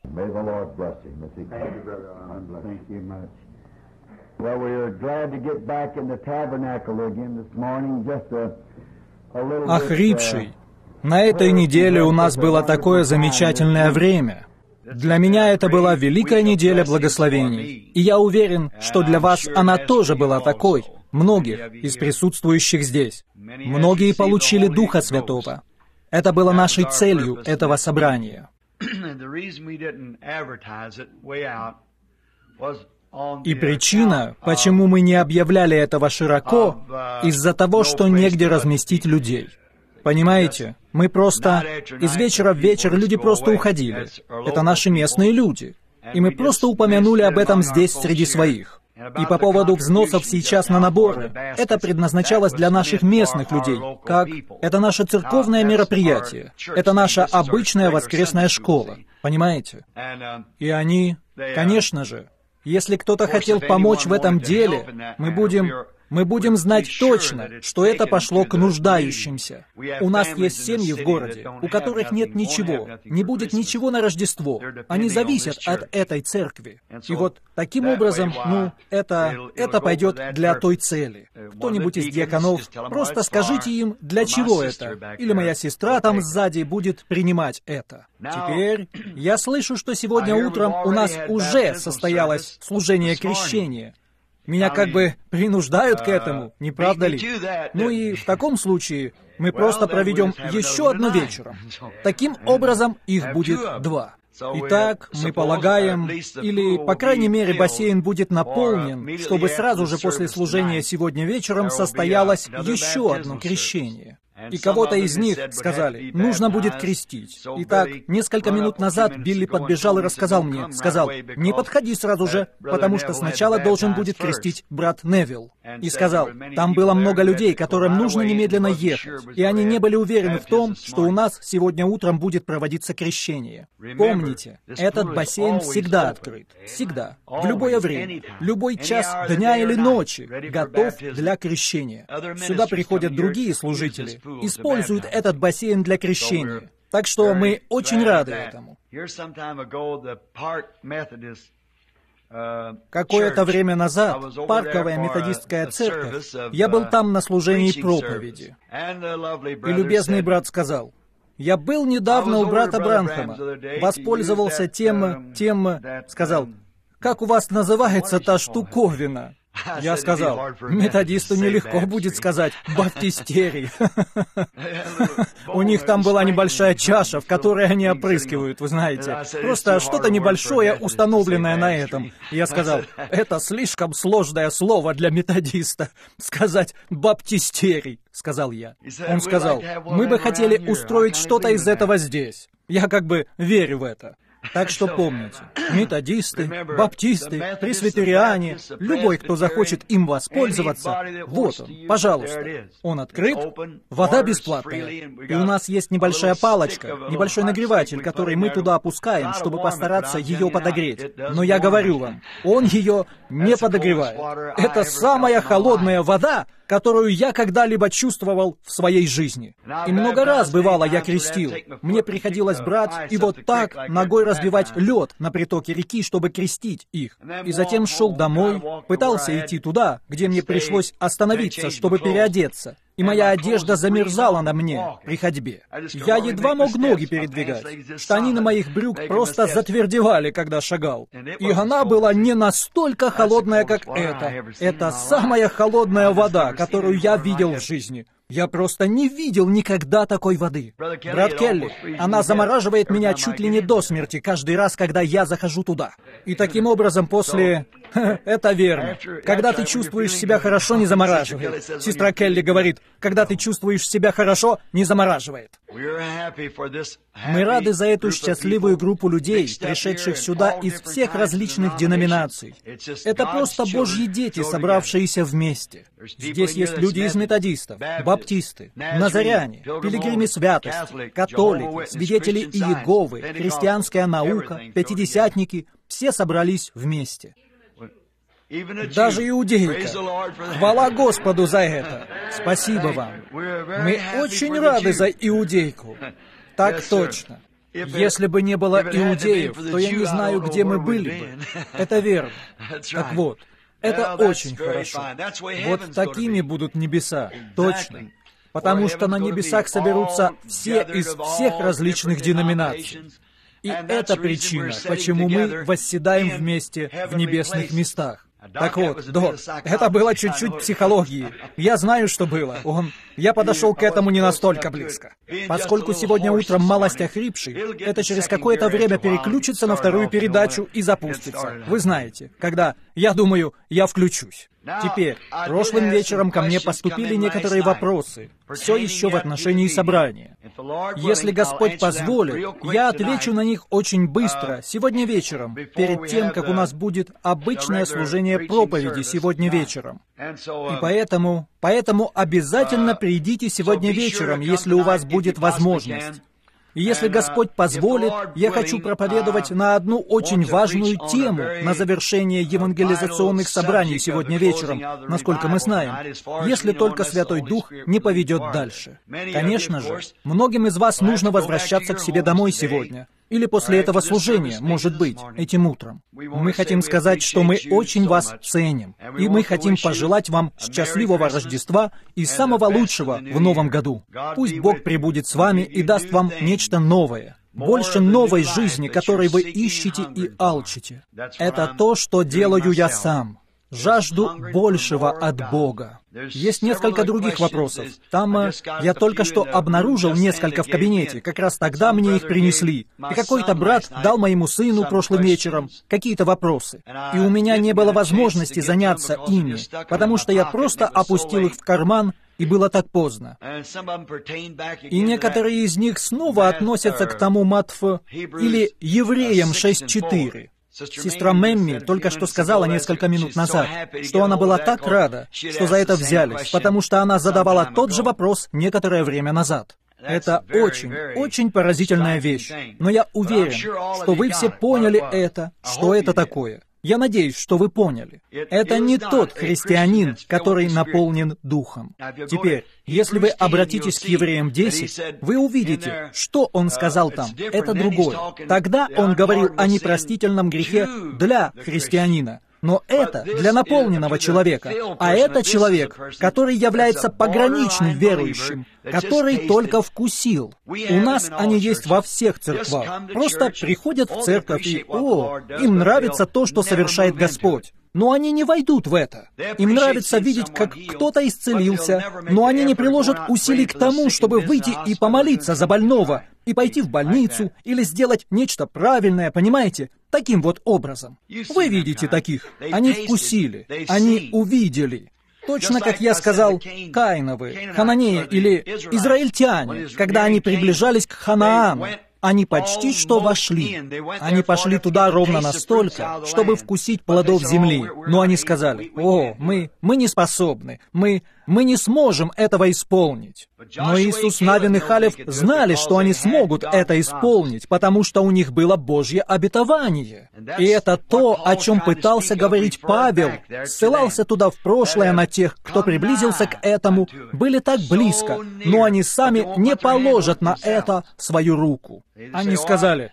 May the Lord bless him as he Thank you, Brother Arnold. Thank you much. Well, we are glad to get back in the tabernacle again this morning. Just a little Охрипший. На этой неделе у нас было такое замечательное время. Для меня это была великая неделя благословений. И я уверен, что для вас она тоже была такой, многих из присутствующих здесь. Многие получили Духа Святого. Это было нашей целью этого собрания. И причина, почему мы не объявляли этого широко, из-за того, что негде разместить людей. Понимаете? Мы просто... Из вечера в вечер люди просто уходили. Это наши местные люди. И мы просто упомянули об этом здесь среди своих. И по поводу взносов сейчас на наборы, это предназначалось для наших местных людей, как это наше церковное мероприятие, это наша обычная воскресная школа, понимаете? И они, конечно же, если кто-то хотел помочь в этом деле, мы будем знать точно, что это пошло к нуждающимся. У нас есть семьи в городе, у которых нет ничего, не будет ничего на Рождество. Они зависят от этой церкви. И вот таким образом, это пойдет для той цели. Кто-нибудь из диаконов, просто скажите им, для чего это. Или моя сестра там сзади будет принимать это. Теперь я слышу, что сегодня утром у нас уже состоялось служение крещения. Меня как бы принуждают к этому, не правда ли? Ну и в таком случае мы просто проведем еще одно вечером. Таким образом, их будет 2. Итак, мы полагаем, или, по крайней мере, бассейн будет наполнен, чтобы сразу же после служения сегодня вечером состоялось еще одно крещение. И кого-то из них сказали, нужно будет крестить. Итак, несколько минут назад Билли подбежал и рассказал мне, сказал, не подходи сразу же, потому что сначала должен будет крестить брат Невилл. И сказал, там было много людей, которым нужно немедленно ехать, и они не были уверены в том, что у нас сегодня утром будет проводиться крещение. Помните, этот бассейн всегда открыт, всегда, в любое время, любой час дня или ночи, готов для крещения. Сюда приходят другие служители, используют этот бассейн для крещения. Так что мы очень рады этому. Какое-то время назад, Парковая методистская церковь, я был там на служении проповеди. И любезный брат сказал, я был недавно у брата Бранхама, воспользовался тем, сказал, как у вас называется та штуковина? Я сказал, методисту нелегко будет сказать баптистерий. У них там была небольшая чаша, в которой они опрыскивают, вы знаете. Просто что-то небольшое, установленное на этом. Я сказал, это слишком сложное слово для методиста. Сказать баптистерий, сказал я. Он сказал, мы бы хотели устроить что-то из этого здесь. Я как бы верю в это. Так что помните, методисты, баптисты, пресвитериане, любой, кто захочет им воспользоваться, вот он, пожалуйста. Он открыт, вода бесплатная. И у нас есть небольшая палочка, небольшой нагреватель, который мы туда опускаем, чтобы постараться ее подогреть. Но я говорю вам, он ее не подогревает. Это самая холодная вода, которую я когда-либо чувствовал в своей жизни. И много раз, бывало, я крестил. Мне приходилось брать и вот так ногой разбивать лед на притоке реки, чтобы крестить их. И затем шел домой, пытался идти туда, где мне пришлось остановиться, чтобы переодеться. И моя одежда замерзала на мне при ходьбе. Я едва мог ноги передвигать. Штанины моих брюк просто затвердевали, когда шагал. И она была не настолько холодная, как эта. Это самая холодная вода, которую я видел в жизни. Я просто не видел никогда такой воды. Брат Келли, она замораживает меня чуть ли не до смерти каждый раз, когда я захожу туда. И таким образом после... Это верно. Когда ты чувствуешь себя хорошо, не замораживает. Сестра Келли говорит, когда ты чувствуешь себя хорошо, не замораживает. Мы рады за эту счастливую группу людей, пришедших сюда из всех различных деноминаций. Это просто Божьи дети, собравшиеся вместе. Здесь есть люди из методистов, баптисты, назаряне, пилигримы святости, католики, свидетели Иеговы, христианская наука, пятидесятники. Все собрались вместе. Даже иудейка. Хвала Господу за это. Спасибо вам. Мы очень рады за иудейку. Так точно. Если бы не было иудеев, то я не знаю, где мы были бы. Это верно. Так вот, это очень хорошо. Вот такими будут небеса, точно. Потому что на небесах соберутся все из всех различных деноминаций. И это причина, почему мы восседаем вместе в небесных местах. Так вот, Док, это было чуть-чуть психологии. Я знаю, что было. Я подошел к этому не настолько близко. Поскольку сегодня утром малость охрипший, это через какое-то время переключится на вторую передачу и запустится. Вы знаете, когда я думаю, я включусь. Теперь, прошлым вечером ко мне поступили некоторые вопросы, все еще в отношении собрания. Если Господь позволит, я отвечу на них очень быстро, сегодня вечером, перед тем, как у нас будет обычное служение проповеди сегодня вечером. И поэтому обязательно придите сегодня вечером, если у вас будет возможность. И если Господь позволит, я хочу проповедовать на одну очень важную тему на завершение евангелизационных собраний сегодня вечером, насколько мы знаем, если только Святой Дух не поведет дальше. Конечно же, многим из вас нужно возвращаться к себе домой сегодня, или после этого служения, может быть, этим утром. Мы хотим сказать, что мы очень вас ценим, и мы хотим пожелать вам счастливого Рождества и самого лучшего в Новом году. Пусть Бог пребудет с вами и даст вам нечто новое, больше новой жизни, которой вы ищете и алчите. Это то, что делаю я сам. Жажду большего от Бога. Есть несколько других вопросов. Там я только что обнаружил несколько в кабинете. Как раз тогда мне их принесли. И какой-то брат дал моему сыну прошлым вечером какие-то вопросы. И у меня не было возможности заняться ими, потому что я просто опустил их в карман, и было так поздно. И некоторые из них снова относятся к тому Матф или Евреям 6:4. Сестра Мэмми только что сказала несколько минут назад, что она была так рада, что за это взялись, потому что она задавала тот же вопрос некоторое время назад. Это очень, очень поразительная вещь. Но я уверен, что вы все поняли это, что это такое. Я надеюсь, что вы поняли. Это не тот христианин, который наполнен Духом. Теперь, если вы обратитесь к Евреям 10, вы увидите, что он сказал там. Это другое. Тогда он говорил о непростительном грехе для христианина. Но это для наполненного человека. А это человек, который является пограничным верующим, который только вкусил. У нас они есть во всех церквах. Просто приходят в церковь и, им нравится то, что совершает Господь. Но они не войдут в это. Им нравится видеть, как кто-то исцелился, но они не приложат усилий к тому, чтобы выйти и помолиться за больного, и пойти в больницу, или сделать нечто правильное, понимаете? Таким вот образом. Вы видите таких. Они вкусили, они увидели. Точно как я сказал, Каиновы, Хананеи или израильтяне, когда они приближались к Ханаану. Они почти что вошли. Они пошли туда ровно настолько, чтобы вкусить плодов земли. Но они сказали, мы не способны, мы не сможем этого исполнить. Но Иисус, Навин и Халев знали, что они смогут это исполнить, потому что у них было Божье обетование. И это то, о чем пытался говорить Павел, ссылался туда в прошлое на тех, кто приблизился к этому, были так близко, но они сами не положат на это свою руку. Они сказали,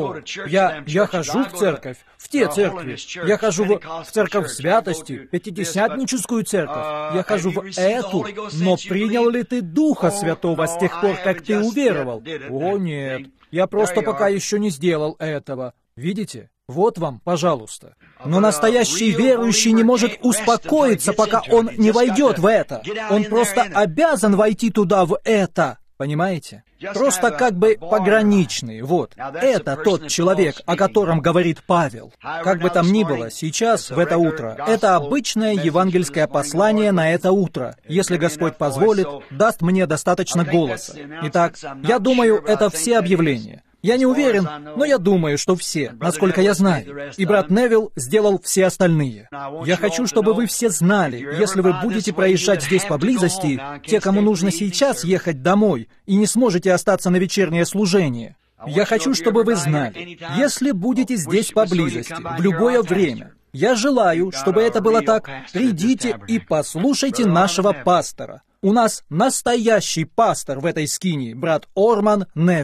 я хожу в церковь, в те церкви, я хожу в церковь святости, пятидесятническую церковь, я хожу в эту, но принял ли ты Духа Святого с тех пор, как ты уверовал? О, нет, я просто пока еще не сделал этого. Видите? Вот вам, пожалуйста. Но настоящий верующий не может успокоиться, пока он не войдет в это. Он просто обязан войти туда, в это. Понимаете? Просто как бы пограничный. Вот. Это тот человек, о котором говорит Павел. Как бы там ни было, сейчас, в это утро, это обычное евангельское послание на это утро. Если Господь позволит, даст мне достаточно голоса. Итак, я думаю, это все объявления. Я не уверен, но я думаю, что все, насколько я знаю. И брат Невилл сделал все остальные. Я хочу, чтобы вы все знали, если вы будете проезжать здесь поблизости, те, кому нужно сейчас ехать домой, и не сможете остаться на вечернее служение. Я хочу, чтобы вы знали, если будете здесь поблизости, в любое время, я желаю, чтобы это было так, придите и послушайте нашего пастора. У нас настоящий пастор в этой скинии, брат Орман Невилл.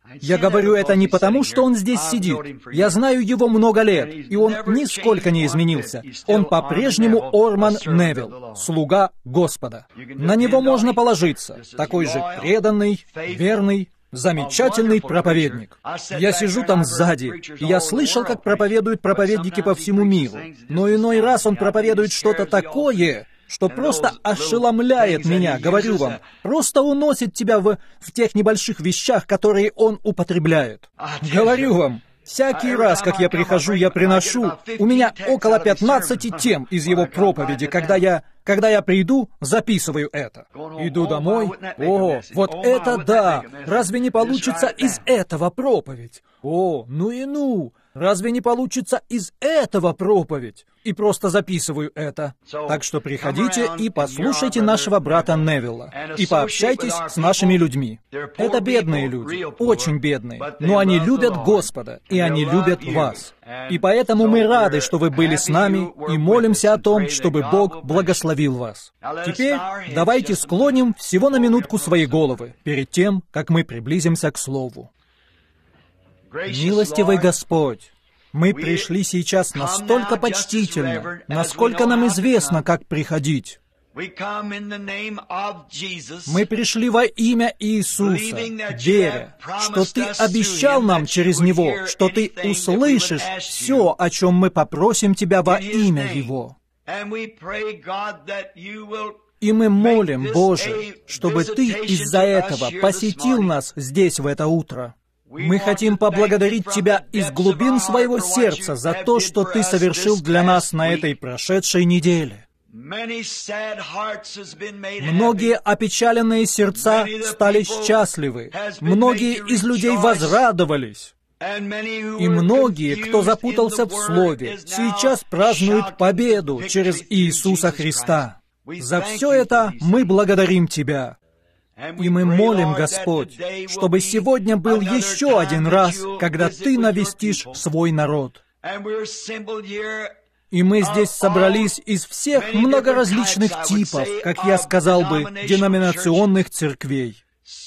Я говорю это не потому, что он здесь сидит. Я знаю его много лет, и он нисколько не изменился. Он по-прежнему Орман Невилл, слуга Господа. На него можно положиться. Такой же преданный, верный, замечательный проповедник. Я сижу там сзади, и я слышал, как проповедуют проповедники по всему миру. Но иной раз он проповедует что-то такое, что просто ошеломляет меня, говорю вам, просто уносит тебя в тех небольших вещах, которые он употребляет. Говорю вам, всякий раз, как я прихожу, я приношу, у меня около 15 тем из его проповеди, когда я приду, записываю это. Иду домой, о, вот это да, разве не получится из этого проповедь? О, ну и ну, разве не получится из этого проповедь? И просто записываю это. Так что приходите и послушайте нашего брата Невилла, и пообщайтесь с нашими людьми. Это бедные люди, очень бедные, но они любят Господа, и они любят вас. И поэтому мы рады, что вы были с нами, и молимся о том, чтобы Бог благословил вас. Теперь давайте склоним всего на минутку свои головы, перед тем, как мы приблизимся к Слову. Милостивый Господь, мы пришли сейчас настолько почтительно, насколько нам известно, как приходить. Мы пришли во имя Иисуса, веря, что Ты обещал нам через Него, что Ты услышишь все, о чем мы попросим Тебя во имя Его. И мы молим, Боже, чтобы Ты из-за этого посетил нас здесь в это утро. Мы хотим поблагодарить Тебя из глубин своего сердца за то, что Ты совершил для нас на этой прошедшей неделе. Многие опечаленные сердца стали счастливы, многие из людей возрадовались, и многие, кто запутался в Слове, сейчас празднуют победу через Иисуса Христа. За все это мы благодарим Тебя. И мы молим, Господь, чтобы сегодня был еще один раз, когда Ты навестишь свой народ. И мы здесь собрались из всех многоразличных типов, как я сказал бы, деноминационных церквей.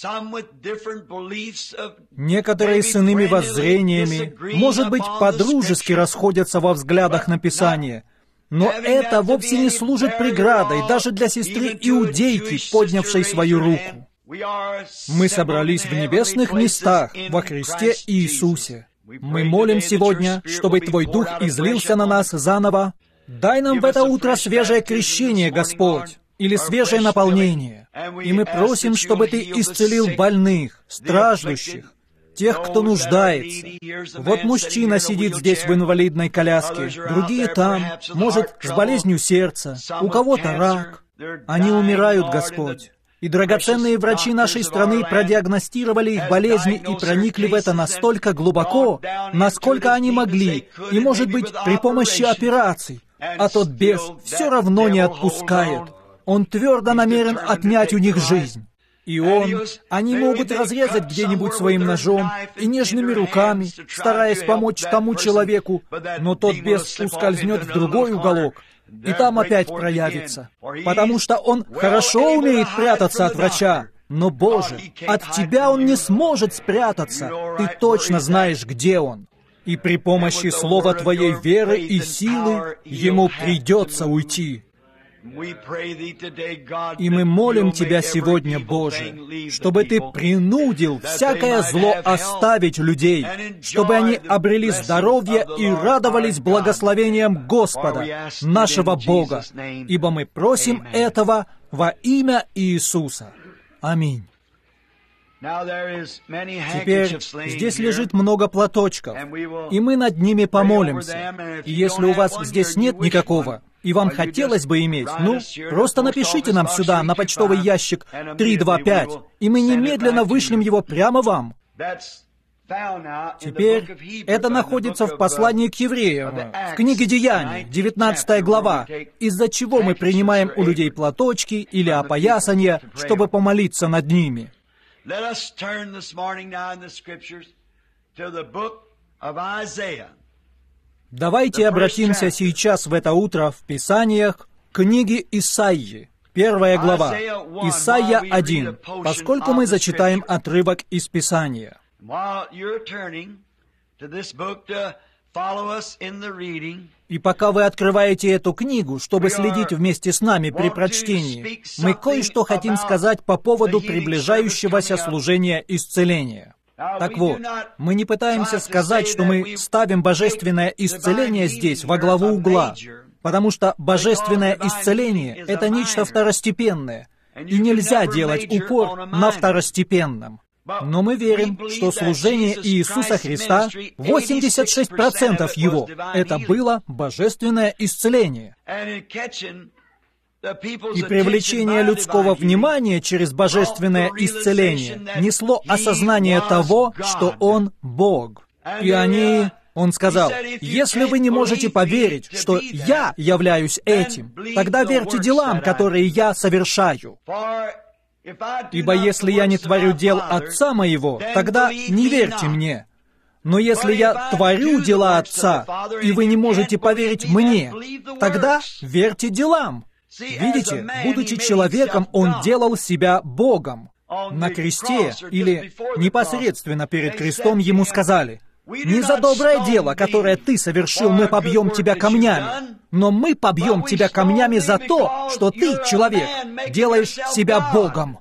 Некоторые с иными воззрениями, может быть, по-дружески расходятся во взглядах на Писание, но это вовсе не служит преградой даже для сестры Иудейки, поднявшей свою руку. Мы собрались в небесных местах во Христе Иисусе. Мы молим сегодня, чтобы Твой Дух излился на нас заново. Дай нам в это утро свежее крещение, Господь, или свежее наполнение. И мы просим, чтобы Ты исцелил больных, страждущих, тех, кто нуждается. Вот мужчина сидит здесь в инвалидной коляске, другие там, может, с болезнью сердца, у кого-то рак. Они умирают, Господь. И драгоценные врачи нашей страны продиагностировали их болезни и проникли в это настолько глубоко, насколько они могли, и, может быть, при помощи операций. А тот бес все равно не отпускает. Он твердо намерен отнять у них жизнь. И они могут разрезать где-нибудь своим ножом и нежными руками, стараясь помочь тому человеку, но тот бес ускользнет в другой уголок, и там опять проявится, потому что он хорошо умеет прятаться от врача. Но, Боже, от Тебя он не сможет спрятаться. Ты точно знаешь, где он. И при помощи слова Твоей веры и силы ему придется уйти. И мы молим Тебя сегодня, Боже, чтобы Ты принудил всякое зло оставить людей, чтобы они обрели здоровье и радовались благословениям Господа, нашего Бога, ибо мы просим этого во имя Иисуса. Аминь. Теперь здесь лежит много платочков, и мы над ними помолимся. И если у вас здесь нет никакого, и вам хотелось бы иметь, просто напишите нам сюда, на почтовый ящик 325, и мы немедленно вышлем его прямо вам. Теперь это находится в послании к евреям, в книге Деяний, 19 глава, из-за чего мы принимаем у людей платочки или опоясания, чтобы помолиться над ними. Давайте обратимся сейчас в это утро в Писаниях к книге Исаии, 1 глава, Исайя 1, поскольку мы зачитаем отрывок из Писания. И пока вы открываете эту книгу, чтобы следить вместе с нами при прочтении, мы кое-что хотим сказать по поводу приближающегося служения исцеления. Так вот, мы не пытаемся сказать, что мы ставим божественное исцеление здесь во главу угла, потому что божественное исцеление — это нечто второстепенное, и нельзя делать упор на второстепенном. Но мы верим, что служение Иисуса Христа, 86% его, это было божественное исцеление. И привлечение людского внимания через божественное исцеление несло осознание того, что Он Бог. И Он сказал: «Если вы не можете поверить, что Я являюсь этим, тогда верьте делам, которые Я совершаю. Ибо если я не творю дел Отца Моего, тогда не верьте Мне. Но если я творю дела Отца, и вы не можете поверить Мне, тогда верьте делам». Видите, будучи человеком, Он делал себя Богом. На кресте, или непосредственно перед крестом, Ему сказали: «Не за доброе дело, которое ты совершил, мы побьем тебя камнями, но мы побьем тебя камнями за то, что ты, человек, делаешь себя Богом».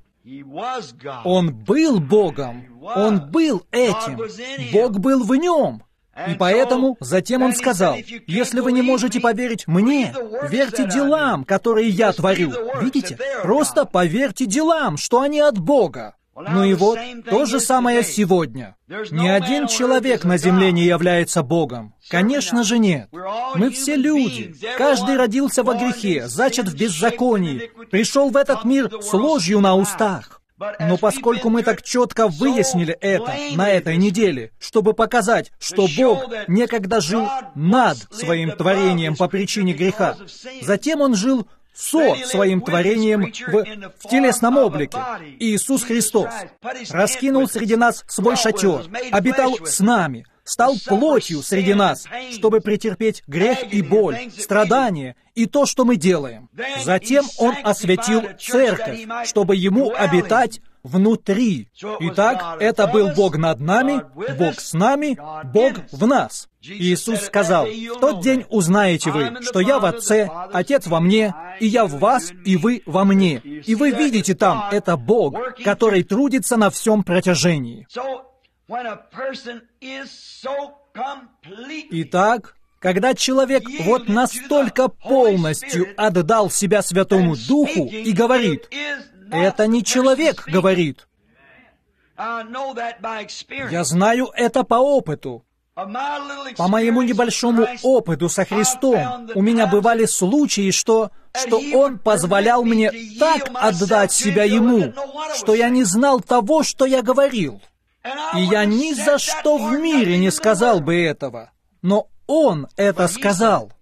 Он был Богом, Он был этим, Бог был в Нем. И поэтому затем Он сказал: «Если вы не можете поверить Мне, верьте делам, которые Я творю». Видите? Просто поверьте делам, что они от Бога. Ну и вот, то же самое сегодня. Ни один человек на земле не является Богом. Конечно же нет. Мы все люди. Каждый родился во грехе, зачат в беззаконии, пришел в этот мир с ложью на устах. Но поскольку мы так четко выяснили это на этой неделе, чтобы показать, что Бог некогда жил над своим творением по причине греха, затем Он жил со своим творением в телесном облике. Иисус Христос раскинул среди нас свой шатер, обитал с нами, стал плотью среди нас, чтобы претерпеть грех и боль, страдания и то, что мы делаем. Затем Он осветил церковь, чтобы Ему обитать внутри. Итак, это был Бог над нами, Бог с нами, Бог в нас. Иисус сказал: «В тот день узнаете вы, что Я в Отце, Отец во мне, и Я в вас, и вы во мне. И вы видите там, это Бог, который трудится на всем протяжении». Итак, когда человек вот настолько полностью отдал себя Святому Духу и говорит, это не человек говорит. Я знаю это по опыту. По моему небольшому опыту со Христом у меня бывали случаи, что Он позволял мне так отдать себя Ему, что я не знал того, что я говорил. И я ни за что в мире не сказал бы этого. Но Он это сказал.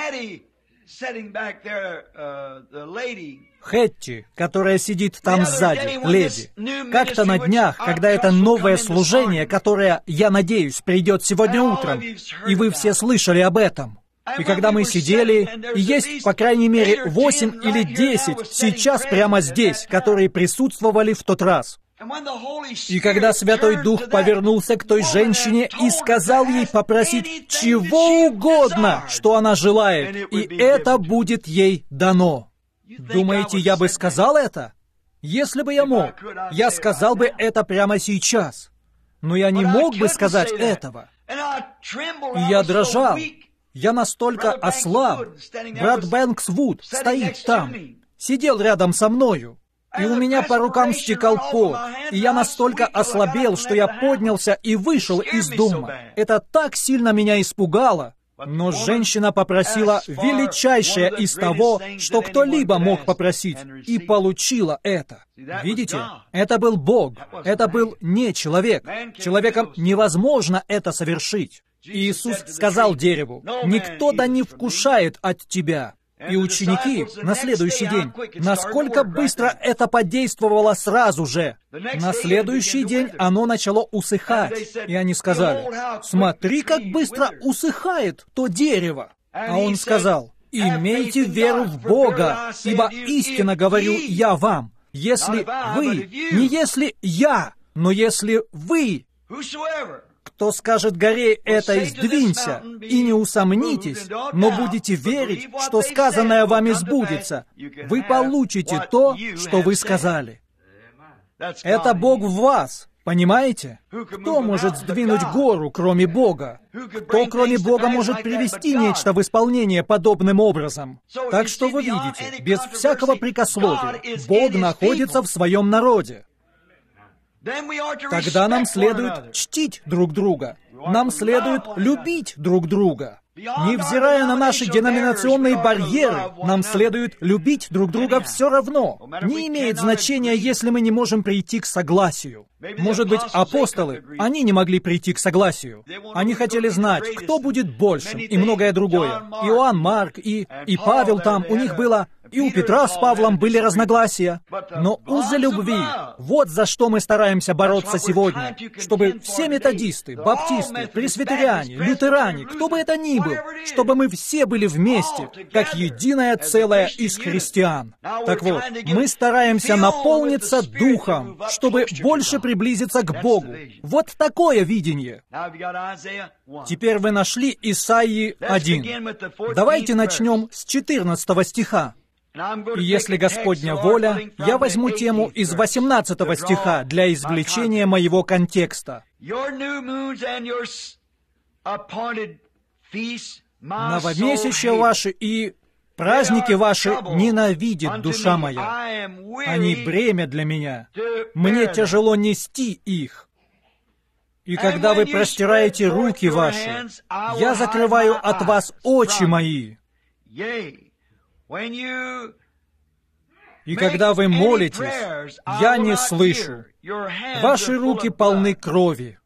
Хетти, которая сидит там сзади, леди, как-то на днях, когда это новое служение, которое, я надеюсь, придет сегодня утром, и вы все слышали об этом. И когда мы сидели, и есть, по крайней мере, 8 или 10 сейчас прямо здесь, которые присутствовали в тот раз. И когда Святой Дух повернулся к той женщине и сказал ей попросить чего угодно, что она желает, и это будет ей дано. Думаете, я бы сказал это? Если бы я мог, я сказал бы это прямо сейчас. Но я не мог бы сказать этого. И я дрожал. Я настолько ослаб. Брат Бэнкс Вуд стоит там, сидел рядом со мною. И у меня по рукам стекал пот, и я настолько ослабел, что я поднялся и вышел из дома. Это так сильно меня испугало. Но женщина попросила величайшее из того, что кто-либо мог попросить, и получила это. Видите? Это был Бог. Это был не человек. Человеком невозможно это совершить. Иисус сказал дереву: «Никто да не вкушает от тебя». И ученики на следующий день, насколько быстро это подействовало сразу же. На следующий день оно начало усыхать. И они сказали: «Смотри, как быстро усыхает то дерево». А Он сказал: «Имейте веру в Бога, ибо истинно говорю я вам, если вы, не если я, но если вы Кто скажет горе этой сдвинься, и не усомнитесь, но будете верить, что сказанное вами сбудется, вы получите то, что вы сказали. Это Бог в вас, понимаете? Кто может сдвинуть гору, кроме Бога? Кто, кроме Бога, может привести нечто в исполнение подобным образом? Так что вы видите, без всякого прикословия, Бог находится в своем народе. Тогда нам следует чтить друг друга. Нам следует любить друг друга. Невзирая на наши деноминационные барьеры, нам следует любить друг друга все равно. Не имеет значения, если мы не можем прийти к согласию. Может быть, апостолы, они не могли прийти к согласию. Они хотели знать, кто будет большим, и многое другое. Иоанн, Марк и Павел там, у них было... И у Петра с Павлом были разногласия. Но узы любви, вот за что мы стараемся бороться сегодня. Чтобы все методисты, баптисты, пресвитериане, лютеране, кто бы это ни был, чтобы мы все были вместе, как единое целое из христиан. Так вот, мы стараемся наполниться Духом, чтобы больше приблизиться к Богу. Вот такое видение. Теперь вы нашли Исаии 1. Давайте начнем с 14 стиха. И если Господня воля, я возьму тему из 18 стиха для извлечения моего контекста. Новомесячья ваши и праздники ваши ненавидит душа моя. Они бремя для меня. Мне тяжело нести их. И когда вы простираете руки ваши, я закрываю от вас очи мои. И когда вы молитесь, я не слышу. Ваши руки полны крови.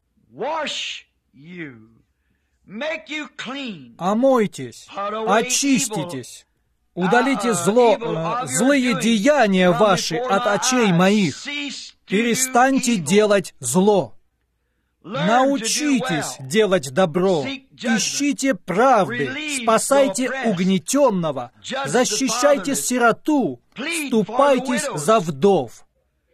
Омойтесь, очиститесь, удалите злые деяния ваши от очей моих. Перестаньте делать зло. Научитесь делать добро, ищите правды, спасайте угнетенного, защищайте сироту, вступайтесь за вдов.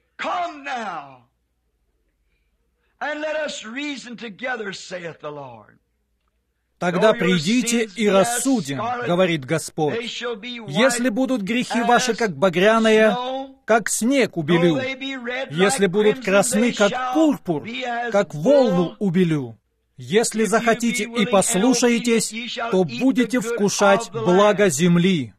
Тогда придите и рассудим, говорит Господь. Если будут грехи ваши, как багряные, как снег убелю. Если будут красны, как пурпур, как волну убелю. Если захотите и послушаетесь, то будете вкушать благо земли.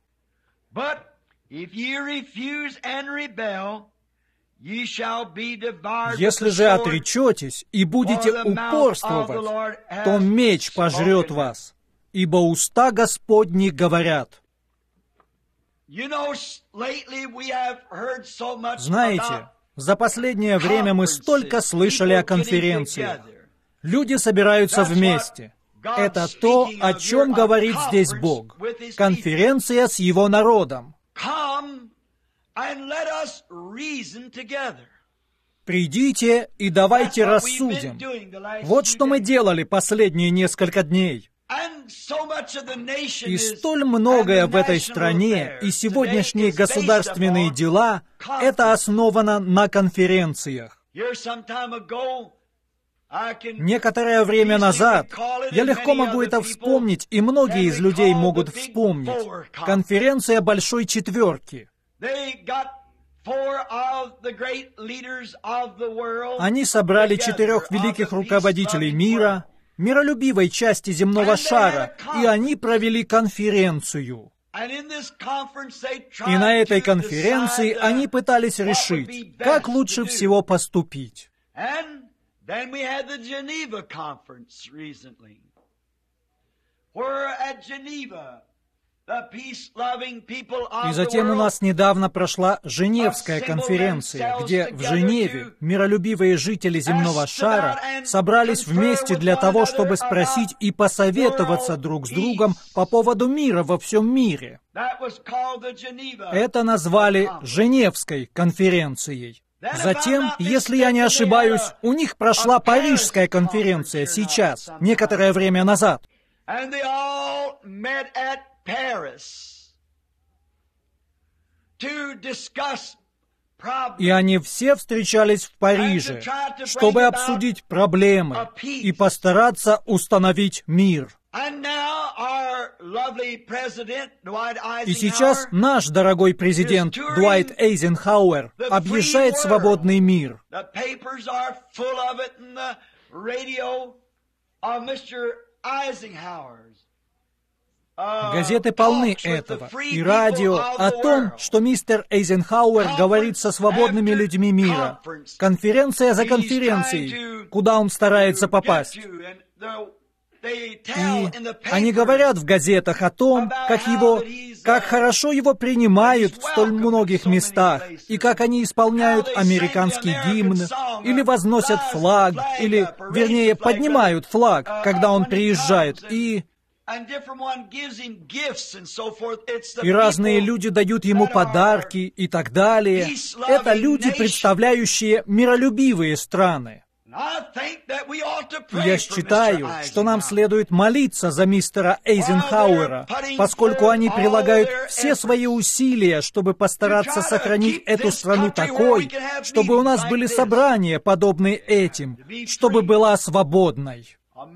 Если же отречетесь и будете упорствовать, то меч пожрет вас, ибо уста Господни говорят. Знаете, за последнее время мы столько слышали о конференциях. Люди собираются вместе. Это то, о чем говорит здесь Бог. Конференция с Его народом. Придите и давайте рассудим. Вот что мы делали последние несколько дней. И столь многое в этой стране и сегодняшние государственные дела — это основано на конференциях. Некоторое время назад, я легко могу это вспомнить, и многие из людей могут вспомнить, конференция Большой Четверки. Они собрали 4 великих руководителей мира, миролюбивой части земного шара, и они провели конференцию. И на этой конференции они пытались решить, как лучше всего поступить. И затем у нас недавно прошла Женевская конференция, где в Женеве миролюбивые жители земного шара собрались вместе для того, чтобы спросить и посоветоваться друг с другом по поводу мира во всем мире. Это назвали Женевской конференцией. Затем, если я не ошибаюсь, у них прошла Парижская конференция сейчас, некоторое время назад. И они все встречались в Париже, чтобы обсудить проблемы и постараться установить мир. И сейчас наш дорогой президент Дуайт Эйзенхауэр объезжает свободный мир. Газеты полны этого, и радио о том, что мистер Эйзенхауэр говорит со свободными людьми мира. Конференция за конференцией, куда он старается попасть. И они говорят в газетах о том, как хорошо его принимают в столь многих местах, и как они исполняют американский гимн, или возносят флаг, или, вернее, поднимают флаг, когда он приезжает, и разные люди дают ему подарки и так далее. Это люди, представляющие миролюбивые страны. Я считаю, что нам следует молиться за мистера Эйзенхауэра, поскольку они прилагают все свои усилия, чтобы постараться сохранить эту страну такой, чтобы у нас были собрания, подобные этим, чтобы была свободной.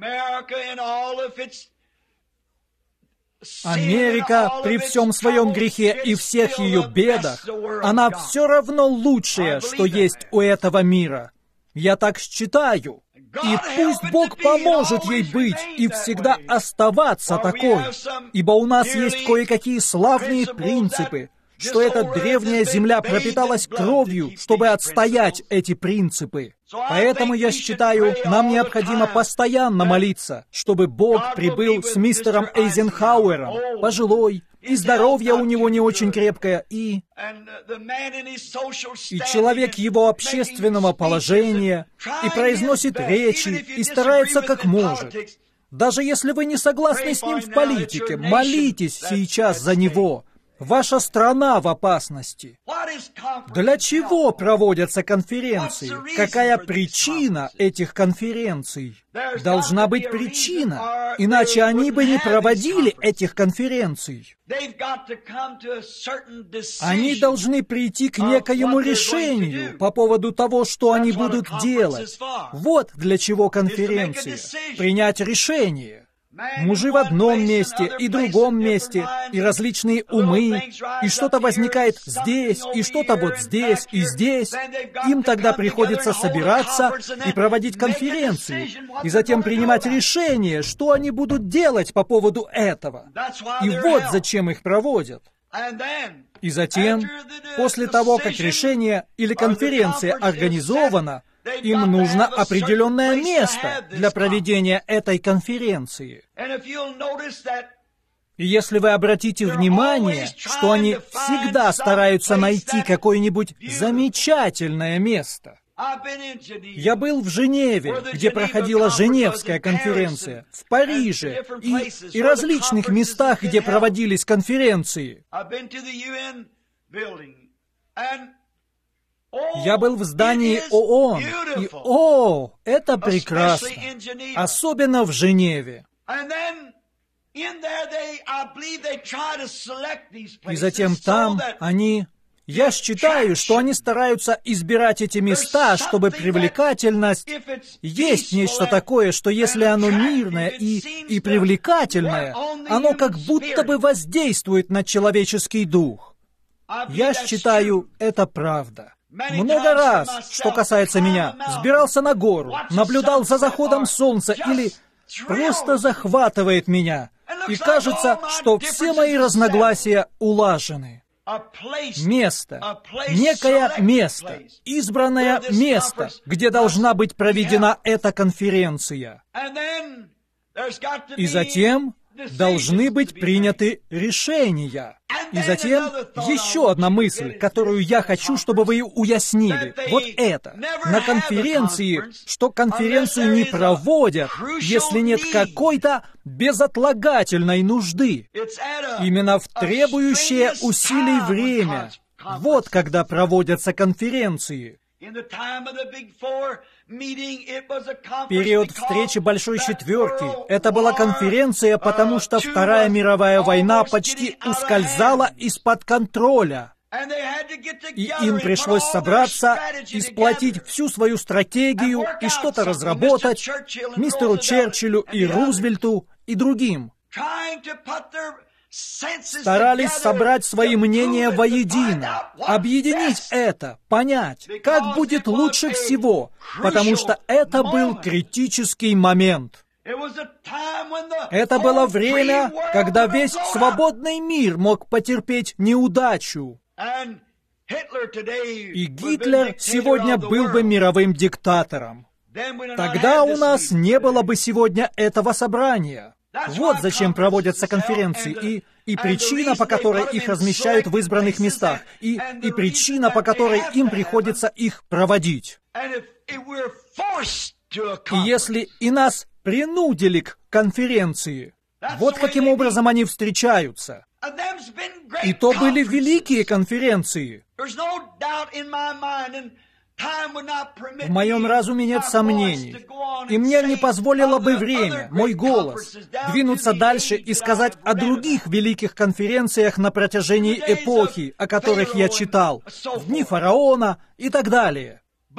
Америка, при всем своем грехе и всех ее бедах, она все равно лучшее, что есть у этого мира. Я так считаю. И пусть Бог поможет ей быть и всегда оставаться такой, ибо у нас есть кое-какие славные принципы, что эта древняя земля пропиталась кровью, чтобы отстоять эти принципы. Поэтому, я считаю, нам необходимо постоянно молиться, чтобы Бог прибыл с мистером Эйзенхауэром, пожилой, и здоровье у него не очень крепкое, и человек его общественного положения, и произносит речи, и старается как может. Даже если вы не согласны с ним в политике, молитесь сейчас за него. Ваша страна в опасности. Для чего проводятся конференции? Какая причина этих конференций? Должна быть причина, иначе они бы не проводили этих конференций. Они должны прийти к некоему решению по поводу того, что они будут делать. Вот для чего конференция. Принять решение. Мужи в одном месте и другом месте, и различные умы, и что-то возникает здесь, и что-то вот здесь, и здесь. Им тогда приходится собираться и проводить конференции, и затем принимать решение, что они будут делать по поводу этого. И вот зачем их проводят. И затем, после того, как решение или конференция организована, им нужно определенное место для проведения этой конференции. И если вы обратите внимание, что они всегда стараются найти какое-нибудь замечательное место. Я был в Женеве, где проходила Женевская конференция, в Париже и различных местах, где проводились конференции. Я был в здании ООН, и это прекрасно, особенно в Женеве. И затем там я считаю, что они стараются избирать эти места, чтобы привлекательность... Есть нечто такое, что если оно мирное и привлекательное, оно как будто бы воздействует на человеческий дух. Я считаю, это правда. Много раз, что касается меня, взбирался на гору, наблюдал за заходом солнца или просто захватывает меня. И кажется, что все мои разногласия улажены. Место, некое место, избранное место, где должна быть проведена эта конференция. И затем должны быть приняты решения. И затем еще одна мысль, которую я хочу, чтобы вы уяснили. Вот это. На конференции, что конференцию не проводят, если нет какой-то безотлагательной нужды. Именно в требующее усилий время. Вот когда проводятся конференции. Период встречи Большой Четверки — это была конференция, потому что Вторая мировая война почти ускользала из-под контроля. И им пришлось собраться и сплотить всю свою стратегию и что-то разработать мистеру Черчиллю и Рузвельту и другим. Старались собрать свои мнения воедино, объединить это, понять, как будет лучше всего, потому что это был критический момент. Это было время, когда весь свободный мир мог потерпеть неудачу. И Гитлер сегодня был бы мировым диктатором. Тогда у нас не было бы сегодня этого собрания. Вот зачем проводятся конференции, и причина, по которой их размещают в избранных местах, и причина, по которой им приходится их проводить. И если и нас принудили к конференции, вот каким образом они встречаются. И то были великие конференции. В моем разуме нет сомнений, и мне не позволило бы время, мой голос, двинуться дальше и сказать о других великих конференциях на протяжении эпохи, о которых я читал, в дни фараона и так далее.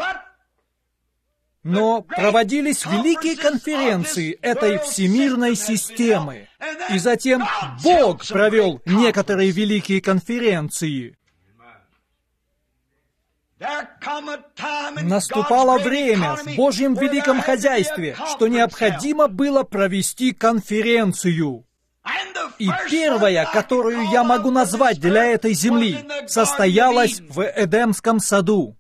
Но проводились великие конференции этой всемирной системы, и затем Бог провел некоторые великие конференции. Наступало время в Божьем великом хозяйстве, что необходимо было провести конференцию. И первая, которую я могу назвать для этой земли, состоялась в Эдемском саду.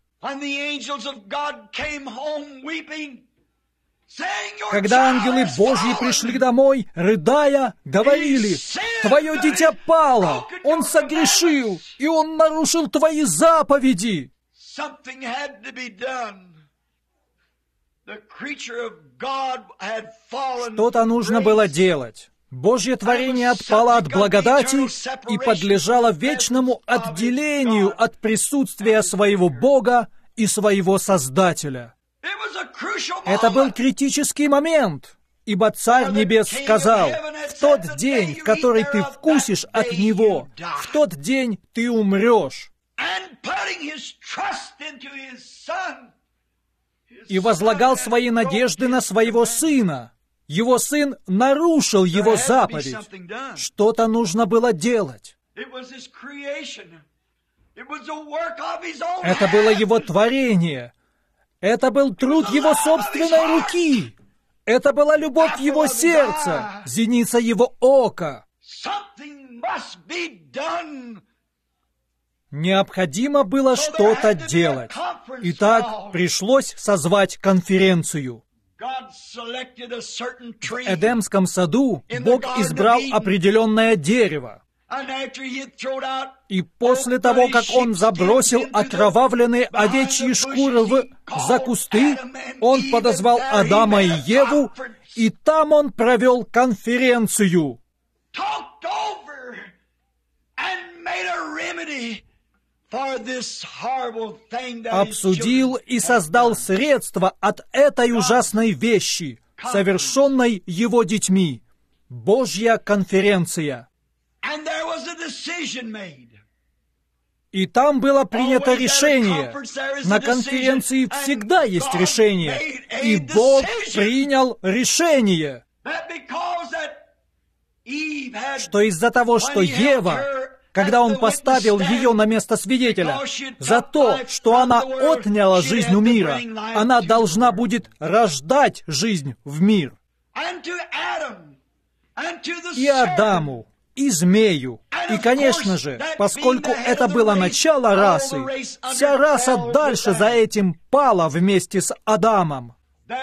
Когда ангелы Божьи пришли домой, рыдая, говорили: «Твое дитя пало, он согрешил, и он нарушил твои заповеди». Что-то нужно было делать. Божье творение отпало от благодати и подлежало вечному отделению от присутствия своего Бога и своего Создателя. Это был критический момент, ибо Царь Небес сказал: «В тот день, в который ты вкусишь от Него, в тот день ты умрешь». И возлагал свои надежды на своего Сына. Его Сын нарушил Его заповедь. Что-то нужно было делать. Это было Его творение. Это был труд Его собственной руки. Это была любовь Его сердца, зеница Его ока. Необходимо было что-то делать. Итак, пришлось созвать конференцию. В Эдемском саду Бог избрал определенное дерево. И после того, как Он забросил окровавленные овечьи шкуры за кусты, Он подозвал Адама и Еву, и там Он провел конференцию. Обсудил и создал средства от этой ужасной вещи, совершенной Его детьми. Божья конференция. И там было принято решение. На конференции всегда есть решение. И Бог принял решение. Что из-за того, что Ева, когда Он поставил ее на место свидетеля, за то, что она отняла жизнь у мира, она должна будет рождать жизнь в мир. И Адаму, и змею. И, конечно же, поскольку это было начало расы, вся раса дальше за этим пала вместе с Адамом.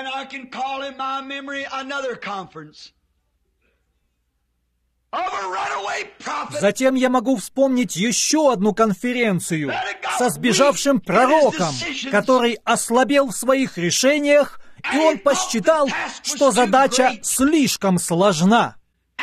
Затем я могу вспомнить еще одну конференцию со сбежавшим пророком, который ослабел в своих решениях, и он посчитал, что задача слишком сложна.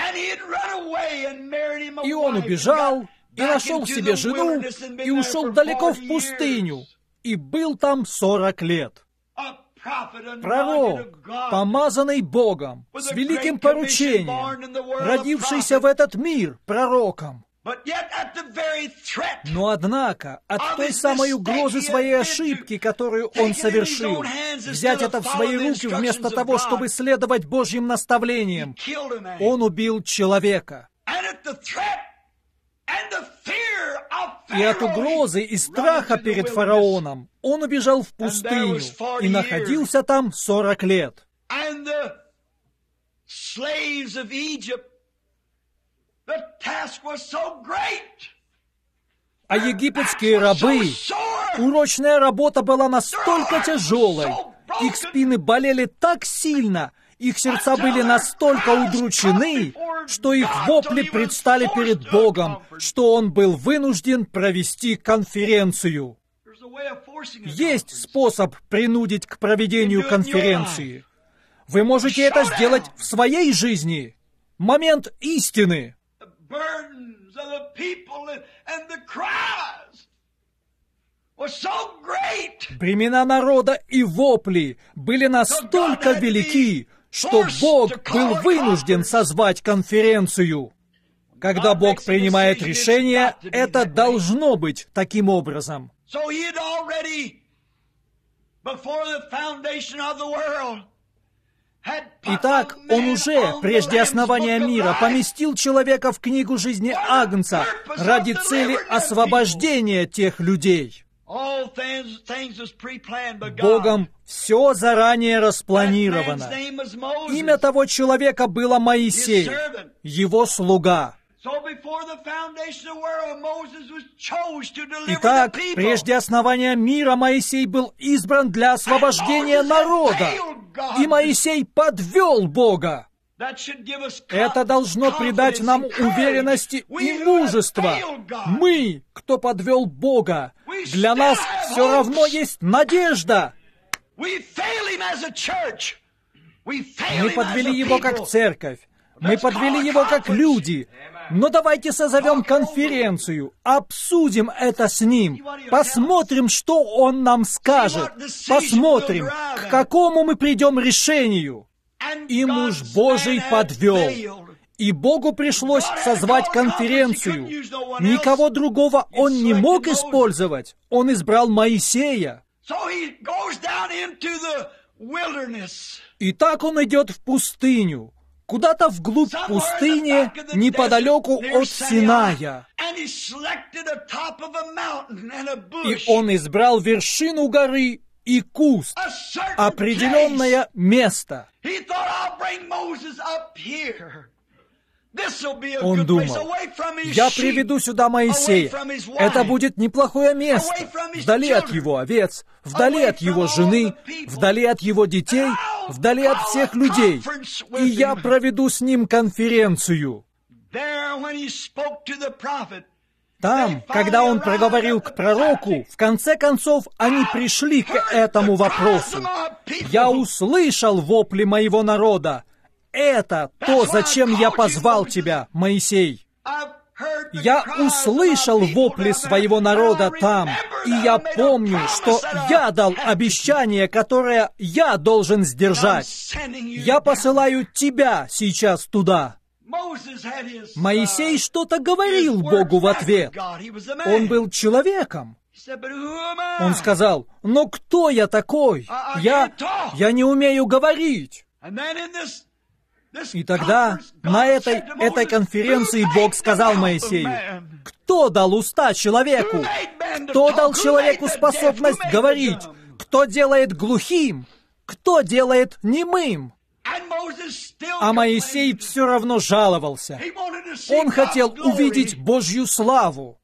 И он убежал, и нашел себе жену, и ушел далеко в пустыню, и был там 40 лет. Пророк, помазанный Богом, с великим поручением, родившийся в этот мир пророком. Но однако, от той самой угрозы своей ошибки, которую он совершил, взять это в свои руки вместо того, чтобы следовать Божьим наставлениям, он убил человека. И от угрозы и страха перед фараоном он убежал в пустыню и находился там 40 лет. А египетские рабы, урочная работа была настолько тяжелой, их спины болели так сильно, их сердца были настолько удручены, что их вопли предстали перед Богом, что Он был вынужден провести конференцию. Есть способ принудить к проведению конференции. Вы можете это сделать в своей жизни. Момент истины. Бремена народа и вопли были настолько велики, что Бог был вынужден созвать конференцию. Когда Бог принимает решение, это должно быть таким образом. Итак, Он уже, прежде основания мира, поместил человека в книгу жизни Агнца ради цели освобождения тех людей. Богом все заранее распланировано. Имя того человека было Моисей, его слуга. Итак, прежде основания мира Моисей был избран для освобождения народа, и Моисей подвел Бога. Это должно придать нам уверенности и мужества. Мы, кто подвел Бога, для нас все равно есть надежда. Мы подвели Его как церковь, мы подвели Его как люди. Но давайте созовем конференцию, обсудим это с Ним, посмотрим, что Он нам скажет, посмотрим, к какому мы придем решению. И муж Божий подвел. И Богу пришлось созвать конференцию. Никого другого Он не мог использовать. Он избрал Моисея. И так он идет в пустыню, куда-то вглубь пустыни, неподалеку от Синая. И он избрал вершину горы и куст, определенное место. Он думал, я приведу сюда Моисея. Это будет неплохое место, вдали от его овец, вдали от его жены, вдали от его детей, вдали от всех людей. И я проведу с ним конференцию. Там, когда он проговорил к пророку, в конце концов, они пришли к этому вопросу. «Я услышал вопли моего народа. Это то, зачем я позвал тебя, Моисей. Я услышал вопли своего народа там, и я помню, что я дал обещание, которое я должен сдержать. Я посылаю тебя сейчас туда». Моисей что-то говорил Богу в ответ. Он был человеком. Он сказал, «Но кто я такой? Я не умею говорить». И тогда на этой конференции Бог сказал Моисею, «Кто дал уста человеку? Кто дал человеку способность говорить? Кто делает глухим? Кто делает немым?» А Моисей все равно жаловался. Он хотел увидеть Божью славу.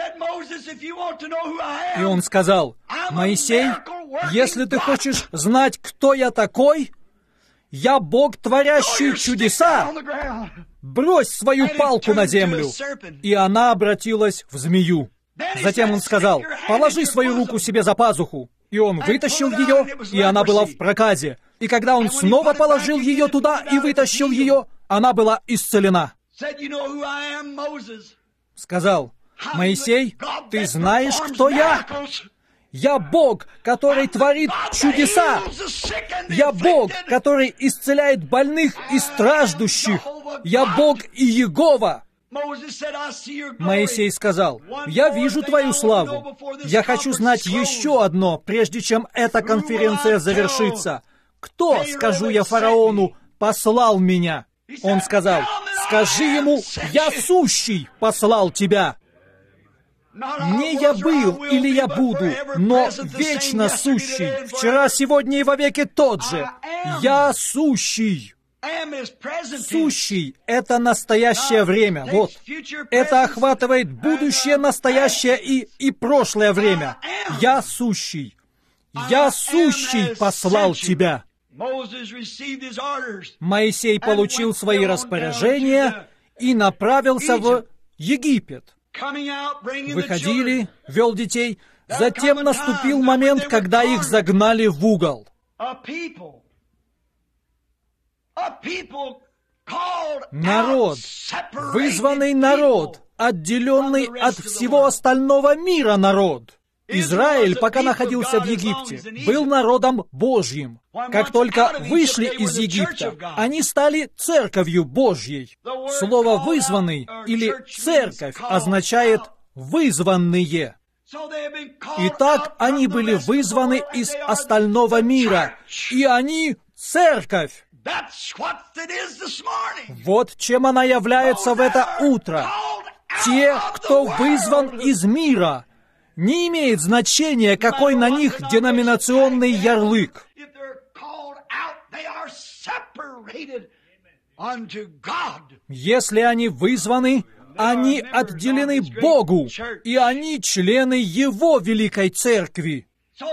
И он сказал, «Моисей, если ты хочешь знать, кто я такой, я Бог, творящий чудеса. Брось свою палку на землю». И она обратилась в змею. Затем он сказал, «Положи свою руку себе за пазуху». И он вытащил ее, и она была в проказе. И когда он снова положил ее туда и вытащил ее, она была исцелена. Сказал, «Моисей, ты знаешь, кто я? Я Бог, который творит чудеса. Я Бог, который исцеляет больных и страждущих. Я Бог и Иегова». Моисей сказал: «Я вижу твою славу. Я хочу знать еще одно, прежде чем эта конференция завершится. Кто, скажу я фараону, послал меня?» Он сказал: «Скажи ему, я сущий послал тебя». Не я был или я буду, но вечно сущий, вчера, сегодня и вовеки тот же. Я сущий. Сущий — это настоящее время, вот. Это охватывает будущее, настоящее и прошлое время. Я сущий. Я сущий послал тебя. Моисей получил свои распоряжения и направился в Египет. Выходили, вел детей. Затем наступил момент, когда их загнали в угол. Народ, вызванный народ, отделенный от всего остального мира народ. Израиль, пока находился в Египте, был народом Божьим. Как только вышли из Египта, они стали церковью Божьей. Слово «вызванный» или «церковь» означает «вызванные». Итак, они были вызваны из остального мира, и они церковь. Вот чем она является в это утро. Те, кто вызван из мира. Не имеет значения, какой на них деноминационный ярлык. Если они вызваны, они отделены Богу, и они члены Его великой церкви.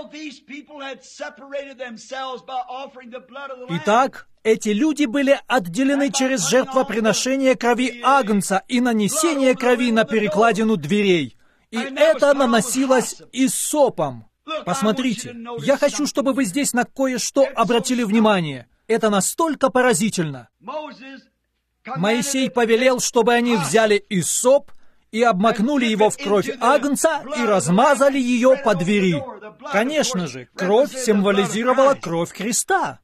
Итак, эти люди были отделены через жертвоприношение крови Агнца и нанесение крови на перекладину дверей. И это наносилось иссопом. Посмотрите, я хочу, чтобы вы здесь на кое-что обратили внимание. Это настолько поразительно. Моисей повелел, чтобы они взяли иссоп и обмакнули его в кровь Агнца и размазали ее по двери. Конечно же, кровь символизировала кровь Христа.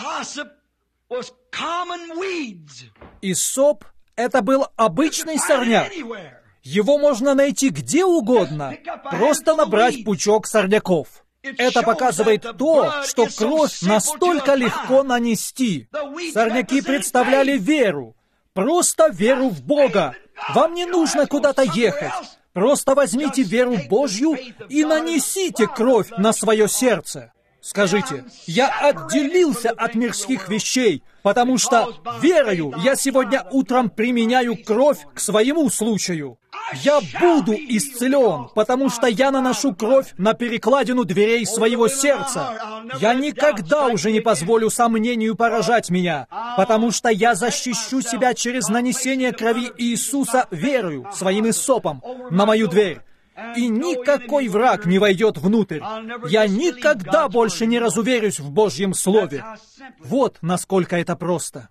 Иссоп — это был обычный сорняк. Его можно найти где угодно, просто набрать пучок сорняков. Это показывает то, что кровь настолько легко нанести. Сорняки представляли веру, просто веру в Бога. Вам не нужно куда-то ехать. Просто возьмите веру Божью и нанесите кровь на свое сердце. Скажите: «Я отделился от мирских вещей, потому что верою я сегодня утром применяю кровь к своему случаю. Я буду исцелен, потому что я наношу кровь на перекладину дверей своего сердца. Я никогда уже не позволю сомнению поражать меня, потому что я защищу себя через нанесение крови Иисуса верою, своим иссопом, на мою дверь. И никакой враг не войдет внутрь. Я никогда больше не разуверюсь в Божьем Слове». Вот насколько это просто.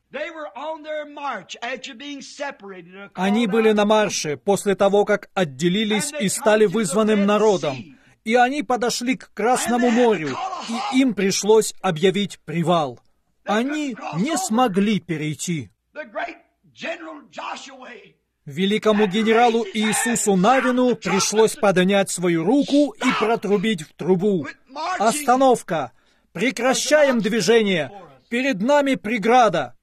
Они были на марше после того, как отделились и стали вызванным народом. И они подошли к Красному морю, и им пришлось объявить привал. Они не смогли перейти. Великому генералу Иисусу Навину пришлось поднять свою руку и протрубить в трубу: «Остановка! Прекращаем движение! Перед нами преграда!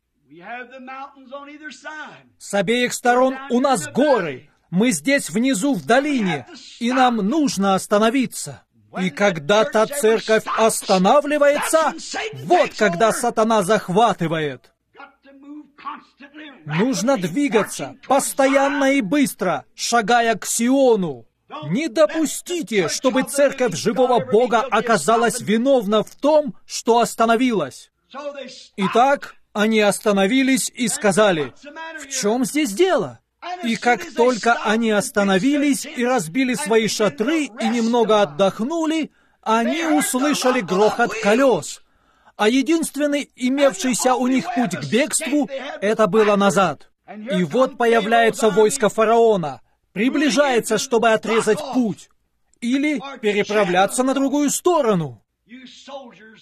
С обеих сторон у нас горы! Мы здесь внизу в долине, и нам нужно остановиться!» И когда та церковь останавливается, вот когда сатана захватывает. Нужно двигаться постоянно и быстро, шагая к Сиону. Не допустите, чтобы церковь живого Бога оказалась виновна в том, что остановилась. Итак, они остановились и сказали: «В чем здесь дело?» И как только они остановились и разбили свои шатры и немного отдохнули, они услышали грохот колес. А единственный имевшийся у них путь к бегству — это было назад. И вот появляется войско фараона, приближается, чтобы отрезать путь, или переправляться на другую сторону.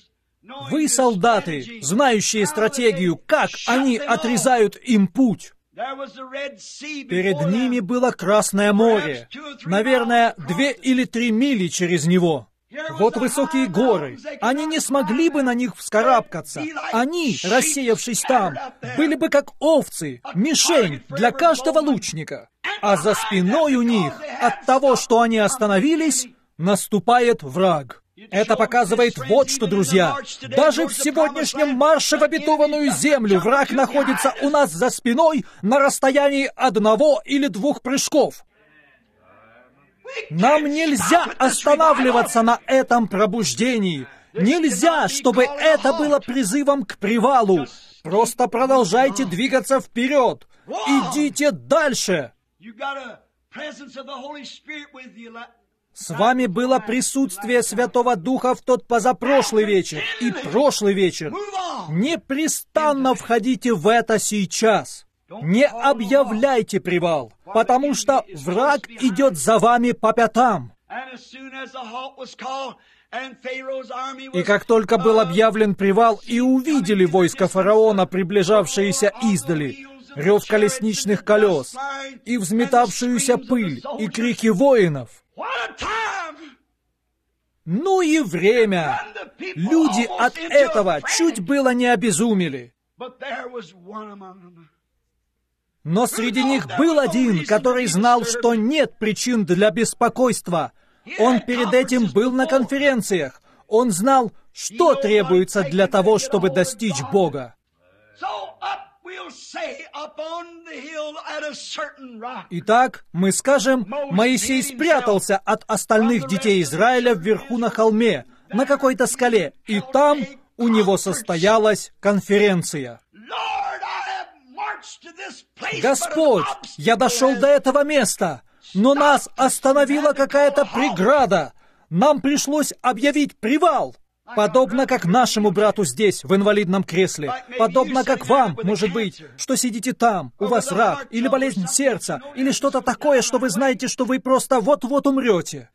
Вы, солдаты, знающие стратегию, как они отрезают им путь. Перед ними было Красное море, наверное, 2 или 3 мили через него. Вот высокие горы. Они не смогли бы на них вскарабкаться. Они, рассеявшись там, были бы как овцы, мишень для каждого лучника. А за спиной у них, от того, что они остановились, наступает враг. Это показывает вот что, друзья. Даже в сегодняшнем марше в обетованную землю враг находится у нас за спиной на расстоянии 1 или 2 прыжков. Нам нельзя останавливаться на этом пробуждении. Нельзя, чтобы это было призывом к привалу. Просто продолжайте двигаться вперед. Идите дальше. С вами было присутствие Святого Духа в тот позапрошлый вечер и прошлый вечер. Непрестанно входите в это сейчас. Не объявляйте привал, потому что враг идет за вами по пятам. И как только был объявлен привал, и увидели войско фараона, приближавшееся издали, рев колесничных колес, и взметавшуюся пыль, и крики воинов. Ну и время! Люди от этого чуть было не обезумели. Но среди них был один, который знал, что нет причин для беспокойства. Он перед этим был на конференциях. Он знал, что требуется для того, чтобы достичь Бога. Итак, мы скажем, Моисей спрятался от остальных детей Израиля вверху на холме, на какой-то скале, и там у него состоялась конференция. «Господь, я дошел до этого места, но нас остановила какая-то преграда. Нам пришлось объявить привал. Подобно как нашему брату здесь, в инвалидном кресле. Подобно как вам, может быть, что сидите там, у вас рак, или болезнь сердца, или что-то такое, что вы знаете, что вы просто вот-вот умрете.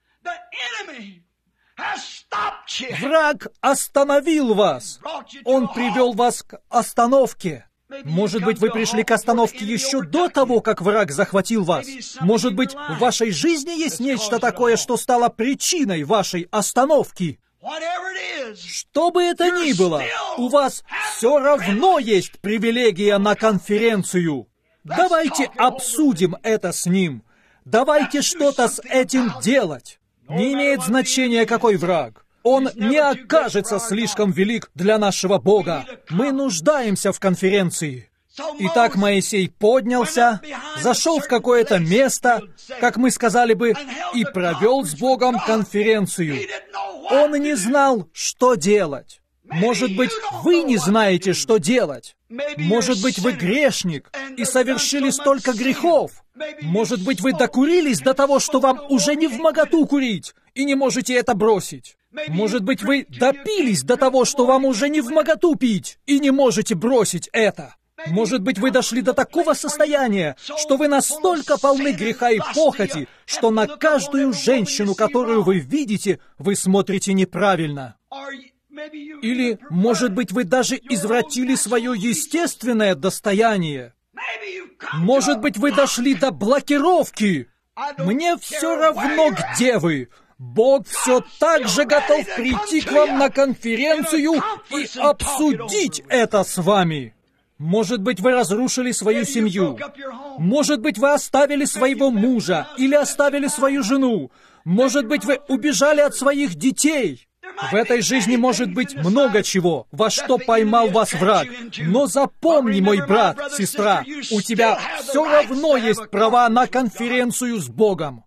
Враг остановил вас. Он привел вас к остановке. Может быть, вы пришли к остановке еще до того, как враг захватил вас. Может быть, в вашей жизни есть нечто такое, что стало причиной вашей остановки. Что бы это ни было, у вас все равно есть привилегия на конференцию. Давайте обсудим это с ним. Давайте что-то с этим делать. Не имеет значения, какой враг. Он не окажется слишком велик для нашего Бога. Мы нуждаемся в конференции. Итак, Моисей поднялся, зашел в какое-то место, как мы сказали бы, и провел с Богом конференцию. Он не знал, что делать. Может быть, вы не знаете, что делать. Может быть, вы грешник и совершили столько грехов. Может быть, вы докурились до того, что вам уже не вмоготу курить, и не можете это бросить. Может быть, вы допились до того, что вам уже не вмоготу пить, и не можете бросить это. Может быть, вы дошли до такого состояния, что вы настолько полны греха и похоти, что на каждую женщину, которую вы видите, вы смотрите неправильно. Или, может быть, вы даже извратили свое естественное достояние. Может быть, вы дошли до блокировки. Мне все равно, где вы. Бог все так же готов прийти к вам на конференцию и обсудить это с вами. Может быть, вы разрушили свою семью. Может быть, вы оставили своего мужа или оставили свою жену. Может быть, вы убежали от своих детей. В этой жизни может быть много чего, во что поймал вас враг. Но запомни, мой брат, сестра, у тебя все равно есть права на конференцию с Богом.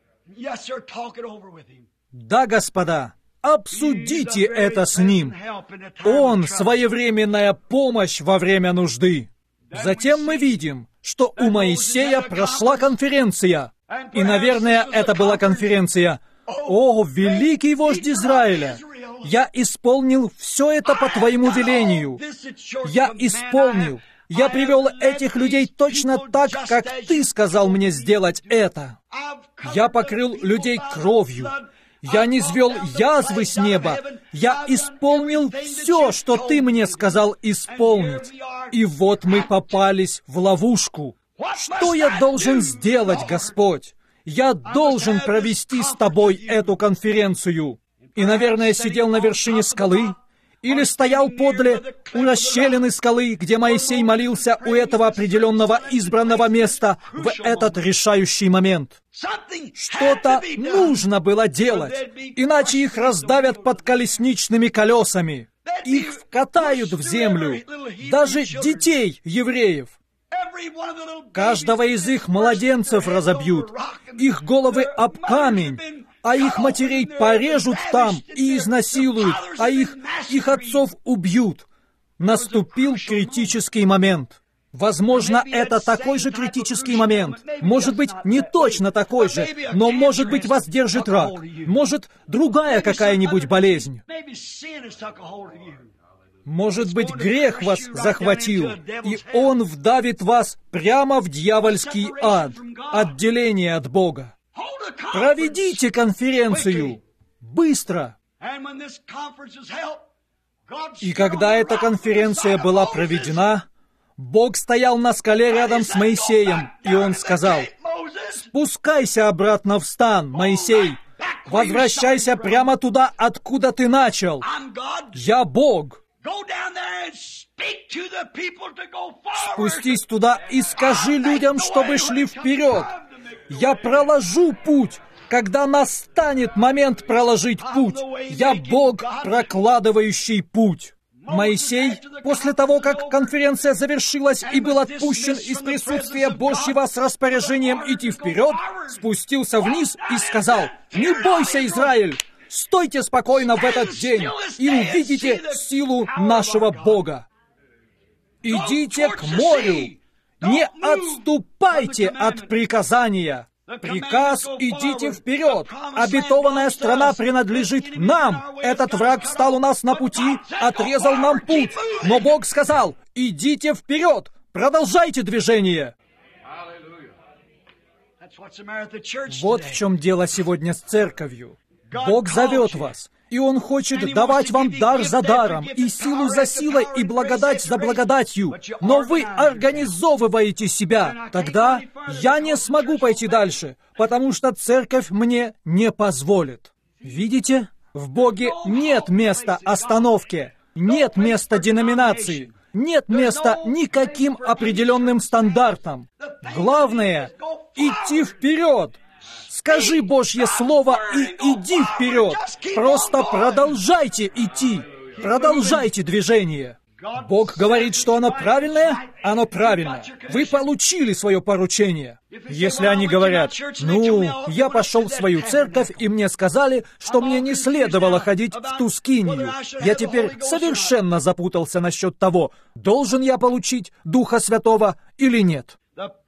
Да, господа, обсудите это с Ним. Он — своевременная помощь во время нужды. Затем мы видим, что у Моисея прошла конференция. И, наверное, это была конференция: «О, великий вождь Израиля! Я исполнил все это по Твоему велению. Я исполнил. Я привел этих людей точно так, как Ты сказал мне сделать это. Я покрыл людей кровью. Я низвел язвы с неба. Я исполнил все, что Ты мне сказал исполнить. И вот мы попались в ловушку. Что я должен сделать, Господь? Я должен провести с Тобой эту конференцию. И, наверное, сидел на вершине скалы, или стоял подле у расщелины скалы, где Моисей молился у этого определенного избранного места в этот решающий момент. Что-то нужно было делать, иначе их раздавят под колесничными колесами. Их вкатают в землю, даже детей евреев. Каждого из их младенцев разобьют, их головы об камень, а их матерей порежут там и изнасилуют, а их отцов убьют. Наступил критический момент. Возможно, это такой же критический момент. Может быть, не точно такой же, но, может быть, вас держит рак. Может, другая какая-нибудь болезнь. Может быть, грех вас захватил, и он вдавит вас прямо в дьявольский ад, отделение от Бога. Проведите конференцию быстро. И когда эта конференция была проведена, Бог стоял на скале рядом с Моисеем, и Он сказал: «Спускайся обратно в стан, Моисей, возвращайся прямо туда, откуда ты начал. Я Бог. Спустись туда и скажи людям, чтобы шли вперед. Я проложу путь, когда настанет момент проложить путь. Я Бог, прокладывающий путь». Моисей, после того, как конференция завершилась и был отпущен из присутствия Божьего с распоряжением идти вперед, спустился вниз и сказал: «Не бойся, Израиль! Стойте спокойно в этот день и увидите силу нашего Бога. Идите к морю, не отступайте от приказания. Приказ: идите вперед. Обетованная страна принадлежит нам. Этот враг встал у нас на пути, отрезал нам путь. Но Бог сказал: идите вперед, продолжайте движение». Вот в чем дело сегодня с церковью. Бог зовет вас, и Он хочет давать вам дар за даром, и силу за силой, и благодать за благодатью. Но вы организовываете себя. Тогда я не смогу пойти дальше, потому что церковь мне не позволит. Видите? В Боге нет места остановке, нет места деноминации, нет места никаким определенным стандартам. Главное — идти вперед. Скажи Божье Слово и иди вперед. Просто продолжайте идти. Продолжайте движение. Бог говорит, что оно правильное, оно правильно. Вы получили свое поручение. Если они говорят: я пошел в свою церковь, и мне сказали, что мне не следовало ходить в ту скинию. Я теперь совершенно запутался насчет того, должен я получить Духа Святого или нет.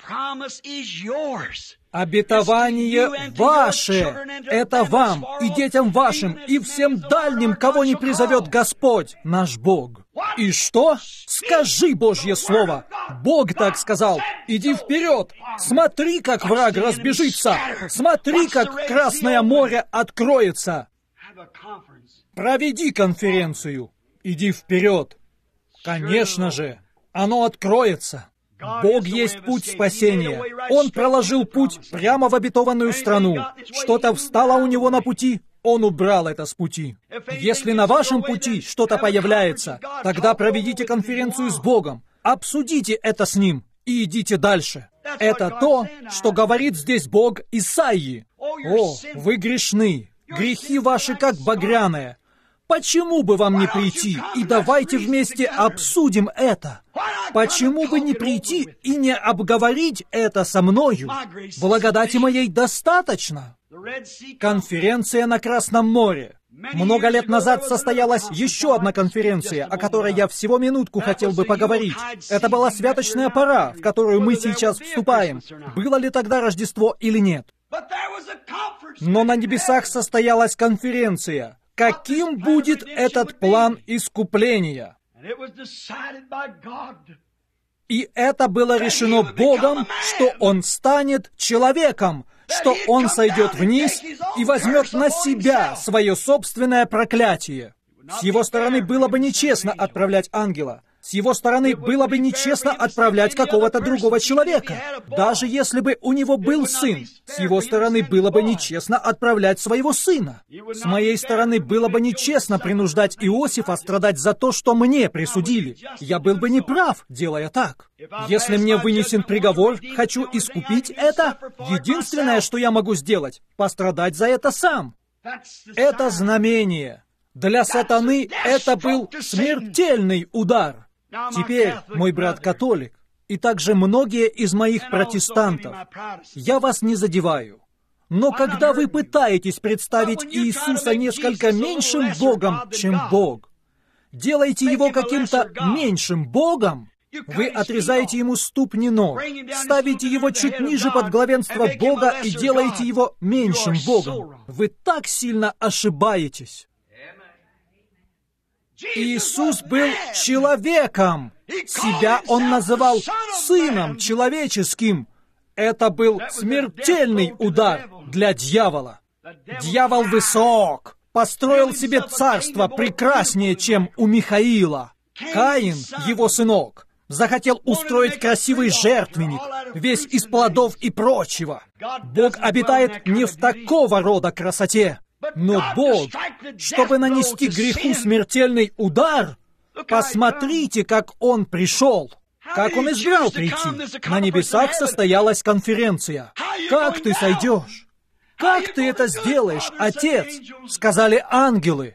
Обетование ваше, это вам и детям вашим, и всем дальним, кого не призовет Господь, наш Бог. И что? Скажи Божье Слово. Бог так сказал: иди вперед, смотри, как враг разбежится, смотри, как Красное море откроется. Проведи конференцию, иди вперед. Конечно же, оно откроется. Бог есть путь спасения. Он проложил путь прямо в обетованную страну. Что-то встало у Него на пути, Он убрал это с пути. Если на вашем пути что-то появляется, тогда проведите конференцию с Богом, обсудите это с Ним и идите дальше. Это то, что говорит здесь Бог Исаии. «О, вы грешны, грехи ваши как багряные. Почему бы вам не прийти, и давайте вместе обсудим это? Почему бы не прийти и не обговорить это со мною? Благодати моей достаточно». Конференция на Красном море. Много лет назад состоялась еще одна конференция, о которой я всего минутку хотел бы поговорить. Это была святочная пора, в которую мы сейчас вступаем. Было ли тогда Рождество или нет? Но на небесах состоялась конференция. Каким будет этот план искупления? И это было решено Богом, что Он станет человеком, что Он сойдет вниз и возьмет на себя свое собственное проклятие. С Его стороны было бы нечестно отправлять ангела. С его стороны было бы нечестно отправлять какого-то другого человека. Даже если бы у него был сын, с его стороны было бы нечестно отправлять своего сына. С моей стороны было бы нечестно принуждать Иосифа страдать за то, что мне присудили. Я был бы неправ, делая так. Если мне вынесен приговор, хочу искупить это, единственное, что я могу сделать, пострадать за это сам. Это знамение. Для сатаны это был смертельный удар. Теперь, мой брат-католик, и также многие из моих протестантов, я вас не задеваю. Но когда вы пытаетесь представить Иисуса несколько меньшим Богом, чем Бог, делаете Его каким-то меньшим Богом, вы отрезаете Ему ступни ног, ставите Его чуть ниже под главенство Бога и делаете Его меньшим Богом. Вы так сильно ошибаетесь. Иисус был человеком. Себя Он называл Сыном Человеческим. Это был смертельный удар для дьявола. Дьявол высок, построил себе царство прекраснее, чем у Михаила. Каин, его сынок, захотел устроить красивый жертвенник, весь из плодов и прочего. Бог обитает не в такого рода красоте. Но Бог, чтобы нанести греху смертельный удар, посмотрите, как Он пришел, как Он избрал прийти. На небесах состоялась конференция. «Как ты сойдешь? Как ты это сделаешь, Отец?» — сказали ангелы.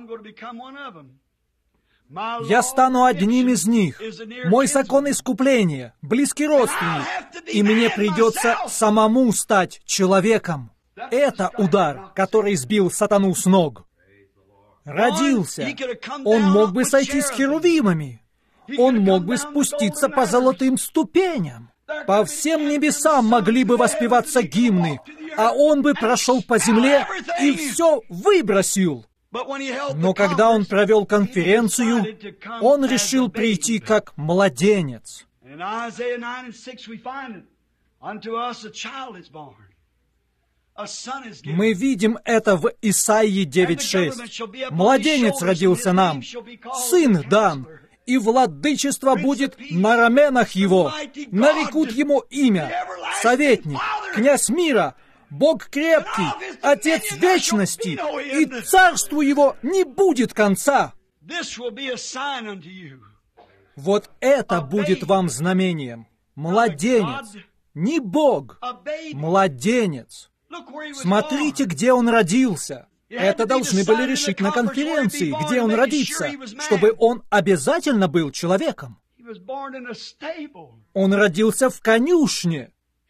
«Я стану одним из них. Мой закон искупления, близкий родственник, и мне придется самому стать человеком». Это удар, который сбил сатану с ног. Родился. Он мог бы сойти с херувимами. Он мог бы спуститься по золотым ступеням. По всем небесам могли бы воспеваться гимны, а он бы прошел по земле и все выбросил. Но когда он провел конференцию, он решил прийти как младенец. Мы видим это в Исаии 9:6. «Младенец родился нам, сын дан, и владычество будет на раменах его. Нарекут ему имя, советник, князь мира, Бог крепкий, Отец вечности, и царству его не будет конца». Вот это будет вам знамением. Младенец, не Бог, младенец. Смотрите, где он родился. Это должны были решить на конференции, где он родится, чтобы он обязательно был человеком. Он родился в конюшне.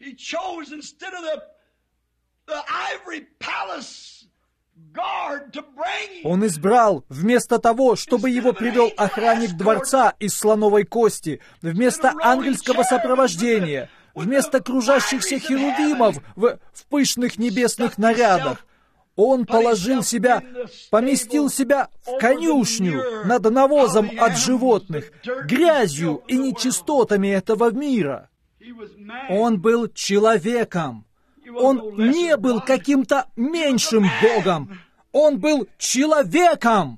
Он избрал, вместо того, чтобы его привел охранник дворца из слоновой кости, вместо ангельского сопровождения, вместо кружащихся херувимов в пышных небесных нарядах, он поместил себя в конюшню над навозом от животных, грязью и нечистотами этого мира. Он был человеком. Он не был каким-то меньшим Богом. Он был человеком,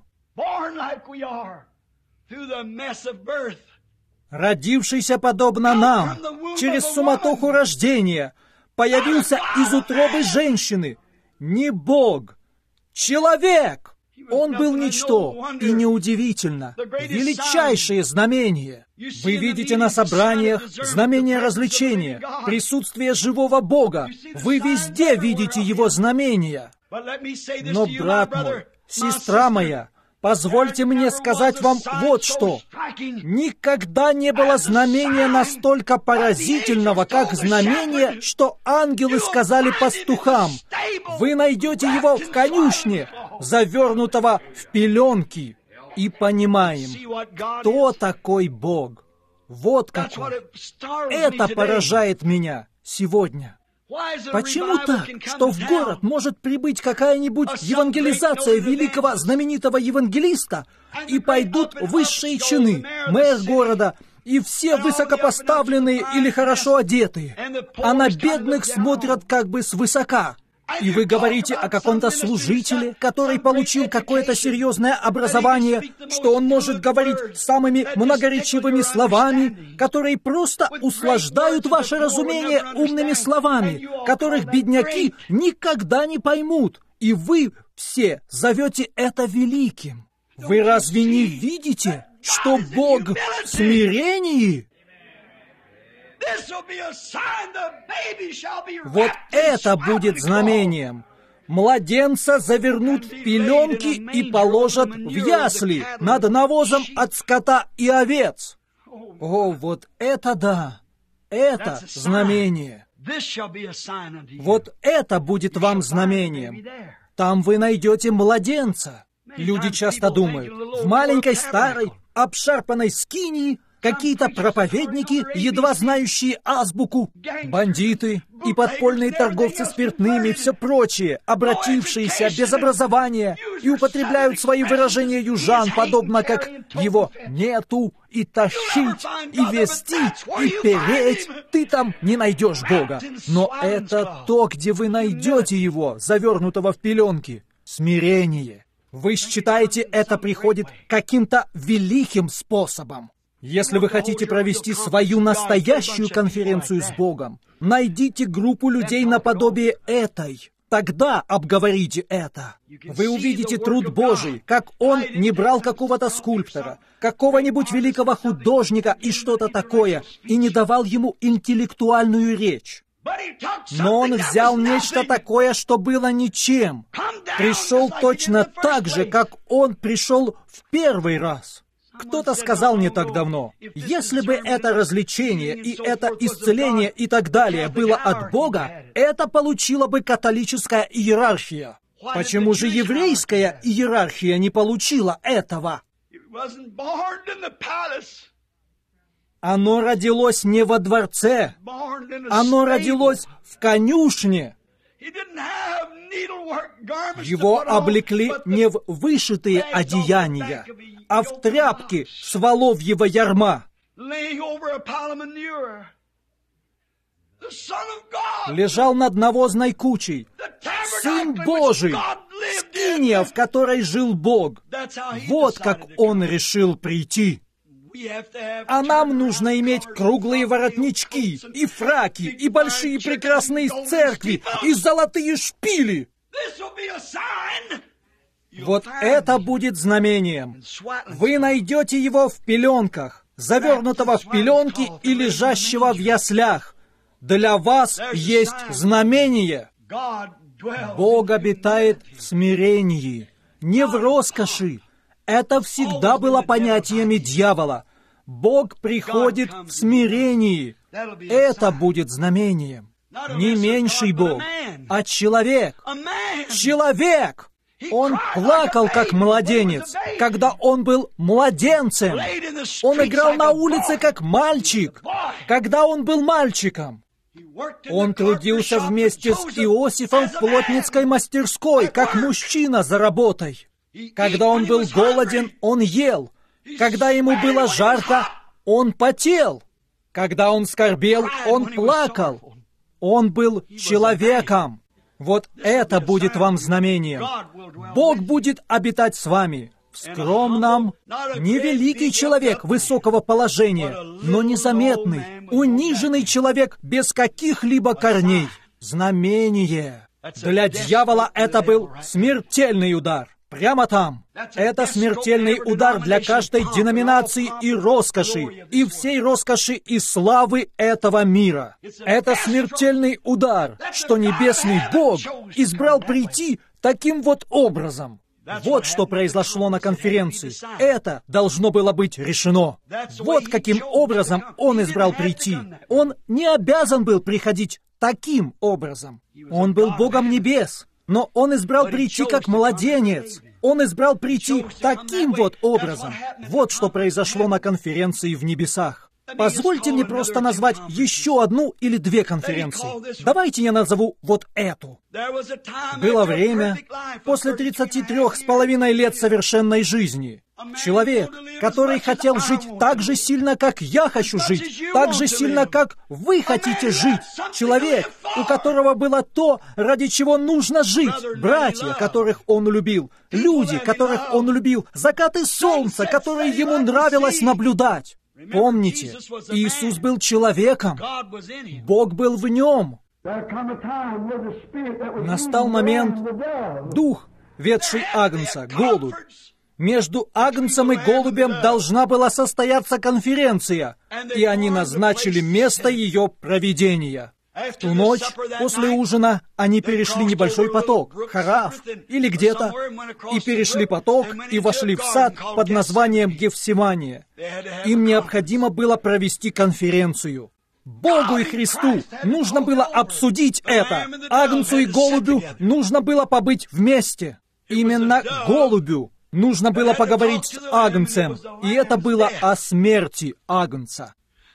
родившийся подобно нам, через суматоху рождения, появился из утробы женщины. Не Бог, человек. Он был ничто, и неудивительно. Величайшее знамение. Вы видите на собраниях знамение развлечения, присутствие живого Бога. Вы везде видите Его знамения. Но, брат мой, сестра моя, позвольте мне сказать вам вот что. Никогда не было знамения настолько поразительного, как знамение, что ангелы сказали пастухам. Вы найдете его в конюшне, завернутого в пеленки. И понимаем, кто такой Бог. Вот какой. Это поражает меня сегодня. Почему так, что в город может прибыть какая-нибудь евангелизация великого знаменитого евангелиста, и пойдут высшие чины, мэр города, и все высокопоставленные или хорошо одетые, а на бедных смотрят как бы свысока? И вы говорите о каком-то служителе, который получил какое-то серьезное образование, что он может говорить самыми многоречивыми словами, которые просто услаждают ваше разумение умными словами, которых бедняки никогда не поймут, и вы все зовете это великим. Вы разве не видите, что Бог в смирении? Вот это будет знамением. Младенца завернут в пеленки и положат в ясли над навозом от скота и овец. О, вот это да! Это знамение. Вот это будет вам знамением. Там вы найдете младенца. Люди часто думают, в маленькой старой, обшарпанной скинии какие-то проповедники, едва знающие азбуку, бандиты и подпольные торговцы спиртными и все прочее, обратившиеся без образования, и употребляют свои выражения южан, подобно как «его нету», и «тащить», и «вести», и «переть». Ты там не найдешь Бога. Но это то, где вы найдете Его, завернутого в пеленки. Смирение. Вы считаете, это приходит каким-то великим способом. Если вы хотите провести свою настоящую конференцию с Богом, найдите группу людей наподобие этой. Тогда обговорите это. Вы увидите труд Божий, как Он не брал какого-то скульптора, какого-нибудь великого художника и что-то такое, и не давал ему интеллектуальную речь. Но Он взял нечто такое, что было ничем. Пришел точно так же, как Он пришел в первый раз. Кто-то сказал не так давно, если бы это развлечение и это исцеление и так далее было от Бога, это получила бы католическая иерархия. Почему же еврейская иерархия не получила этого? Оно родилось не во дворце, оно родилось в конюшне. Его облекли не в вышитые одеяния, а в тряпки с воловьего ярма. Лежал над навозной кучей. Сын Божий, скиния, в которой жил Бог. Вот как Он решил прийти. А нам нужно иметь круглые воротнички, и фраки, и большие прекрасные церкви, и золотые шпили. Вот это будет знамением. Вы найдете его в пеленках, завернутого в пеленки и лежащего в яслях. Для вас есть знамение. Бог обитает в смирении, не в роскоши. Это всегда было понятиями дьявола. Бог приходит в смирении. Это будет знамением. Не меньший Бог, а человек. Человек! Он плакал, как младенец, когда он был младенцем. Он играл на улице, как мальчик, когда он был мальчиком. Он трудился вместе с Иосифом в плотницкой мастерской, как мужчина за работой. Когда он был голоден, он ел. Когда ему было жарко, он потел. Когда он скорбел, он плакал. Он был человеком. Вот это будет вам знамением. Бог будет обитать с вами. В скромном, не великий человек высокого положения, но незаметный, униженный человек без каких-либо корней. Знамение. Для дьявола это был смертельный удар. Прямо там. Это смертельный удар для каждой деноминации и роскоши, и всей роскоши и славы этого мира. Это смертельный удар, что небесный Бог избрал прийти таким вот образом. Вот что произошло на конференции. Это должно было быть решено. Вот каким образом Он избрал прийти. Он не обязан был приходить таким образом. Он был Богом небес. Но Он избрал прийти как младенец. Он избрал прийти таким вот образом. Вот что произошло на конференции в небесах. Позвольте мне просто назвать еще одну или две конференции. Давайте я назову вот эту. Было время после 33,5 лет совершенной жизни. Человек, который хотел жить так же сильно, как я хочу жить, так же сильно, как вы хотите жить. Человек, у которого было то, ради чего нужно жить. Братья, которых он любил. Люди, которых он любил. Закаты солнца, которые ему нравилось наблюдать. Помните, Иисус был человеком. Бог был в нем. Настал момент, дух, ведший агнца, голубь. Между агнцем и голубем должна была состояться конференция, и они назначили место ее проведения. В ту ночь, после ужина, они перешли небольшой поток, Хараф, или где-то, и перешли поток, и вошли в сад под названием Гефсимания. Им необходимо было провести конференцию. Богу и Христу нужно было обсудить это. Агнцу и голубю нужно было побыть вместе. Именно голубю нужно было поговорить с агнцем, и это было о смерти агнца.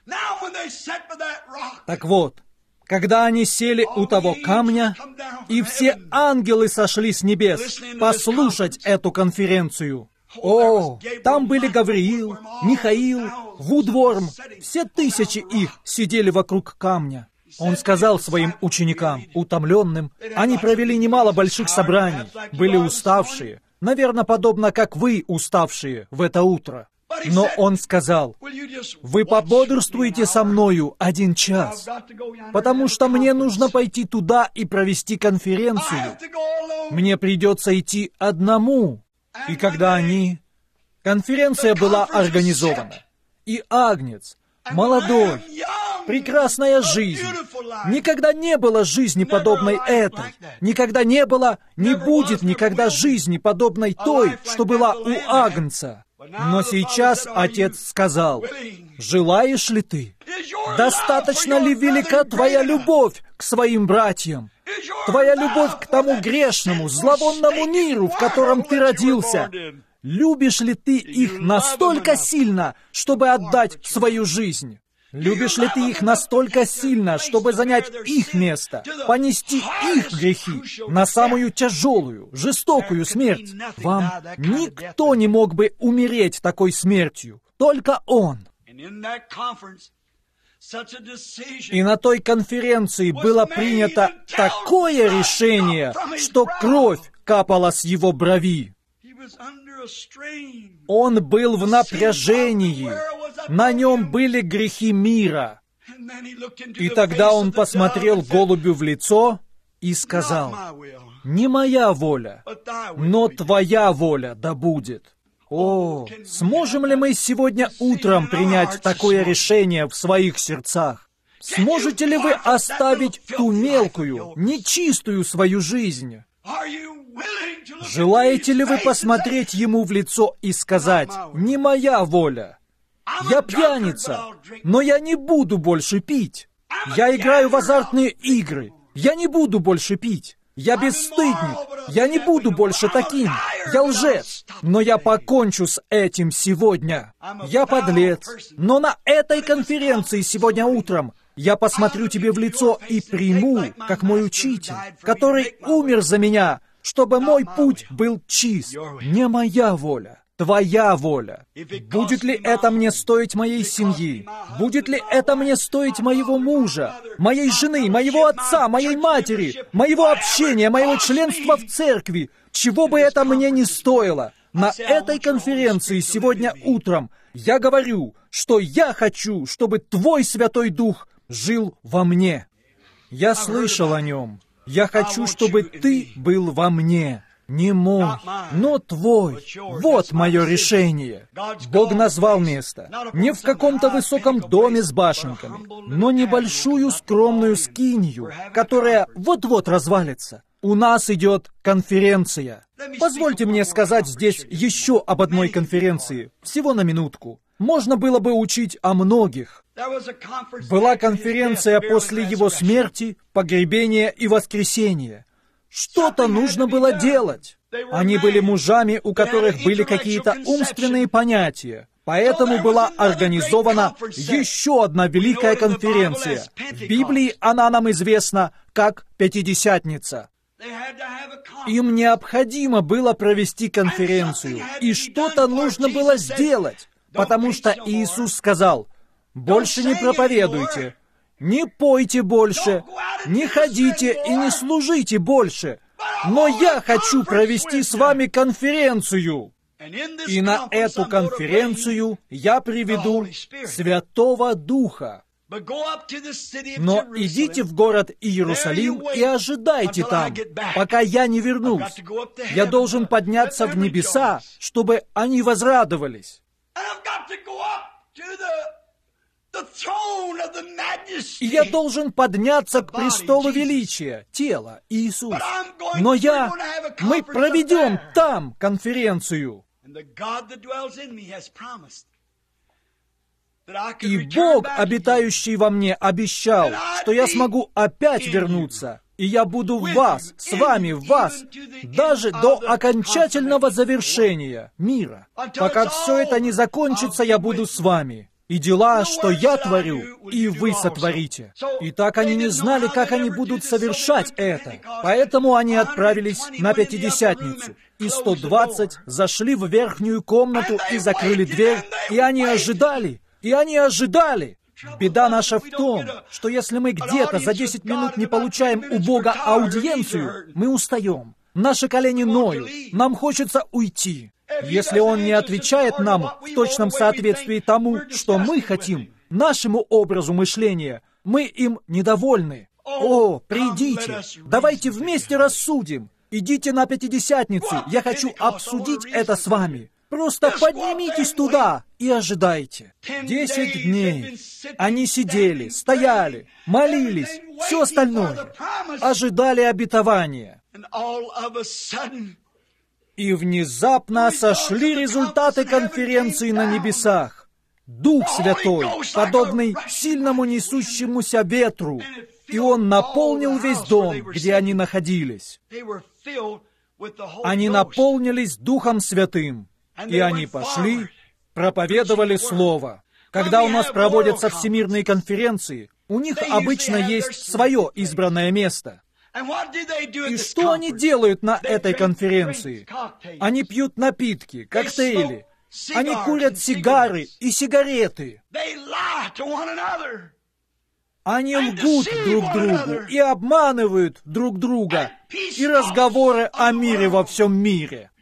Так вот, когда они сели у того камня, и все ангелы сошли с небес послушать эту конференцию. О, там были Гавриил, Михаил, Вудворм, все тысячи их сидели вокруг камня. Он сказал своим ученикам, утомленным, они провели немало больших собраний, были уставшие, наверное, подобно как вы, уставшие, в это утро. Но он сказал, вы пободрствуете со мною 1 час, потому что мне нужно пойти туда и провести конференцию. Мне придется идти одному. И когда конференция была организована, и агнец, молодой, прекрасная жизнь. Никогда не было жизни, подобной этой. Никогда не было, не будет никогда жизни, подобной той, что была у агнца. Но сейчас Отец сказал, желаешь ли ты? Достаточно ли велика твоя любовь к своим братьям? Твоя любовь к тому грешному, зловонному миру, в котором ты родился? Любишь ли ты их настолько сильно, чтобы отдать свою жизнь? Любишь ли ты их настолько сильно, чтобы занять их место, понести их грехи на самую тяжелую, жестокую смерть? Вам никто не мог бы умереть такой смертью, только Он. И на той конференции было принято такое решение, что кровь капала с его брови. Он был в напряжении. На нем были грехи мира. И тогда он посмотрел голубю в лицо и сказал, «Не моя воля, но твоя воля да будет». О, сможем ли мы сегодня утром принять такое решение в своих сердцах? Сможете ли вы оставить ту мелкую, нечистую свою жизнь? Желаете ли вы посмотреть ему в лицо и сказать, «Не моя воля. Я пьяница, но я не буду больше пить. Я играю в азартные игры. Я не буду больше пить. Я бесстыдник. Я не буду больше таким. Я лжец. Но я покончу с этим сегодня. Я подлец. Но на этой конференции сегодня утром я посмотрю тебе в лицо и приму, как мой учитель, который умер за меня, чтобы мой путь был чист. Не моя воля. Твоя воля. Будет ли это мне стоить моей семьи? Будет ли это мне стоить моего мужа, моей жены, моего отца, моей матери, моего общения, моего членства в церкви? Чего бы это мне ни стоило? На этой конференции сегодня утром я говорю, что я хочу, чтобы Твой Святой Дух жил во мне. Я слышал о Нем. Я хочу, чтобы Ты был во мне. Не мой, но Твой. Вот мое решение. Бог назвал место. Не в каком-то высоком доме с башенками, но небольшую скромную скинию, которая вот-вот развалится. У нас идет конференция. Позвольте мне сказать здесь еще об одной конференции. Всего на минутку. Можно было бы учить о многих. Была конференция после его смерти, погребения и воскресения. Что-то нужно было делать. Они были мужами, у которых были какие-то умственные понятия. Поэтому была организована еще одна великая конференция. В Библии она нам известна как Пятидесятница. Им необходимо было провести конференцию, и что-то нужно было сделать, потому что Иисус сказал: «Больше не проповедуйте, не пойте больше, не ходите и не служите больше, но я хочу провести с вами конференцию». И на эту конференцию я приведу Святого Духа. Но идите в город Иерусалим и ожидайте там, пока я не вернусь. Я должен подняться в небеса, чтобы они возрадовались. И я должен подняться к престолу величия, тела Иисуса. Но мы проведем там конференцию. И Бог, обитающий во мне, обещал, что я смогу опять вернуться, и я буду в вас, с вами в вас, даже до окончательного завершения мира. Пока все это не закончится, я буду с вами. И дела, что я творю, и вы сотворите. И так они не знали, как они будут совершать это. Поэтому они отправились на Пятидесятницу. И 120 зашли в верхнюю комнату и закрыли дверь, и они ожидали. И они ожидали. Беда наша в том, что если мы где-то за 10 минут не получаем у Бога аудиенцию, мы устаем. Наши колени ноют. Нам хочется уйти. Если Он не отвечает нам в точном соответствии тому, что мы хотим, нашему образу мышления, мы им недовольны. О, придите, давайте вместе рассудим. Идите на Пятидесятницу, я хочу обсудить это с вами. Просто поднимитесь туда и ожидайте. 10 дней. Они сидели, стояли, молились, все остальное. Ожидали обетования. И внезапно сошли результаты конференции на небесах. Дух Святой, подобный сильному несущемуся ветру, и Он наполнил весь дом, где они находились. Они наполнились Духом Святым, и они пошли, проповедовали Слово. Когда у нас проводятся всемирные конференции, у них обычно есть свое избранное место. И что они делают на этой конференции? Они пьют напитки, коктейли. Они курят сигары и сигареты. Они лгут друг другу и обманывают друг друга. И разговоры о мире во всем мире.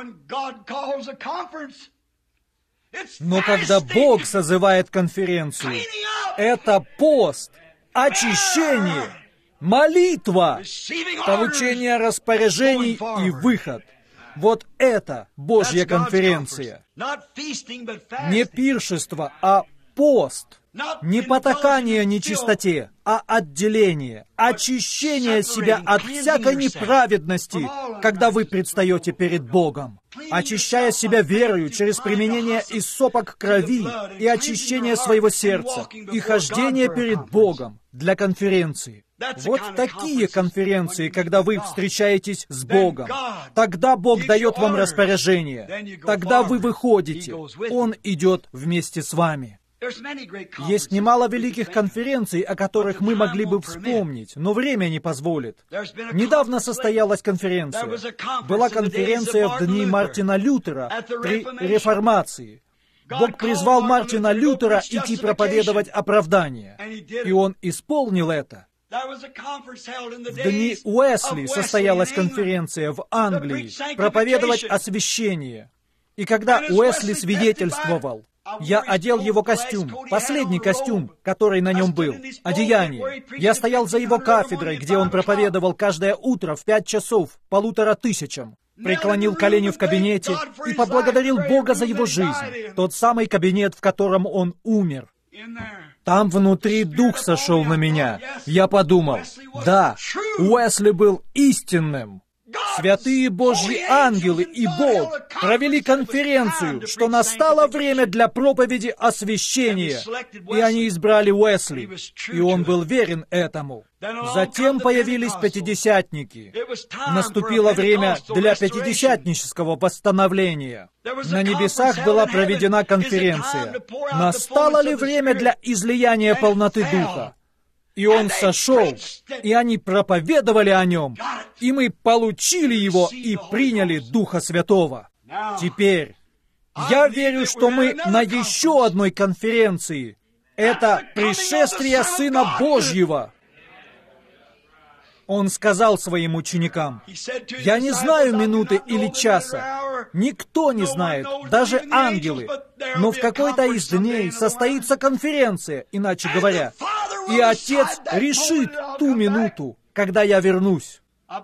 Но когда Бог созывает конференцию, это пост, очищение, молитва, получение распоряжений и выход. Вот это Божья конференция. Не пиршество, а пост. Не потакание нечистоте, а отделение, очищение себя от всякой неправедности, когда вы предстаете перед Богом. Очищая себя верою через применение иссопа крови и очищение своего сердца, и хождение перед Богом для конференции. Вот такие конференции, когда вы встречаетесь с Богом. Тогда Бог дает вам распоряжение. Тогда вы выходите. Он идет вместе с вами. Есть немало великих конференций, о которых мы могли бы вспомнить, но время не позволит. Недавно состоялась конференция. Была конференция в дни Мартина Лютера при реформации. Бог призвал Мартина Лютера идти проповедовать оправдание, и он исполнил это. В дни Уэсли состоялась конференция в Англии проповедовать освящение. И когда Уэсли свидетельствовал, я одел его костюм, последний костюм, который на нем был, одеяние. Я стоял за его кафедрой, где он проповедовал каждое утро в 5 часов 1500. Преклонил колени в кабинете и поблагодарил Бога за его жизнь. Тот самый кабинет, в котором он умер. Там внутри Дух сошел на меня. Я подумал, да, Уэсли был истинным. святые Божьи ангелы и Бог провели конференцию, что настало время для проповеди освящения, и они избрали Уэсли, и он был верен этому. Затем появились пятидесятники. Наступило время для пятидесятнического восстановления. На небесах была проведена конференция. Настало ли время для излияния полноты Духа? И Он сошел, и они проповедовали о Нем, и мы получили Его и приняли Духа Святого. Теперь я верю, что мы на еще одной конференции. Это пришествие Сына Божьего. Он сказал своим ученикам: «Я не знаю минуты или часа. Никто не знает, даже ангелы. Но в какой-то из дней состоится конференция, иначе говоря, и Отец решит ту минуту, когда я вернусь».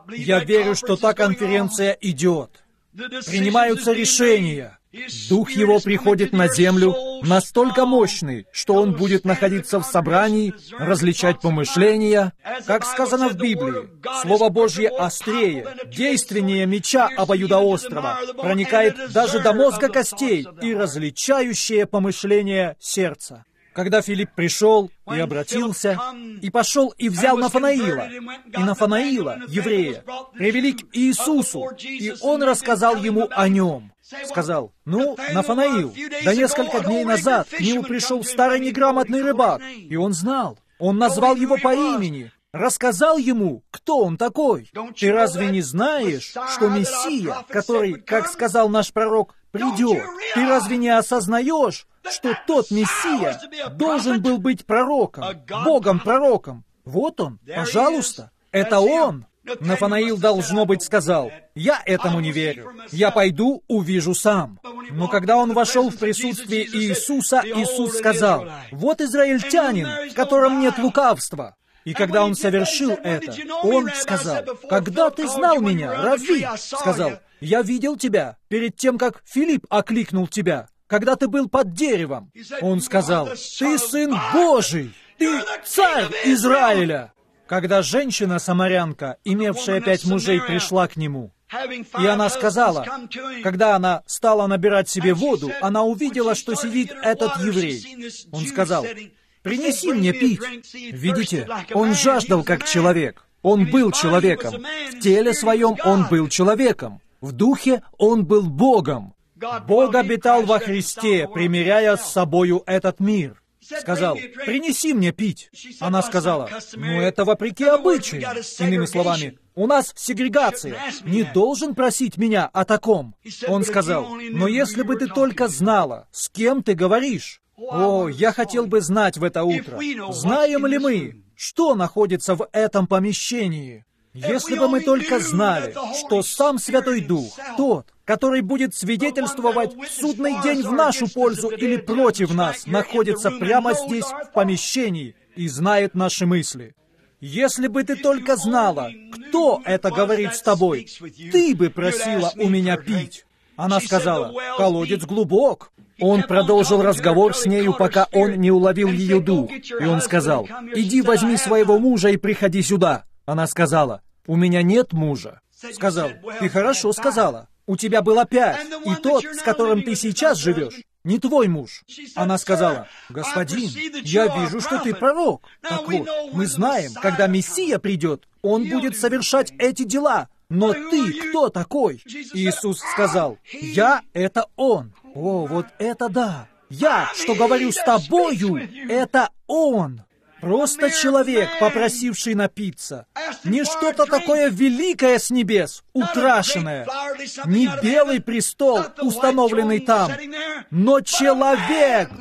Я верю, что та конференция идет. Принимаются решения. Дух Его приходит на землю настолько мощный, что Он будет находиться в собрании, различать помышления. Как сказано в Библии, Слово Божье острее, действеннее меча обоюдоострого, проникает даже до мозга костей и различающее помышления сердца. Когда Филипп пришел и обратился, и пошел и взял Нафанаила, и Нафанаила, еврея, привели к Иисусу, и он рассказал ему о нем. Сказал: «Ну, Нафанаил, да несколько дней назад к нему пришел старый неграмотный рыбак, и он знал. Он назвал его по имени, рассказал ему, кто он такой. Ты разве не знаешь, что Мессия, который, как сказал наш пророк, придет? Ты разве не осознаешь, что тот Мессия должен был быть пророком, Богом-пророком? Вот он, пожалуйста, это он». Нафанаил, должно быть, сказал: «Я этому не верю. Я пойду, увижу сам». Но когда он вошел в присутствие Иисуса, Иисус сказал: «Вот израильтянин, в котором нет лукавства». И когда он совершил это, он сказал: «Когда ты знал меня, Равви?» Сказал: «Я видел тебя перед тем, как Филипп окликнул тебя, когда ты был под деревом». Он сказал: «Ты Сын Божий, ты Царь Израиля». Когда женщина-самарянка, имевшая 5 мужей, пришла к нему, и она сказала, когда она стала набирать себе воду, она увидела, что сидит этот еврей. Он сказал: «Принеси мне пить». Видите, он жаждал как человек. Он был человеком. В теле своем он был человеком. В духе он был Богом. Бог обитал во Христе, примиряя с собою этот мир. Сказал: «Принеси мне пить». Она сказала: «Ну, это вопреки обычаю». Иными словами, у нас сегрегация. Не должен просить меня о таком. Он сказал: «Но если бы ты только знала, с кем ты говоришь». О, я хотел бы знать в это утро, знаем ли мы, что находится в этом помещении. Если бы мы только знали, что сам Святой Дух, тот, который будет свидетельствовать в судный день в нашу пользу или против нас, находится прямо здесь, в помещении, и знает наши мысли. Если бы ты только знала, кто это говорит с тобой, ты бы просила у меня пить. Она сказала: «Колодец глубок». Он продолжил разговор с нею, пока он не уловил ее дух. И он сказал: «Иди возьми своего мужа и приходи сюда». Она сказала: «У меня нет мужа». Сказал: «Ты хорошо сказала. У тебя было 5, и тот, с которым ты сейчас живешь, не твой муж». Она сказала: «Господин, я вижу, что ты пророк. Так вот, мы знаем, когда Мессия придет, он будет совершать эти дела. Но ты кто такой?» Иисус сказал: «Я — это Он». О, вот это да! Я, что говорю с тобою, это Он. Просто человек, попросивший напиться. Не что-то такое великое с небес, украшенное. Не белый престол, установленный там, но человек.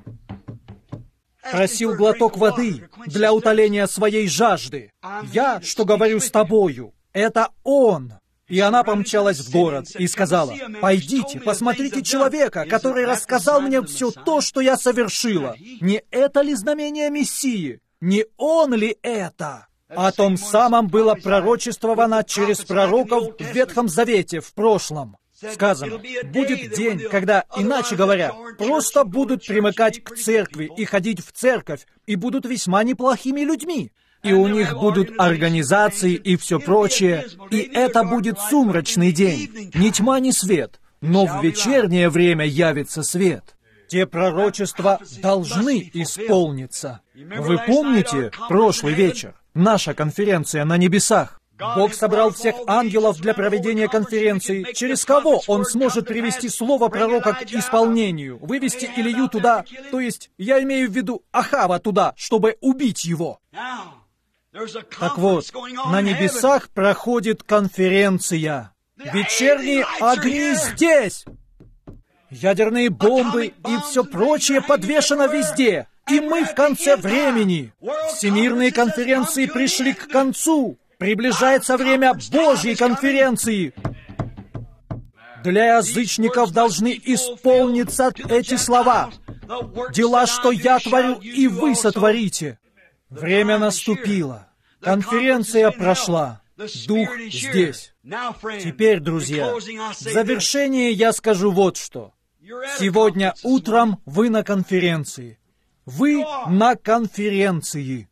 Просил глоток воды для утоления своей жажды. Я, что говорю с тобою, это Он. И она помчалась в город и сказала: «Пойдите, посмотрите человека, который рассказал мне все то, что я совершила. Не это ли знамение Мессии? Не он ли это?» О том самом было пророчествовано через пророков в Ветхом Завете в прошлом. Сказано: будет день, когда, иначе говоря, просто будут примыкать к церкви и ходить в церковь, и будут весьма неплохими людьми. И у них будут организации и все прочее, и это будет сумрачный день, ни тьма, ни свет, но в вечернее время явится свет. Те пророчества должны исполниться. Вы помните прошлый вечер? Наша конференция на небесах. Бог собрал всех ангелов для проведения конференции. Через кого Он сможет привести слово пророка к исполнению? Вывести Илью туда, то есть, я имею в виду Ахава туда, чтобы убить его. Так вот, на небесах проходит конференция. Вечерние огни здесь! Ядерные бомбы и все прочее подвешено везде. И мы в конце времени. Всемирные конференции пришли к концу. Приближается время Божьей конференции. Для язычников должны исполниться эти слова. Дела, что я творю, и вы сотворите. Время наступило. Конференция прошла. Дух здесь. Теперь, друзья, в завершение я скажу вот что. Сегодня утром вы на конференции. Вы на конференции.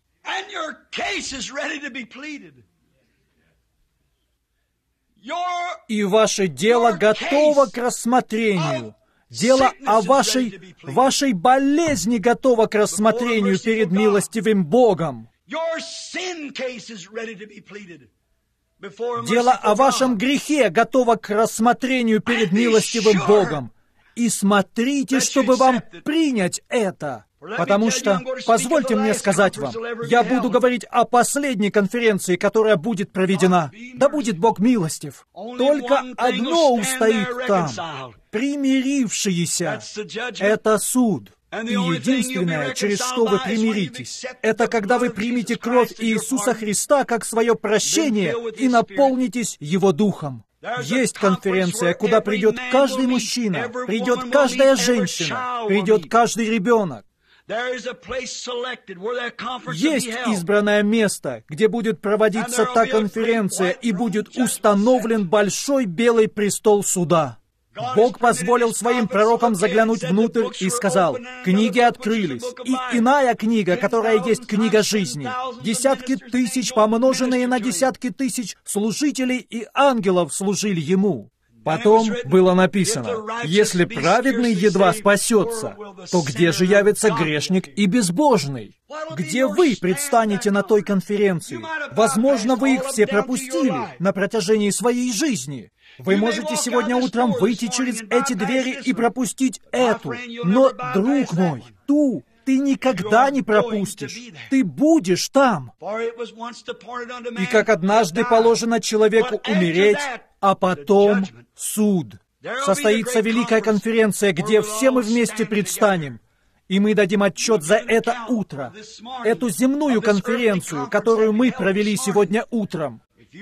И ваше дело готово к рассмотрению. Дело о вашей болезни готово к рассмотрению перед милостивым Богом. Дело о вашем грехе готово к рассмотрению перед милостивым Богом. И смотрите, чтобы вам принять это. Потому что, позвольте мне сказать вам, я буду говорить о последней конференции, которая будет проведена. Да будет Бог милостив. Только одно устоит там. Примирившиеся. Это суд. И единственное, через что вы примиритесь, это когда вы примете кровь Иисуса Христа как свое прощение и наполнитесь Его Духом. Есть конференция, куда придет каждый мужчина, придет каждая женщина, придет каждый ребенок. Есть избранное место, где будет проводиться та конференция и будет установлен большой белый престол суда. Бог позволил своим пророкам заглянуть внутрь и сказал, книги открылись, и иная книга, которая есть книга жизни. Десятки тысяч, помноженные на десятки тысяч служителей и ангелов служили Ему. Потом было написано, если праведный едва спасется, то где же явится грешник и безбожный? Где вы предстанете на той конференции? Возможно, вы их все пропустили на протяжении своей жизни. Вы можете сегодня утром выйти через эти двери и пропустить эту. Но, друг мой, ты никогда не пропустишь. Ты будешь там. И как однажды положено человеку умереть, а потом суд. Состоится великая конференция, где все мы вместе предстанем. И мы дадим отчет за это утро. Эту земную конференцию, которую мы провели сегодня утром.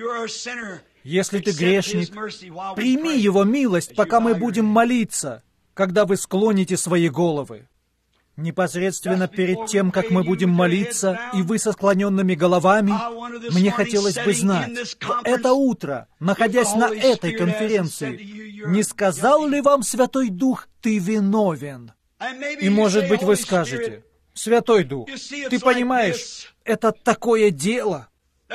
Если ты грешник, прими Его милость, пока мы будем молиться, когда вы склоните свои головы. Непосредственно перед тем, как мы будем молиться, и вы со склоненными головами, мне хотелось бы знать, это утро, находясь на этой конференции, не сказал ли вам Святой Дух, ты виновен? И, может быть, вы скажете, Святой Дух, ты понимаешь, это такое дело.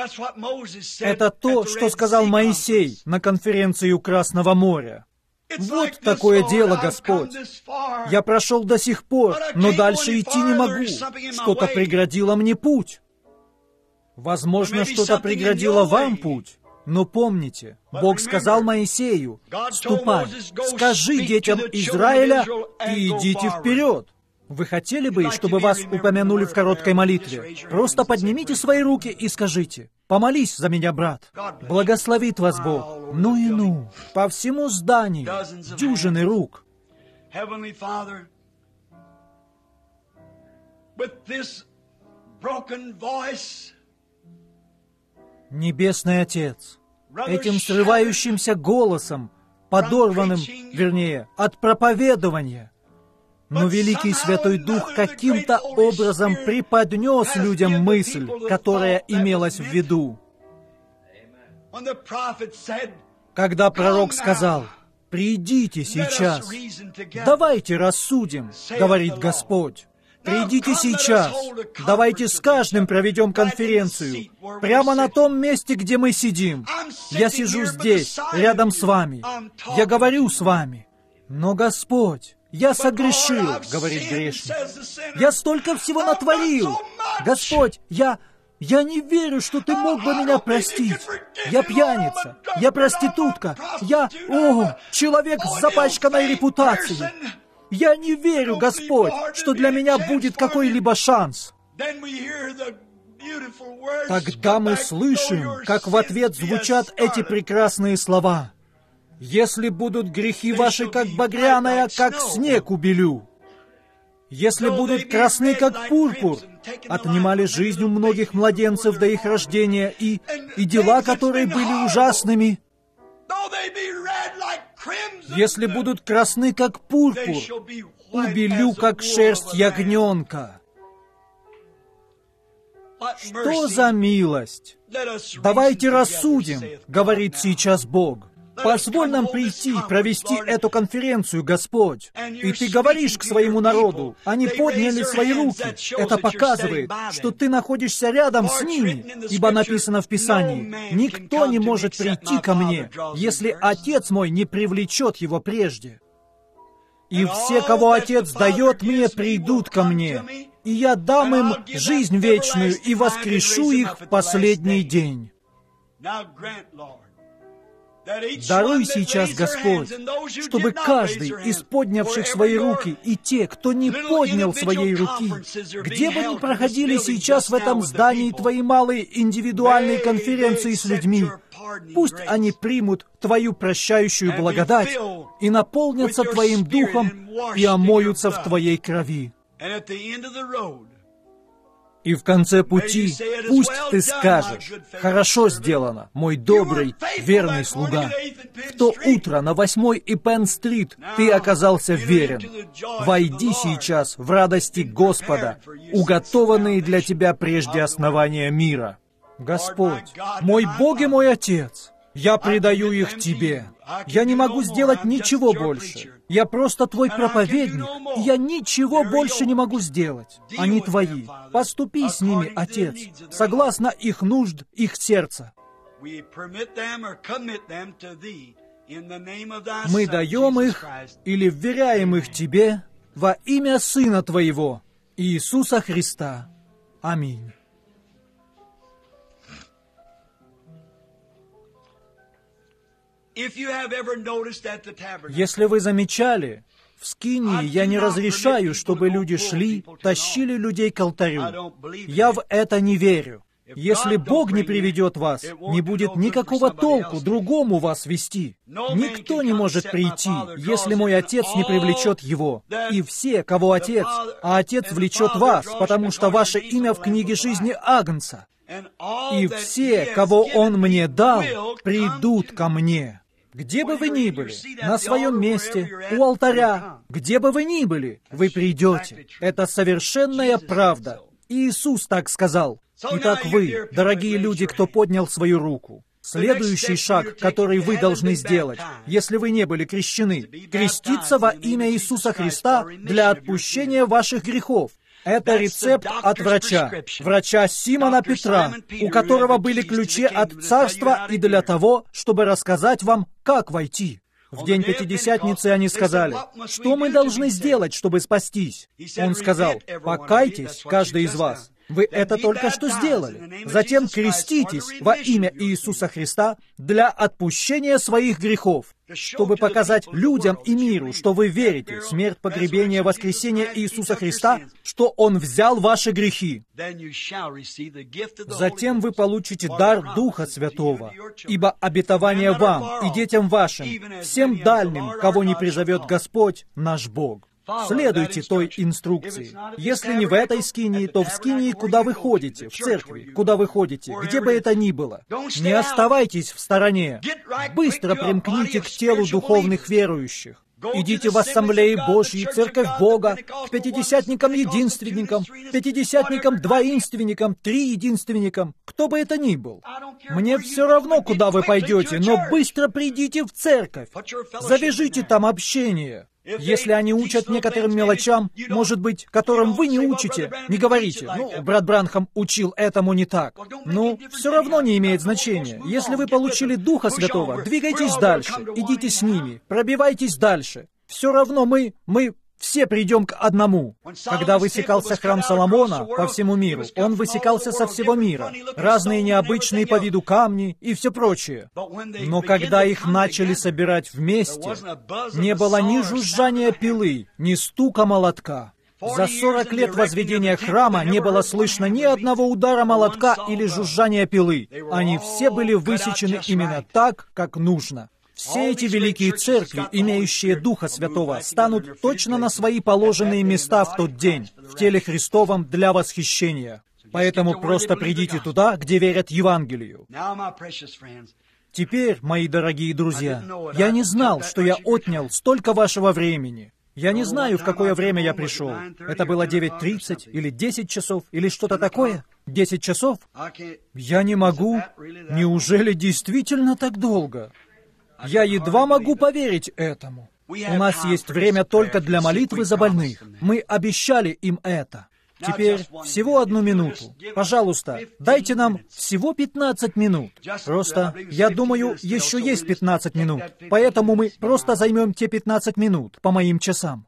Это то, что сказал Моисей на конференции у Красного моря. Вот такое дело, Господь. Я прошел до сих пор, но дальше идти не могу. Что-то преградило мне путь. Возможно, что-то преградило вам путь. Но помните, Бог сказал Моисею, «Ступай, скажи детям Израиля и идите вперед». Вы хотели бы, чтобы вас упомянули в короткой молитве? Просто поднимите свои руки и скажите, «Помолись за меня, брат». Благословит вас Бог. Ну и ну. По всему зданию дюжины рук. Небесный Отец, этим срывающимся голосом, подорванным, от проповедования, но Великий Святой Дух каким-то образом преподнес людям мысль, которая имелась в виду. Когда пророк сказал, «Придите сейчас, давайте рассудим», говорит Господь, Придите сейчас. Давайте с каждым проведем конференцию. Прямо на том месте, где мы сидим. Я сижу здесь, рядом с вами. Я говорю с вами. Но, Господь, я согрешил, говорит грешник. Я столько всего натворил. Господь, я не верю, что Ты мог бы меня простить. Я пьяница, я проститутка, человек с запачканной репутацией. Я не верю, Господь, что для меня будет какой-либо шанс. Тогда мы слышим, как в ответ звучат эти прекрасные слова. «Если будут грехи ваши, как багряная, как снег убелю. Если будут красны, как пурпур», отнимали жизнь у многих младенцев до их рождения, и дела, которые были ужасными. «Если будут красны, как пурпур, убелю, как шерсть ягненка». Что за милость? Давайте рассудим, говорит сейчас Бог. Позволь нам прийти, провести эту конференцию, Господь. И Ты говоришь к своему народу. Они подняли свои руки. Это показывает, что Ты находишься рядом с ними. Ибо написано в Писании: «Никто не может прийти ко мне, если Отец мой не привлечет его прежде. И все, кого Отец дает мне, придут ко мне, и я дам им жизнь вечную и воскрешу их в последний день». Даруй сейчас, Господь, чтобы каждый из поднявших свои руки и те, кто не поднял своей руки, где бы ни проходили сейчас в этом здании Твои малые индивидуальные конференции с людьми, пусть они примут Твою прощающую благодать и наполнятся Твоим Духом и омоются в Твоей крови. И в конце пути пусть Ты скажешь: «Хорошо сделано, мой добрый, верный слуга. В то утро на 8-й и Пенн-стрит Ты оказался верен. Войди сейчас в радости Господа, уготованные для Тебя прежде основания мира». Господь, мой Бог и мой Отец, я предаю их Тебе. Я не могу сделать ничего больше. Я просто Твой проповедник, и я ничего больше не могу сделать. Они Твои. Поступи с ними, Отец, согласно их нужд, их сердца. Мы даем их или вверяем их Тебе во имя Сына Твоего, Иисуса Христа. Аминь. Если вы замечали, в скинии я не разрешаю, чтобы люди шли, тащили людей к алтарю. Я в это не верю. Если Бог не приведет вас, не будет никакого толку другому вас вести. Никто не может прийти, если мой Отец не привлечет его. И все, кого Отец, а Отец влечет вас, потому что ваше имя в книге жизни Агнца. И все, кого Он мне дал, придут ко мне. Где бы вы ни были, на своем месте, у алтаря, где бы вы ни были, вы придете. Это совершенная правда. Иисус так сказал. Итак, вы, дорогие люди, кто поднял свою руку, следующий шаг, который вы должны сделать, если вы не были крещены, креститься во имя Иисуса Христа для отпущения ваших грехов. Это рецепт от врача Симона Петра, у которого были ключи от царства и для того, чтобы рассказать вам, как войти. В день Пятидесятницы они сказали: «Что мы должны сделать, чтобы спастись?» Он сказал: «Покайтесь, каждый из вас». Вы это только что сделали. Затем креститесь во имя Иисуса Христа для отпущения своих грехов, чтобы показать людям и миру, что вы верите в смерть, погребение, воскресение Иисуса Христа, что Он взял ваши грехи. Затем вы получите дар Духа Святого, ибо обетование вам и детям вашим, всем дальним, кого не призовет Господь, наш Бог. Следуйте той инструкции. Если не в этой скинии, то в скинии, куда вы ходите, в церкви, куда вы ходите, где бы это ни было. Не оставайтесь в стороне. Быстро примкните к телу духовных верующих. Идите в ассамблеи Божьи, Церковь Бога, к пятидесятникам-единственникам, пятидесятникам-двоинственникам, триединственникам, кто бы это ни был. Мне все равно, куда вы пойдете, но быстро придите в церковь. Завяжите там общение. Если они учат некоторым мелочам, может быть, которым вы не учите, не говорите, брат Бранхам учил этому не так. Все равно не имеет значения. Если вы получили Духа Святого, двигайтесь дальше, идите с ними, пробивайтесь дальше. Все равно мы все придем к одному. Когда высекался храм Соломона по всему миру, он высекался со всего мира. Разные необычные по виду камни и все прочее. Но когда их начали собирать вместе, не было ни жужжания пилы, ни стука молотка. За 40 лет возведения храма не было слышно ни одного удара молотка или жужжания пилы. Они все были высечены именно так, как нужно. Все эти великие церкви, имеющие Духа Святого, станут точно на свои положенные места в тот день, в теле Христовом для восхищения. Поэтому просто придите туда, где верят Евангелию. Теперь, мои дорогие друзья, я не знал, что я отнял столько вашего времени. Я не знаю, в какое время я пришел. Это было 9:30 или 10 часов, или что-то такое? 10 часов? Я не могу. Неужели действительно так долго? Я едва могу поверить этому. У нас есть время только для молитвы за больных. Мы обещали им это. Теперь всего 1 минуту. Пожалуйста, дайте нам всего 15 минут. Просто, я думаю, еще есть 15 минут. Поэтому мы просто займем те 15 минут по моим часам.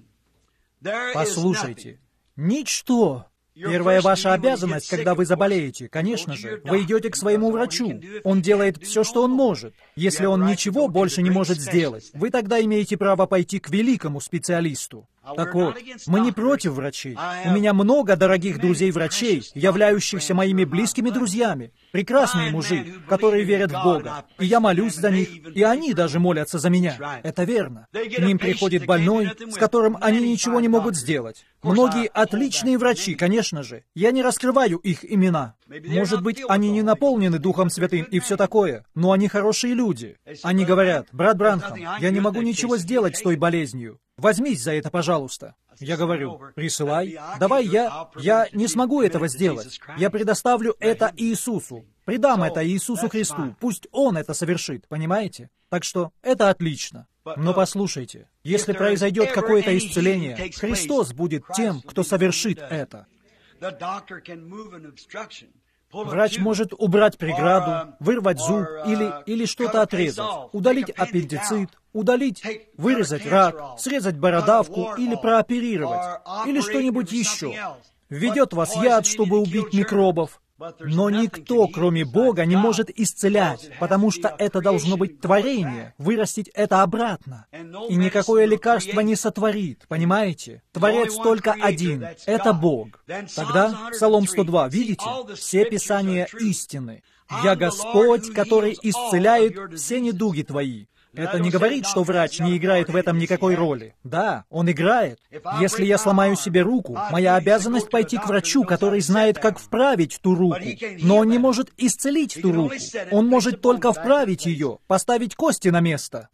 Послушайте, ничто. Первая ваша обязанность, когда вы заболеете, конечно же, вы идете к своему врачу. Он делает все, что он может. Если он ничего больше не может сделать, вы тогда имеете право пойти к великому специалисту. Так вот, мы не против врачей. У меня много дорогих друзей-врачей, являющихся моими близкими друзьями. Прекрасные мужи, которые верят в Бога. И я молюсь за них, и они даже молятся за меня. Это верно. К ним приходит больной, с которым они ничего не могут сделать. Многие отличные врачи, конечно же. Я не раскрываю их имена. Может быть, они не наполнены Духом Святым и все такое, но они хорошие люди. Они говорят: брат Бранхам, я не могу ничего сделать с той болезнью. Возьмись за это, пожалуйста. Я говорю: присылай. Давай я не смогу этого сделать. Я предоставлю это Иисусу. Предам это Иисусу Христу. Пусть Он это совершит, понимаете? Так что это отлично. Но послушайте, если произойдет какое-то исцеление, Христос будет тем, кто совершит это. Врач может убрать преграду, вырвать зуб или что-то отрезать, удалить аппендицит, вырезать рак, срезать бородавку или прооперировать, или что-нибудь еще. Введет вас яд, чтобы убить микробов. Но никто, кроме Бога, не может исцелять, потому что это должно быть творение, вырастить это обратно. И никакое лекарство не сотворит, понимаете? Творец только один — это Бог. Тогда Псалом 102, видите? Все Писания истины. «Я Господь, который исцеляет все недуги твои». Это не говорит, что врач не играет в этом никакой роли. Да, он играет. Если я сломаю себе руку, моя обязанность пойти к врачу, который знает, как вправить ту руку. Но он не может исцелить ту руку. Он может только вправить ее, поставить кости на место.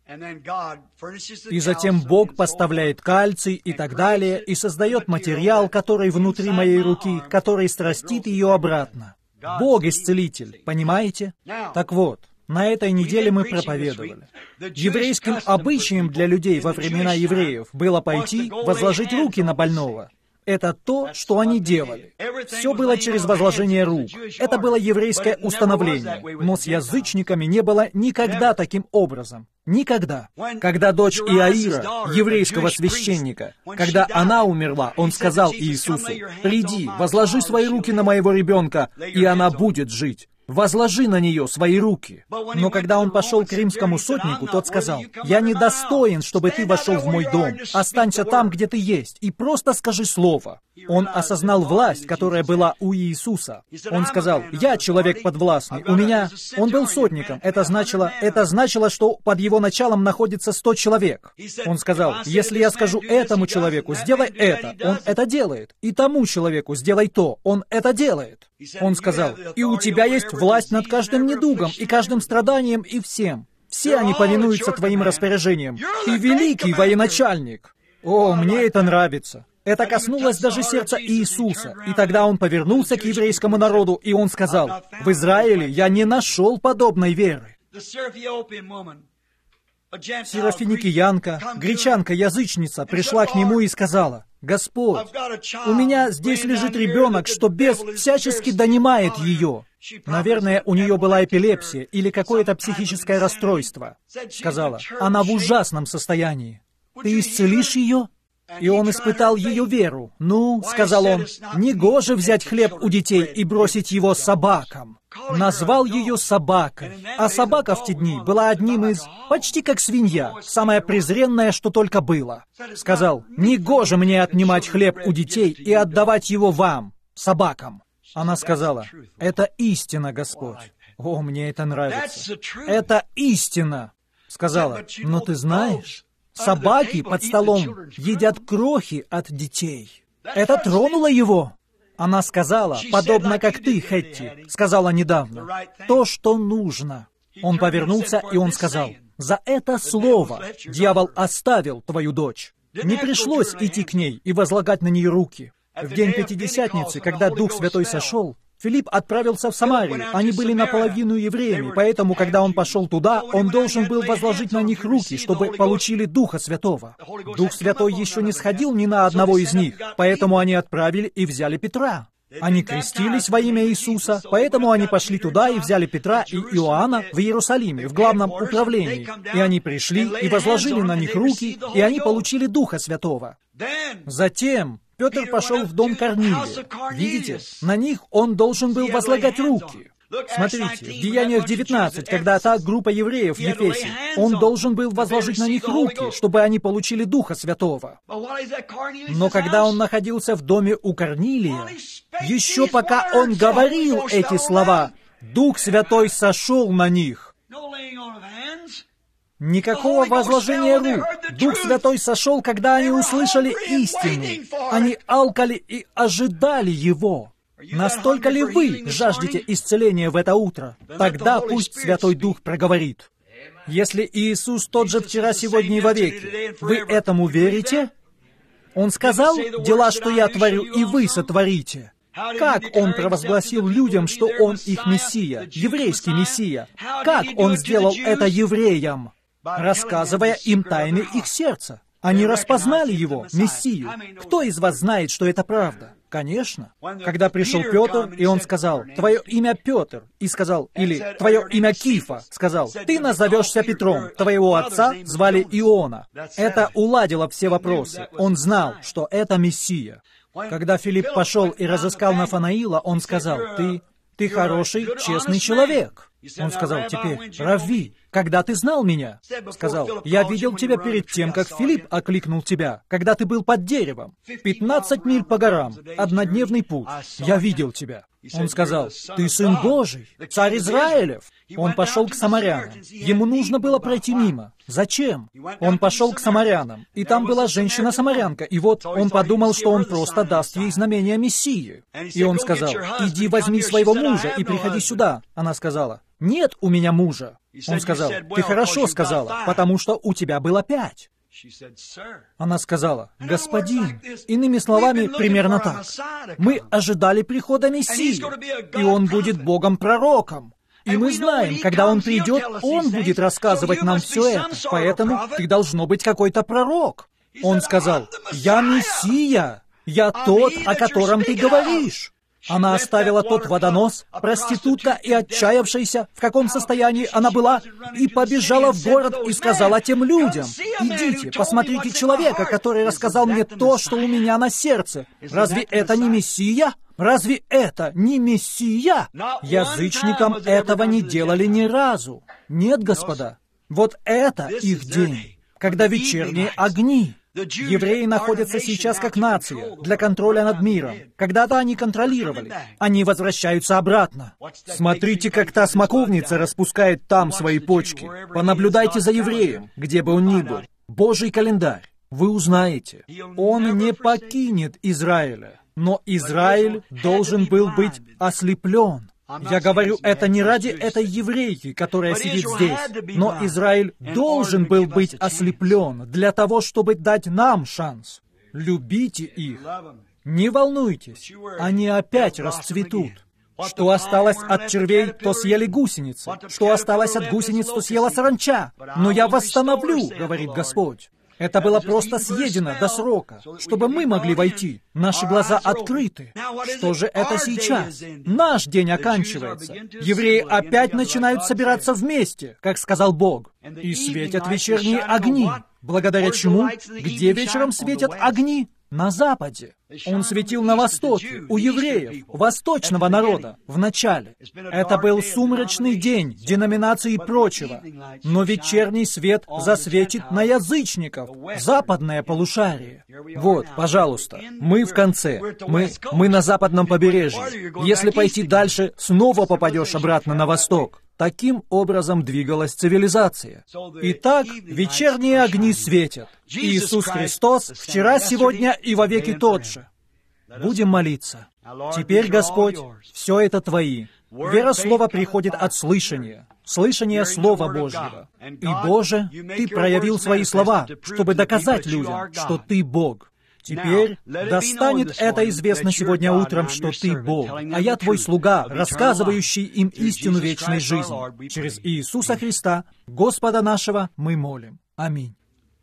И затем Бог поставляет кальций и так далее, и создает материал, который внутри моей руки, который срастит ее обратно. Бог исцелитель, понимаете? Так вот. На этой неделе мы проповедовали. Еврейским обычаем для людей во времена евреев было пойти, возложить руки на больного. Это то, что они делали. Все было через возложение рук. Это было еврейское установление. Но с язычниками не было никогда таким образом. Никогда. Когда дочь Иаира, еврейского священника, когда она умерла, он сказал Иисусу: «Приди, возложи свои руки на моего ребенка, и она будет жить». Возложи на нее свои руки. Но когда он пошел к римскому сотнику, тот сказал: «Я недостоин, чтобы ты вошел в мой дом. Останься там, где ты есть, и просто скажи слово». Он осознал власть, которая была у Иисуса. Он сказал: «Я человек подвластный, у меня...» Он был сотником. Это значило, что под его началом находится 100 человек. Он сказал: «Если я скажу этому человеку, сделай это, он это делает. И тому человеку, сделай то, он это делает». Он сказал: «И у тебя есть власть над каждым недугом, и каждым страданием, и всем. Все они повинуются твоим распоряжениям. Ты великий военачальник». О, мне это нравится. Это коснулось даже сердца Иисуса. И тогда он повернулся к еврейскому народу, и он сказал: «В Израиле я не нашел подобной веры». Серафиникиянка, гречанка-язычница, пришла к нему и сказала: «Господь, у меня здесь лежит ребенок, что бес всячески донимает ее». Наверное, у нее была эпилепсия или какое-то психическое расстройство. Сказала: «Она в ужасном состоянии. Ты исцелишь ее?» И он испытал ее веру. «Ну, — сказал он, — негоже взять хлеб у детей и бросить его собакам». Назвал ее собакой. А собака в те дни была одним из, почти как свинья, самое презренное, что только было. Сказал: «Негоже мне отнимать хлеб у детей и отдавать его вам, собакам». Она сказала: «Это истина, Господь». О, мне это нравится. «Это истина». Сказала: «Но ты знаешь, собаки под столом едят крохи от детей». Это тронуло его. Она сказала, подобно как ты, Хетти, сказала недавно, то, что нужно. Он повернулся, и он сказал: «За это слово дьявол оставил твою дочь». Не пришлось идти к ней и возлагать на нее руки. В день Пятидесятницы, когда Дух Святой сошел, Филипп отправился в Самарию. Они были наполовину евреями, поэтому, когда он пошел туда, он должен был возложить на них руки, чтобы получили Духа Святого. Дух Святой еще не сходил ни на одного из них, поэтому они отправили и взяли Петра. Они крестились во имя Иисуса, поэтому они пошли туда и взяли Петра и Иоанна в Иерусалиме, в главном управлении. И они пришли и возложили на них руки, и они получили Духа Святого. Затем Петр пошел в дом Корнилия. Видите, на них он должен был возлагать руки. Смотрите, в Деяниях 19, когда та группа евреев в Ефесе, он должен был возложить на них руки, чтобы они получили Духа Святого. Но когда он находился в доме у Корнилия, еще пока он говорил эти слова, Дух Святой сошел на них. Никакого возложения рук. Дух Святой сошел, когда они услышали истину. Они алкали и ожидали Его. Настолько ли вы жаждете исцеления в это утро? Тогда пусть Святой Дух проговорит. Если Иисус тот же вчера, сегодня и вовеки, вы этому верите? Он сказал: «Дела, что я творю, и вы сотворите». Как Он провозгласил людям, что Он их Мессия, еврейский Мессия? Как Он сделал это евреям? Рассказывая им тайны их сердца. Они распознали Его, Мессию. Кто из вас знает, что это правда? Конечно. Когда пришел Петр, и он сказал: «Твое имя Петр», и сказал, или «Твое имя Кифа», сказал: «Ты назовешься Петром, твоего отца звали Иона». Это уладило все вопросы. Он знал, что это Мессия. Когда Филипп пошел и разыскал Нафанаила, он сказал: «Ты хороший, честный человек». Он сказал: «Теперь, Равви, когда ты знал меня?» Сказал: «Я видел тебя перед тем, как Филипп окликнул тебя, когда ты был под деревом. 15 миль по горам, однодневный путь. Я видел тебя». Он сказал: «Ты Сын Божий, Царь Израилев». Он пошел к самарянам. Ему нужно было пройти мимо. Зачем? Он пошел к самарянам, и там была женщина-самарянка, и вот он подумал, что он просто даст ей знамение Мессии. И он сказал: «Иди возьми своего мужа и приходи сюда». Она сказала: «Нет у меня мужа». Он сказал: «Ты хорошо сказала, потому что у тебя было 5». Она сказала: «Господин», иными словами, примерно так, «мы ожидали прихода Мессии, и Он будет Богом-пророком. И мы знаем, когда Он придет, Он будет рассказывать нам все это, поэтому ты должно быть какой-то пророк». Он сказал: «Я Мессия, я тот, о котором ты говоришь». Она оставила тот водонос, проститутка и отчаявшаяся, в каком состоянии она была, и побежала в город и сказала тем людям: «Идите, посмотрите человека, который рассказал мне то, что у меня на сердце. Разве это не Мессия? Разве это не Мессия?» Язычникам этого не делали ни разу. Нет, господа. Вот это их день, когда вечерние огни. Евреи находятся сейчас как нация для контроля над миром. Когда-то они контролировали. Они возвращаются обратно. Смотрите, как та смоковница распускает там свои почки. Понаблюдайте за евреем, где бы он ни был. Божий календарь. Вы узнаете. Он не покинет Израиля. Но Израиль должен был быть ослеплен. Я говорю это не ради этой еврейки, которая сидит здесь, но Израиль должен был быть ослеплен для того, чтобы дать нам шанс. Любите их. Не волнуйтесь, они опять расцветут. Что осталось от червей, то съели гусеницы. Что осталось от гусениц, то съела саранча. Но я восстановлю, говорит Господь. Это было просто съедено до срока, чтобы мы могли войти. Наши глаза открыты. Что же это сейчас? Наш день оканчивается. Евреи опять начинают собираться вместе, как сказал Бог. И светят вечерние огни. Благодаря чему? Где вечером светят огни? На западе. Он светил на востоке, у евреев, восточного народа, в начале. Это был сумрачный день, деноминации и прочего. Но вечерний свет засветит на язычников, западное полушарие. Вот, пожалуйста, мы в конце. Мы на западном побережье. Если пойти дальше, снова попадешь обратно на восток. Таким образом двигалась цивилизация. Итак, вечерние огни светят. Иисус Христос вчера, сегодня и вовеки тот же. Будем молиться. Теперь, Господь, все это Твои. Вера слова приходит от слышания. Слышание Слова Божьего. И, Боже, Ты проявил Свои слова, чтобы доказать людям, что Ты Бог. Теперь да станет это известно сегодня утром, что Ты Бог, а я Твой слуга, рассказывающий им истину вечной жизни. Через Иисуса Христа, Господа нашего, мы молим. Аминь.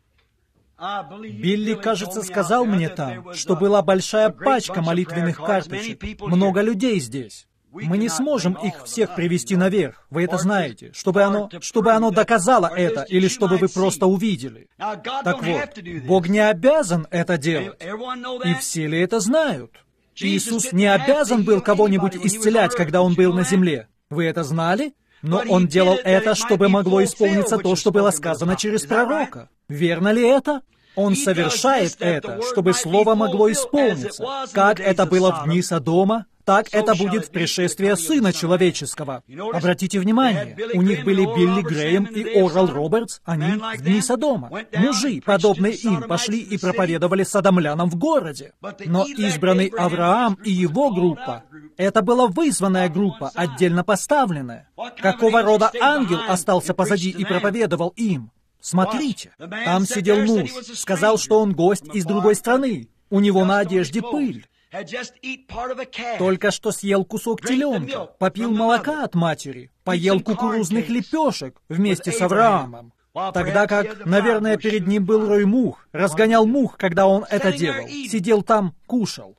Билли, кажется, сказал мне там, что была большая пачка молитвенных карточек. Много людей здесь. Мы не сможем их всех привести наверх, вы это знаете, чтобы оно доказало это, или чтобы вы просто увидели. Так вот, Бог не обязан это делать. И все ли это знают? Иисус не обязан был кого-нибудь исцелять, когда Он был на земле. Вы это знали? Но Он делал это, чтобы могло исполниться то, что было сказано через пророка. Верно ли это? Он совершает это, чтобы Слово могло исполниться. Как это было в дни Содома, так это будет в пришествии Сына Человеческого. Обратите внимание, у них были Билли Грэем и Орал Робертс, они в дни Содома. Мужи, подобные им, пошли и проповедовали содомлянам в городе. Но избранный Авраам и его группа, это была вызванная группа, отдельно поставленная. Какого рода ангел остался позади и проповедовал им? Смотрите, там сидел муж, сказал, что он гость из другой страны. У него на одежде пыль. Только что съел кусок теленка, попил молока от матери, поел кукурузных лепешек вместе с Авраамом. Тогда как, наверное, перед ним был рой мух, разгонял мух, когда он это делал, сидел там, кушал.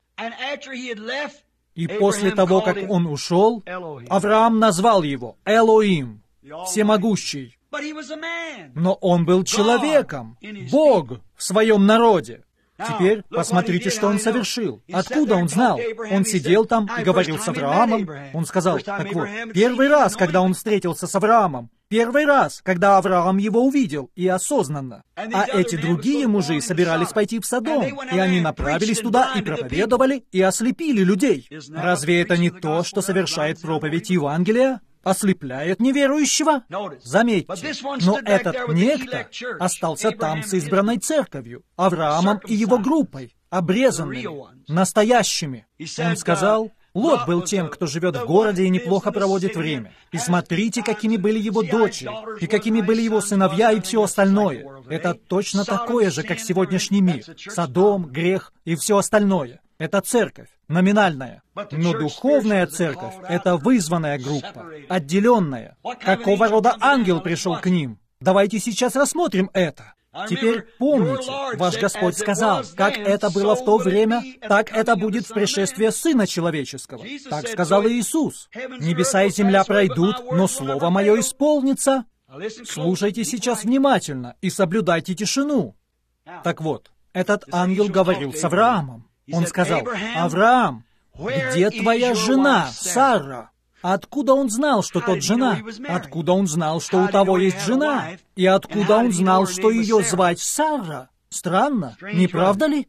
И после того, как он ушел, Авраам назвал его Элоим, всемогущий. Но он был человеком, Бог в своем народе. Теперь посмотрите, что он совершил. Откуда он знал? Он сидел там и говорил с Авраамом. Он сказал, так вот, первый раз, когда он встретился с Авраамом, первый раз, когда Авраам его увидел, и осознанно. А эти другие мужи собирались пойти в Содом, и они направились туда и проповедовали, и ослепили людей. Разве это не то, что совершает проповедь Евангелия? Ослепляет неверующего? Заметьте, но этот некто остался там с избранной церковью, Авраамом и его группой, обрезанными, настоящими. Он сказал, Лот был тем, кто живет в городе и неплохо проводит время. И смотрите, какими были его дочери, и какими были его сыновья и все остальное. Это точно такое же, как сегодняшний мир. Содом, грех и все остальное. Это церковь, номинальная. Но духовная церковь — это вызванная группа, отделенная. Какого рода ангел пришел к ним? Давайте сейчас рассмотрим это. Теперь помните, ваш Господь сказал, как это было в то время, так это будет в пришествии Сына Человеческого. Так сказал Иисус. Небеса и земля пройдут, но Слово Мое исполнится. Слушайте сейчас внимательно и соблюдайте тишину. Так вот, этот ангел говорил с Авраамом. Он сказал, «Авраам, где твоя жена, Сара?» Откуда он знал, что тот жена? Откуда он знал, что у того есть жена? И откуда он знал, что ее звать Сара? Странно, не правда ли?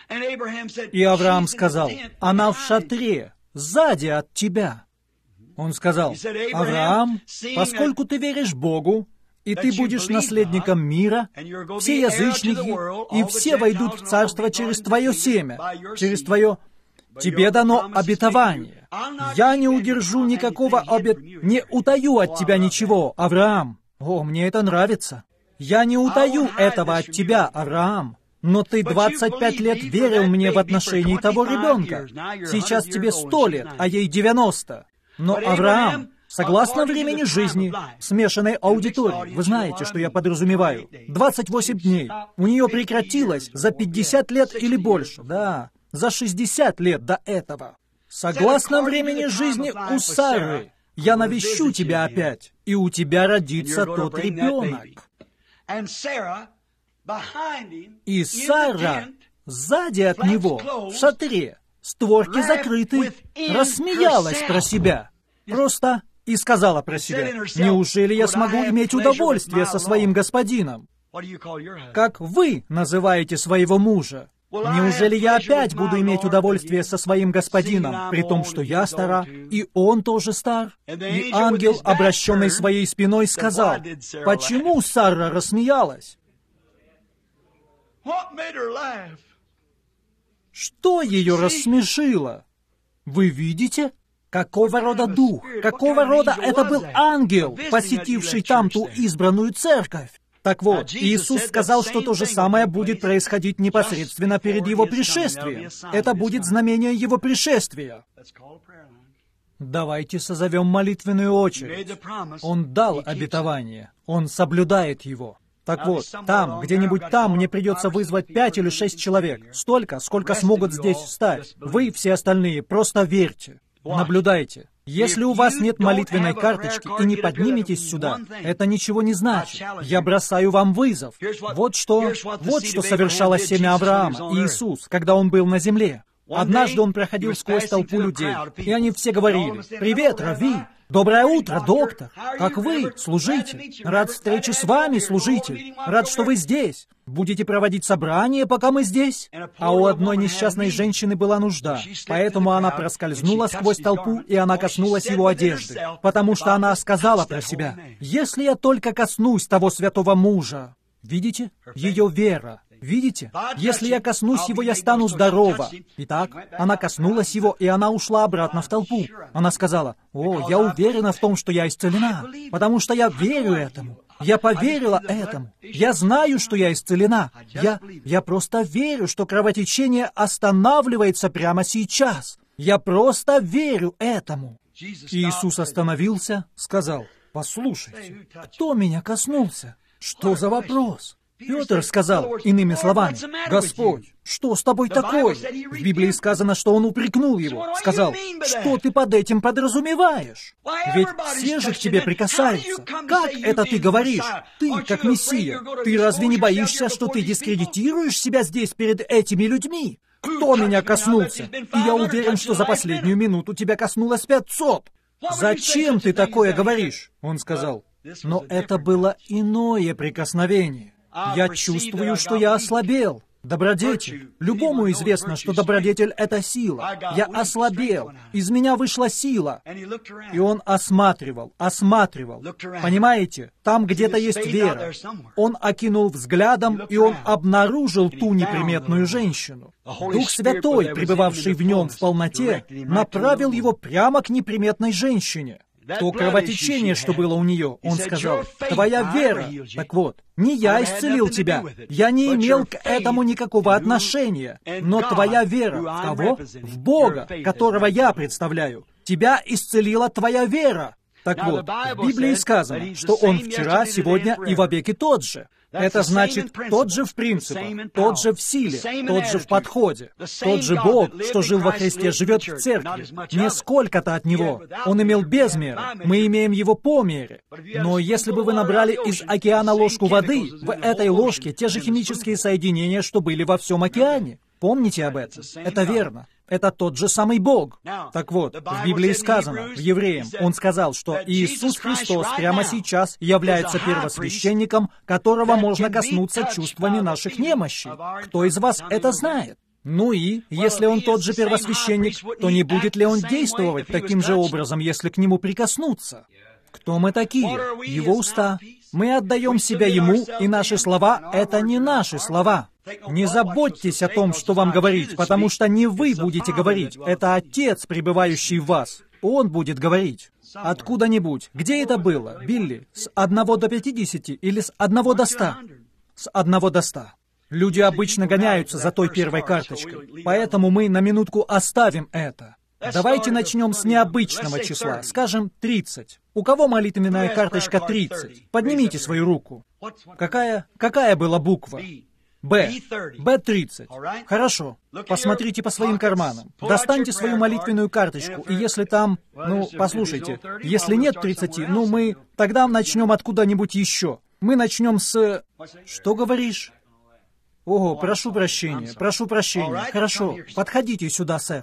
И Авраам сказал, «Она в шатре, сзади от тебя». Он сказал, «Авраам, поскольку ты веришь Богу, и ты будешь наследником мира, все язычники, и все войдут в царство через твое семя, через твое... Тебе дано обетование. Я не удержу никакого не утаю от тебя ничего, Авраам. О, мне это нравится. Я не утаю этого от тебя, Авраам. Но ты 25 лет верил мне в отношении того ребенка. Сейчас тебе 100 лет, а ей 90. Но Авраам, согласно времени жизни, смешанной аудитории, вы знаете, что я подразумеваю, 28 дней, у нее прекратилось за 50 лет или больше, да, за 60 лет до этого. Согласно времени жизни у Сары, я навещу тебя опять, и у тебя родится тот ребенок. И Сара сзади от него, в шатре, створки закрыты, рассмеялась про себя. Просто и сказала про себя: «Неужели я смогу иметь удовольствие со своим господином?» Как вы называете своего мужа? Неужели я опять буду иметь удовольствие со своим господином, при том, что я стара, и он тоже стар? И ангел, обращенный своей спиной, сказал: «Почему Сара рассмеялась?» Что ее рассмешило? Вы видите? Какого рода дух? Какого рода это был ангел, посетивший там ту избранную церковь? Так вот, Иисус сказал, что то же самое будет происходить непосредственно перед Его пришествием. Это будет знамение Его пришествия. Давайте созовем молитвенную очередь. Он дал обетование. Он соблюдает его. Так вот, там, где-нибудь там, мне придется вызвать 5 или 6 человек. Столько, сколько смогут здесь встать. Вы, все остальные, просто верьте. Наблюдайте. Если у вас нет молитвенной карточки и не подниметесь сюда, это ничего не значит. Я бросаю вам вызов. Вот что совершало семя Авраама, Иисус, когда Он был на земле. Однажды Он проходил сквозь толпу людей, и они все говорили: «Привет, Рави! Доброе утро, доктор! Как вы, служитель? Рад встрече с вами, служитель! Рад, что вы здесь! Будете проводить собрание, пока мы здесь?» А у одной несчастной женщины была нужда, поэтому она проскользнула сквозь толпу, и она коснулась его одежды, потому что она сказала про себя: «Если я только коснусь того святого мужа». Видите? Ее вера. Видите? Если я коснусь его, я стану здорова. Итак, она коснулась его, и она ушла обратно в толпу. Она сказала: «О, я уверена в том, что я исцелена, потому что я верю этому. Я поверила этому. Я знаю, что я исцелена. Я просто верю, что кровотечение останавливается прямо сейчас. Я просто верю этому». Иисус остановился, сказал: «Послушайте, кто меня коснулся? Что за вопрос?» Петр сказал, иными словами: «Господь, что с тобой такое?» В Библии сказано, что он упрекнул его, сказал: «Что ты под этим подразумеваешь? Ведь все же к тебе прикасаются. Как это ты говоришь? Ты, как Мессия, ты разве не боишься, что ты дискредитируешь себя здесь перед этими людьми? Кто меня коснулся? И я уверен, что за последнюю минуту тебя коснулось 500. Зачем ты такое говоришь?» Он сказал: «Но это было иное прикосновение. Я чувствую, что я ослабел. Добродетель. Любому известно, что добродетель — это сила. Я ослабел. Из меня вышла сила». И он осматривал. Понимаете? Там где-то есть вера. Он окинул взглядом, и он обнаружил ту неприметную женщину. Дух Святой, пребывавший в нем в полноте, направил его прямо к неприметной женщине. То кровотечение, что было у нее, он сказал: «Твоя вера». Так вот, не я исцелил тебя, я не имел к этому никакого отношения, но твоя вера в кого? В Бога, которого я представляю. Тебя исцелила твоя вера. Так вот, в Библии сказано, что Он вчера, сегодня и вовеки тот же. Это значит, тот же в принципах, тот же в силе, тот же в подходе. Тот же Бог, что жил во Христе, живет в церкви. Не сколько-то от Него. Он имел без меры. Мы имеем Его по мере. Но если бы вы набрали из океана ложку воды, в этой ложке те же химические соединения, что были во всем океане. Помните об этом? Это верно. Это тот же самый Бог. Так вот, в Библии сказано, в Евреям, Он сказал, что Иисус Христос прямо сейчас является первосвященником, которого можно коснуться чувствами наших немощей. Кто из вас это знает? Ну и, если Он тот же первосвященник, то не будет ли Он действовать таким же образом, если к Нему прикоснуться? Кто мы такие? Его уста. Мы отдаем себя Ему, и наши слова — это не наши слова. Не заботьтесь о том, что вам говорить, потому что не вы будете говорить, это Отец, пребывающий в вас. Он будет говорить. Откуда-нибудь. Где это было, Билли? С 1 до 50 или с 1 до 100? С 1 до 100. Люди обычно гоняются за той первой карточкой, поэтому мы на минутку оставим это. Давайте начнем с необычного числа, скажем, 30. У кого молитвенная карточка 30? Поднимите свою руку. Какая была буква? Б. Б-30. Хорошо. Посмотрите по своим карманам. Достаньте свою молитвенную карточку, и если там, послушайте, если нет 30, мы тогда начнем откуда-нибудь еще. Мы начнем с... Что говоришь? Ого, прошу прощения. Хорошо. Подходите сюда, сэр.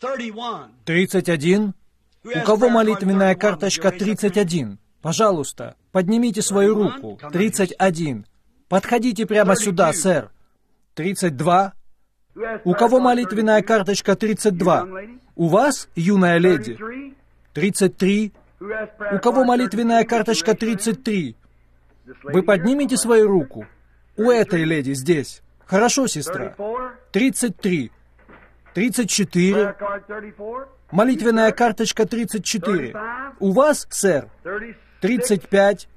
31. У кого молитвенная карточка 31? Пожалуйста, поднимите свою руку. 31. Подходите прямо сюда, сэр. 32. У кого молитвенная карточка 32? У вас, юная леди? 33. У кого молитвенная карточка 33? Вы поднимете свою руку? У этой леди здесь. Хорошо, сестра. 33. 34. Молитвенная карточка 34. У вас, сэр? 35.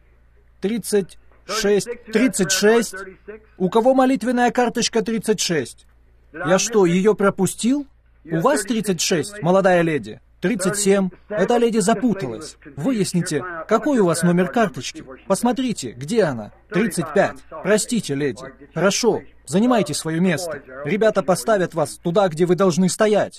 36. У кого молитвенная карточка 36? Я что, ее пропустил? У вас 36, молодая леди? 37. Эта леди запуталась. Выясните, какой у вас номер карточки. Посмотрите, где она? 35. Простите, леди. Хорошо, занимайте свое место. Ребята поставят вас туда, где вы должны стоять.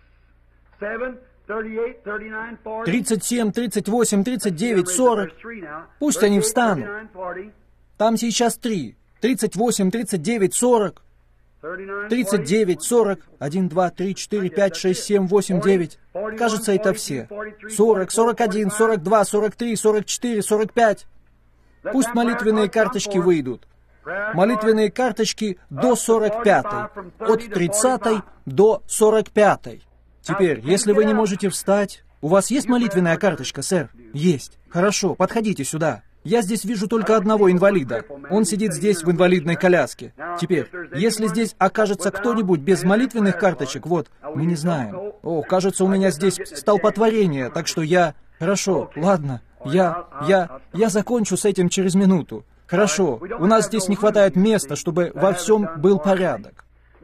37, 38, 39, 40. Пусть они встанут. Там сейчас 3. 38, 39, 40. 39, 40. 1, 2, 3, 4, 5, 6, 7, 8, 9. Кажется, это все. 40, 41, 42, 43, 44, 45. Пусть молитвенные карточки выйдут. Молитвенные карточки до 45-й. От 30-й до 45-й. Теперь, если вы не можете встать... У вас есть молитвенная карточка, сэр? Есть. Хорошо, подходите сюда. Я здесь вижу только одного инвалида. Он сидит здесь в инвалидной коляске. Теперь, если здесь окажется кто-нибудь без молитвенных карточек, вот, мы не знаем. О, кажется, у меня здесь столпотворение, так что я... Хорошо, ладно, я закончу с этим через минуту. Хорошо, у нас здесь не хватает места, чтобы во всем был порядок.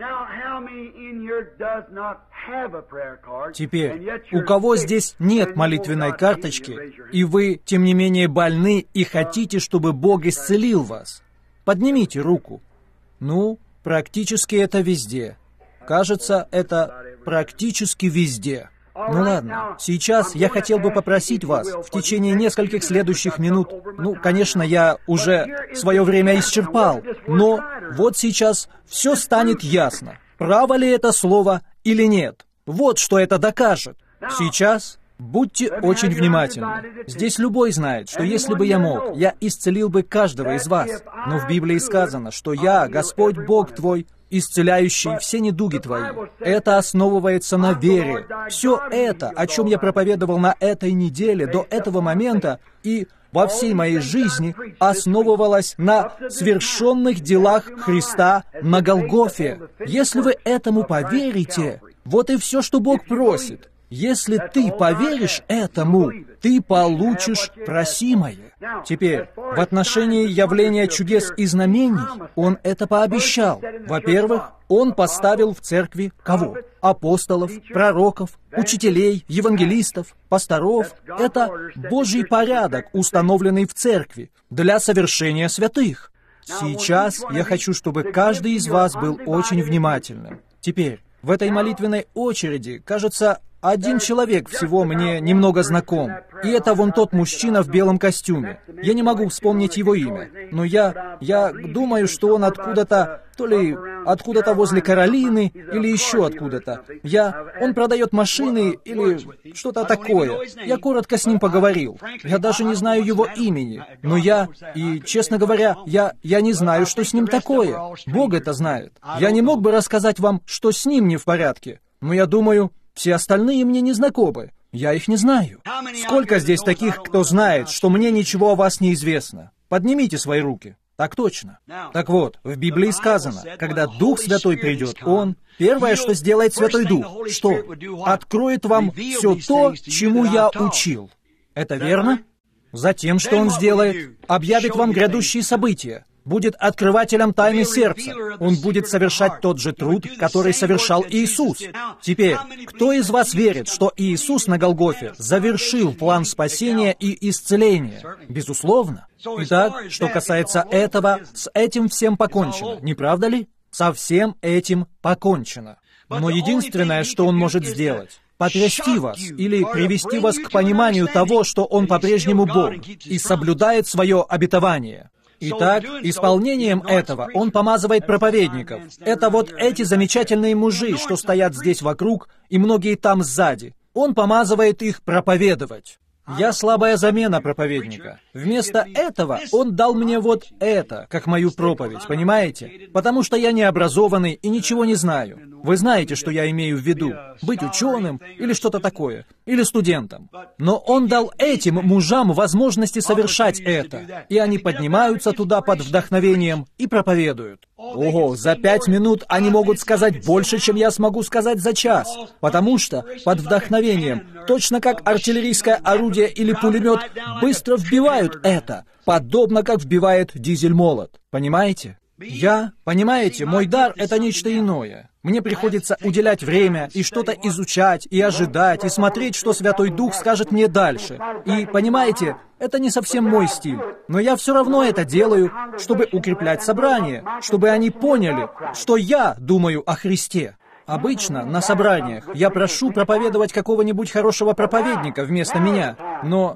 Теперь, у кого здесь нет молитвенной карточки, и вы, тем не менее, больны и хотите, чтобы Бог исцелил вас? Поднимите руку. Практически это везде. Кажется, это практически везде. Ладно, сейчас я хотел бы попросить вас в течение нескольких следующих минут, конечно, я уже свое время исчерпал, но вот сейчас все станет ясно, право ли это слово или нет. Вот что это докажет. Сейчас будьте очень внимательны. Здесь любой знает, что если бы я мог, я исцелил бы каждого из вас. Но в Библии сказано, что я, Господь Бог твой, исцеляющий все недуги твои. Это основывается на вере. Все это, о чем я проповедовал на этой неделе, до этого момента, и во всей моей жизни, основывалось на свершенных делах Христа на Голгофе. Если вы этому поверите, вот и все, что Бог просит. Если ты поверишь этому, ты получишь просимое. Теперь, в отношении явления чудес и знамений, Он это пообещал. Во-первых, Он поставил в церкви кого? Апостолов, пророков, учителей, евангелистов, пасторов. Это Божий порядок, установленный в церкви для совершения святых. Сейчас я хочу, чтобы каждый из вас был очень внимательным. Теперь, в этой молитвенной очереди, кажется, один человек всего мне немного знаком, и это вон тот мужчина в белом костюме. Я не могу вспомнить его имя, но я думаю, что он откуда-то, то ли откуда-то возле Каролины, или еще откуда-то. Он продает машины, или что-то такое. Я коротко с ним поговорил. Я даже не знаю его имени, но честно говоря, я не знаю, что с ним такое. Бог это знает. Я не мог бы рассказать вам, что с ним не в порядке, но я думаю... Все остальные мне не знакомы. Я их не знаю. Сколько здесь таких, кто знает, что мне ничего о вас не известно? Поднимите свои руки. Так точно. Так вот, в Библии сказано, когда Дух Святой придет, Он, первое, что сделает Святой Дух, что? Откроет вам все то, чему я учил. Это верно? Затем, что Он сделает? Объявит вам грядущие события. будет открывателем тайны сердца. Он будет совершать тот же труд, который совершал Иисус. Теперь, кто из вас верит, что Иисус на Голгофе завершил план спасения и исцеления? Безусловно. Итак, что касается этого, с этим всем покончено, не правда ли? Со всем этим покончено. Но единственное, что Он может сделать, потрясти вас или привести вас к пониманию того, что Он по-прежнему Бог и соблюдает свое обетование. Итак, исполнением этого Он помазывает проповедников. Это вот эти замечательные мужи, что стоят здесь вокруг, и многие там сзади. Он помазывает их проповедовать. Я слабая замена проповедника. Вместо этого он дал мне вот это, как мою проповедь, понимаете? Потому что я не образованный и ничего не знаю. Вы знаете, что я имею в виду. Быть ученым или что-то такое, или студентом. Но он дал этим мужам возможности совершать это. И они поднимаются туда под вдохновением и проповедуют. Ого, за 5 минут они могут сказать больше, чем я смогу сказать за час. Потому что под вдохновением, точно как артиллерийское орудие или пулемет, быстро вбивают это, подобно как вбивает дизель-молот. Понимаете? Понимаете, мой дар — это нечто иное. Мне приходится уделять время и что-то изучать, и ожидать, и смотреть, что Святой Дух скажет мне дальше. И, понимаете, это не совсем мой стиль. Но я все равно это делаю, чтобы укреплять собрание, чтобы они поняли, что я думаю о Христе. Обычно на собраниях я прошу проповедовать какого-нибудь хорошего проповедника вместо меня, но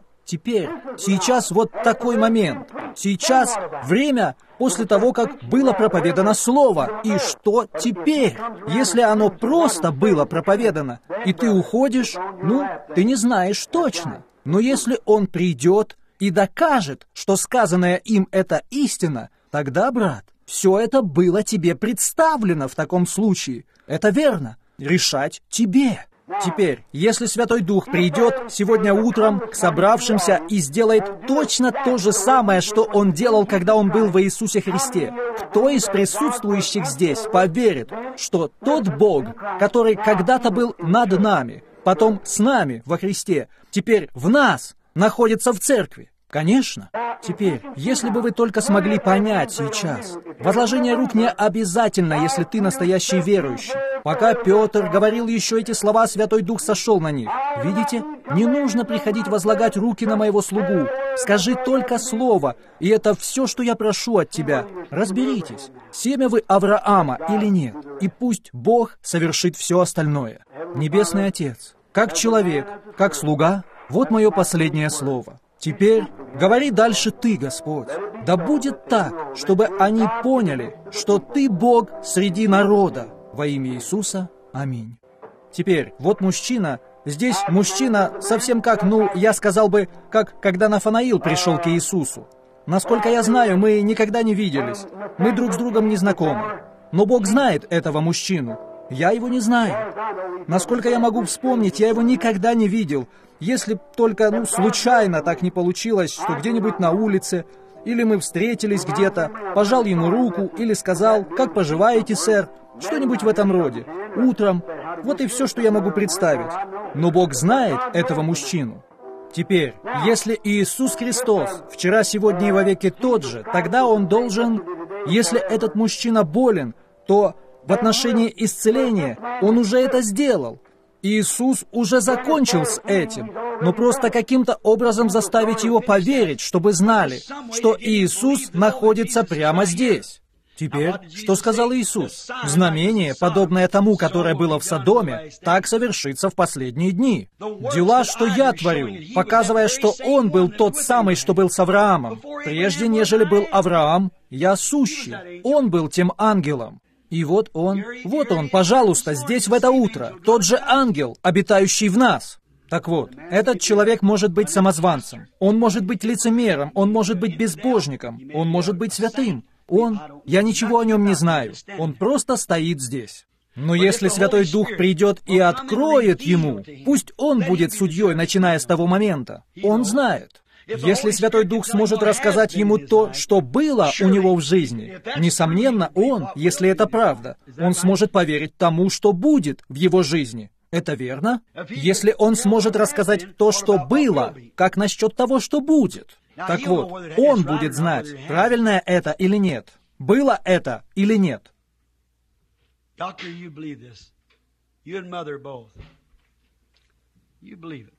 сейчас вот такой момент. Сейчас время после того, как было проповедано Слово. И что теперь? Если оно просто было проповедано, и ты уходишь, ты не знаешь точно. Но если он придет и докажет, что сказанное им это истина, тогда, брат, все это было тебе представлено в таком случае. Это верно. Решать тебе. Теперь, если Святой Дух придет сегодня утром к собравшимся и сделает точно то же самое, что Он делал, когда Он был во Иисусе Христе, кто из присутствующих здесь поверит, что тот Бог, который когда-то был над нами, потом с нами во Христе, теперь в нас находится в церкви? Конечно. Теперь, если бы вы только смогли понять сейчас, возложение рук не обязательно, если ты настоящий верующий. Пока Петр говорил еще эти слова, Святой Дух сошел на них. Видите? Не нужно приходить возлагать руки на моего слугу. Скажи только слово, и это все, что я прошу от тебя. Разберитесь, семя вы Авраама или нет, и пусть Бог совершит все остальное. Небесный Отец, как человек, как слуга, вот мое последнее слово. Теперь говори дальше Ты, Господь. Да будет так, чтобы они поняли, что Ты Бог среди народа. Во имя Иисуса. Аминь. Теперь, вот мужчина. Здесь мужчина совсем как, я сказал бы, как когда Нафанаил пришел к Иисусу. Насколько я знаю, мы никогда не виделись. Мы друг с другом не знакомы. Но Бог знает этого мужчину. Я его не знаю. Насколько я могу вспомнить, я его никогда не видел. Если только, случайно так не получилось, что где-нибудь на улице, или мы встретились где-то, пожал ему руку, или сказал: «Как поживаете, сэр?» Что-нибудь в этом роде. Утром. Вот и все, что я могу представить. Но Бог знает этого мужчину. Теперь, если Иисус Христос вчера, сегодня и вовеки тот же, тогда Он должен... Если этот мужчина болен, то в отношении исцеления Он уже это сделал. Иисус уже закончил с этим, но просто каким-то образом заставить его поверить, чтобы знали, что Иисус находится прямо здесь. Теперь, что сказал Иисус? Знамение, подобное тому, которое было в Содоме, так совершится в последние дни. Дела, что я творю, показывая, что Он был тот самый, что был с Авраамом. Прежде, нежели был Авраам, я сущий. Он был тем ангелом. И вот он, пожалуйста, здесь в это утро, тот же ангел, обитающий в нас. Так вот, этот человек может быть самозванцем, он может быть лицемером, он может быть безбожником, он может быть святым. Я ничего о нем не знаю, он просто стоит здесь. Но если Святой Дух придет и откроет ему, пусть он будет судьей, начиная с того момента, он знает. Если Святой Дух сможет рассказать ему то, что было у него в жизни, несомненно, если это правда, он сможет поверить тому, что будет в его жизни. Это верно? Если он сможет рассказать то, что было, как насчет того, что будет? Так вот, он будет знать, правильное это или нет, было это или нет. Doctor, you believe this. You and mother both. You believe it.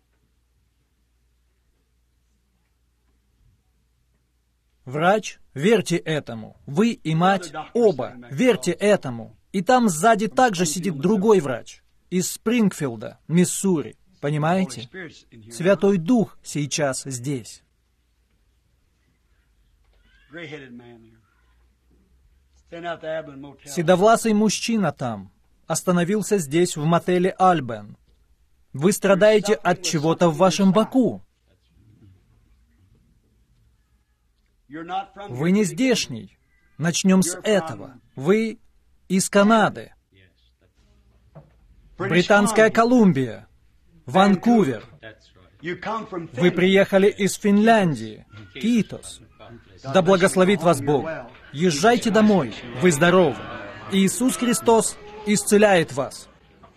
Врач, верьте этому. Вы и мать оба, верьте этому. И там сзади также сидит другой врач. Из Спрингфилда, Миссури. Понимаете? Святой Дух сейчас здесь. Седовласый мужчина там. Остановился здесь, в мотеле «Альбен». Вы страдаете от чего-то в вашем боку. Вы не здешний. Начнем с этого. Вы из Канады. Британская Колумбия. Ванкувер. Вы приехали из Финляндии. Китос. Да благословит вас Бог. Езжайте домой. Вы здоровы. Иисус Христос исцеляет вас.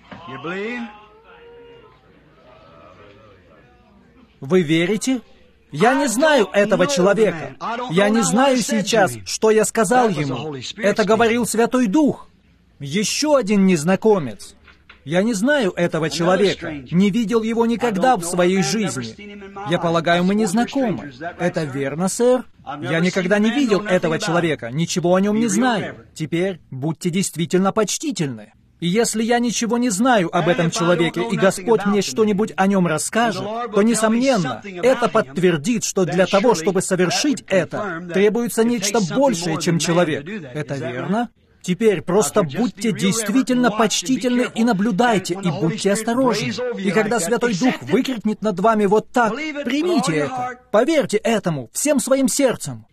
Вы верите? Я не знаю этого человека. Я не знаю сейчас, что я сказал ему. Это говорил Святой Дух. Еще один незнакомец. Я не знаю этого человека. Не видел его никогда в своей жизни. Я полагаю, мы не знакомы. Это верно, сэр? Я никогда не видел этого человека. Ничего о нем не знаю. Теперь будьте действительно почтительны. И если я ничего не знаю об этом человеке, и Господь мне что-нибудь о нем расскажет, то, несомненно, это подтвердит, что для того, чтобы совершить это, требуется нечто большее, чем человек. Это верно? Теперь просто будьте действительно почтительны и наблюдайте, и будьте осторожны. И когда Святой Дух выкрикнет над вами вот так, примите это, поверьте этому всем своим сердцем.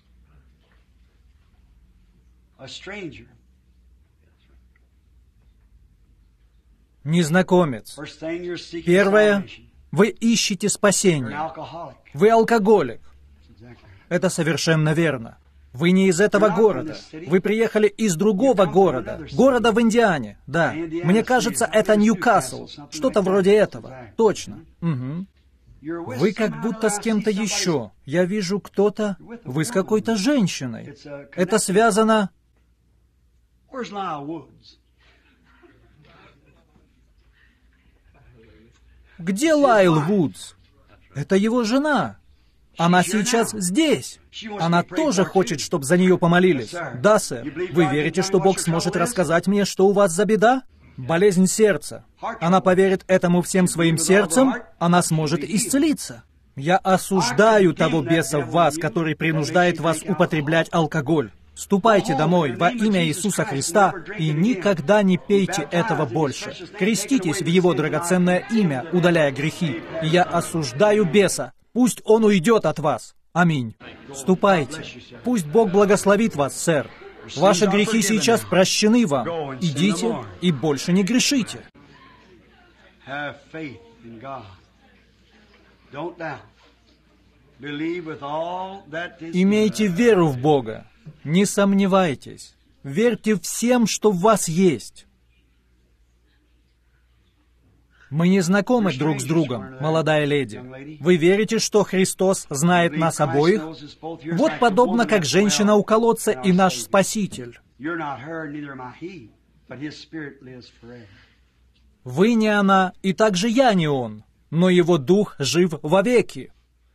Незнакомец. Первое, вы ищете спасение. Вы алкоголик. Это совершенно верно. Вы не из этого города. Вы приехали из другого города. Города в Индиане. Да. Мне кажется, это Ньюкасл. Что-то вроде этого. Точно. Угу. Вы как будто с кем-то еще. Я вижу кто-то... Вы с какой-то женщиной. Это связано... Где Лайл Вудс? Это его жена. Она сейчас здесь. Она тоже хочет, чтобы за нее помолились. Да, сэр. Вы верите, что Бог сможет рассказать мне, что у вас за беда? Болезнь сердца. Она поверит этому всем своим сердцем, она сможет исцелиться. Я осуждаю того беса в вас, который принуждает вас употреблять алкоголь. Ступайте домой во имя Иисуса Христа и никогда не пейте этого больше. Креститесь в Его драгоценное имя, удаляя грехи. И я осуждаю беса. Пусть он уйдет от вас. Аминь. Ступайте. Пусть Бог благословит вас, сэр. Ваши грехи сейчас прощены вам. Идите и больше не грешите. Имейте веру в Бога. Не сомневайтесь. Верьте всем, что в вас есть. Мы не знакомы друг с другом, молодая леди. Вы верите, что Христос знает нас обоих? Вот подобно как женщина у колодца и наш Спаситель. Вы не она, и также я не он, но Его Дух жив вовеки.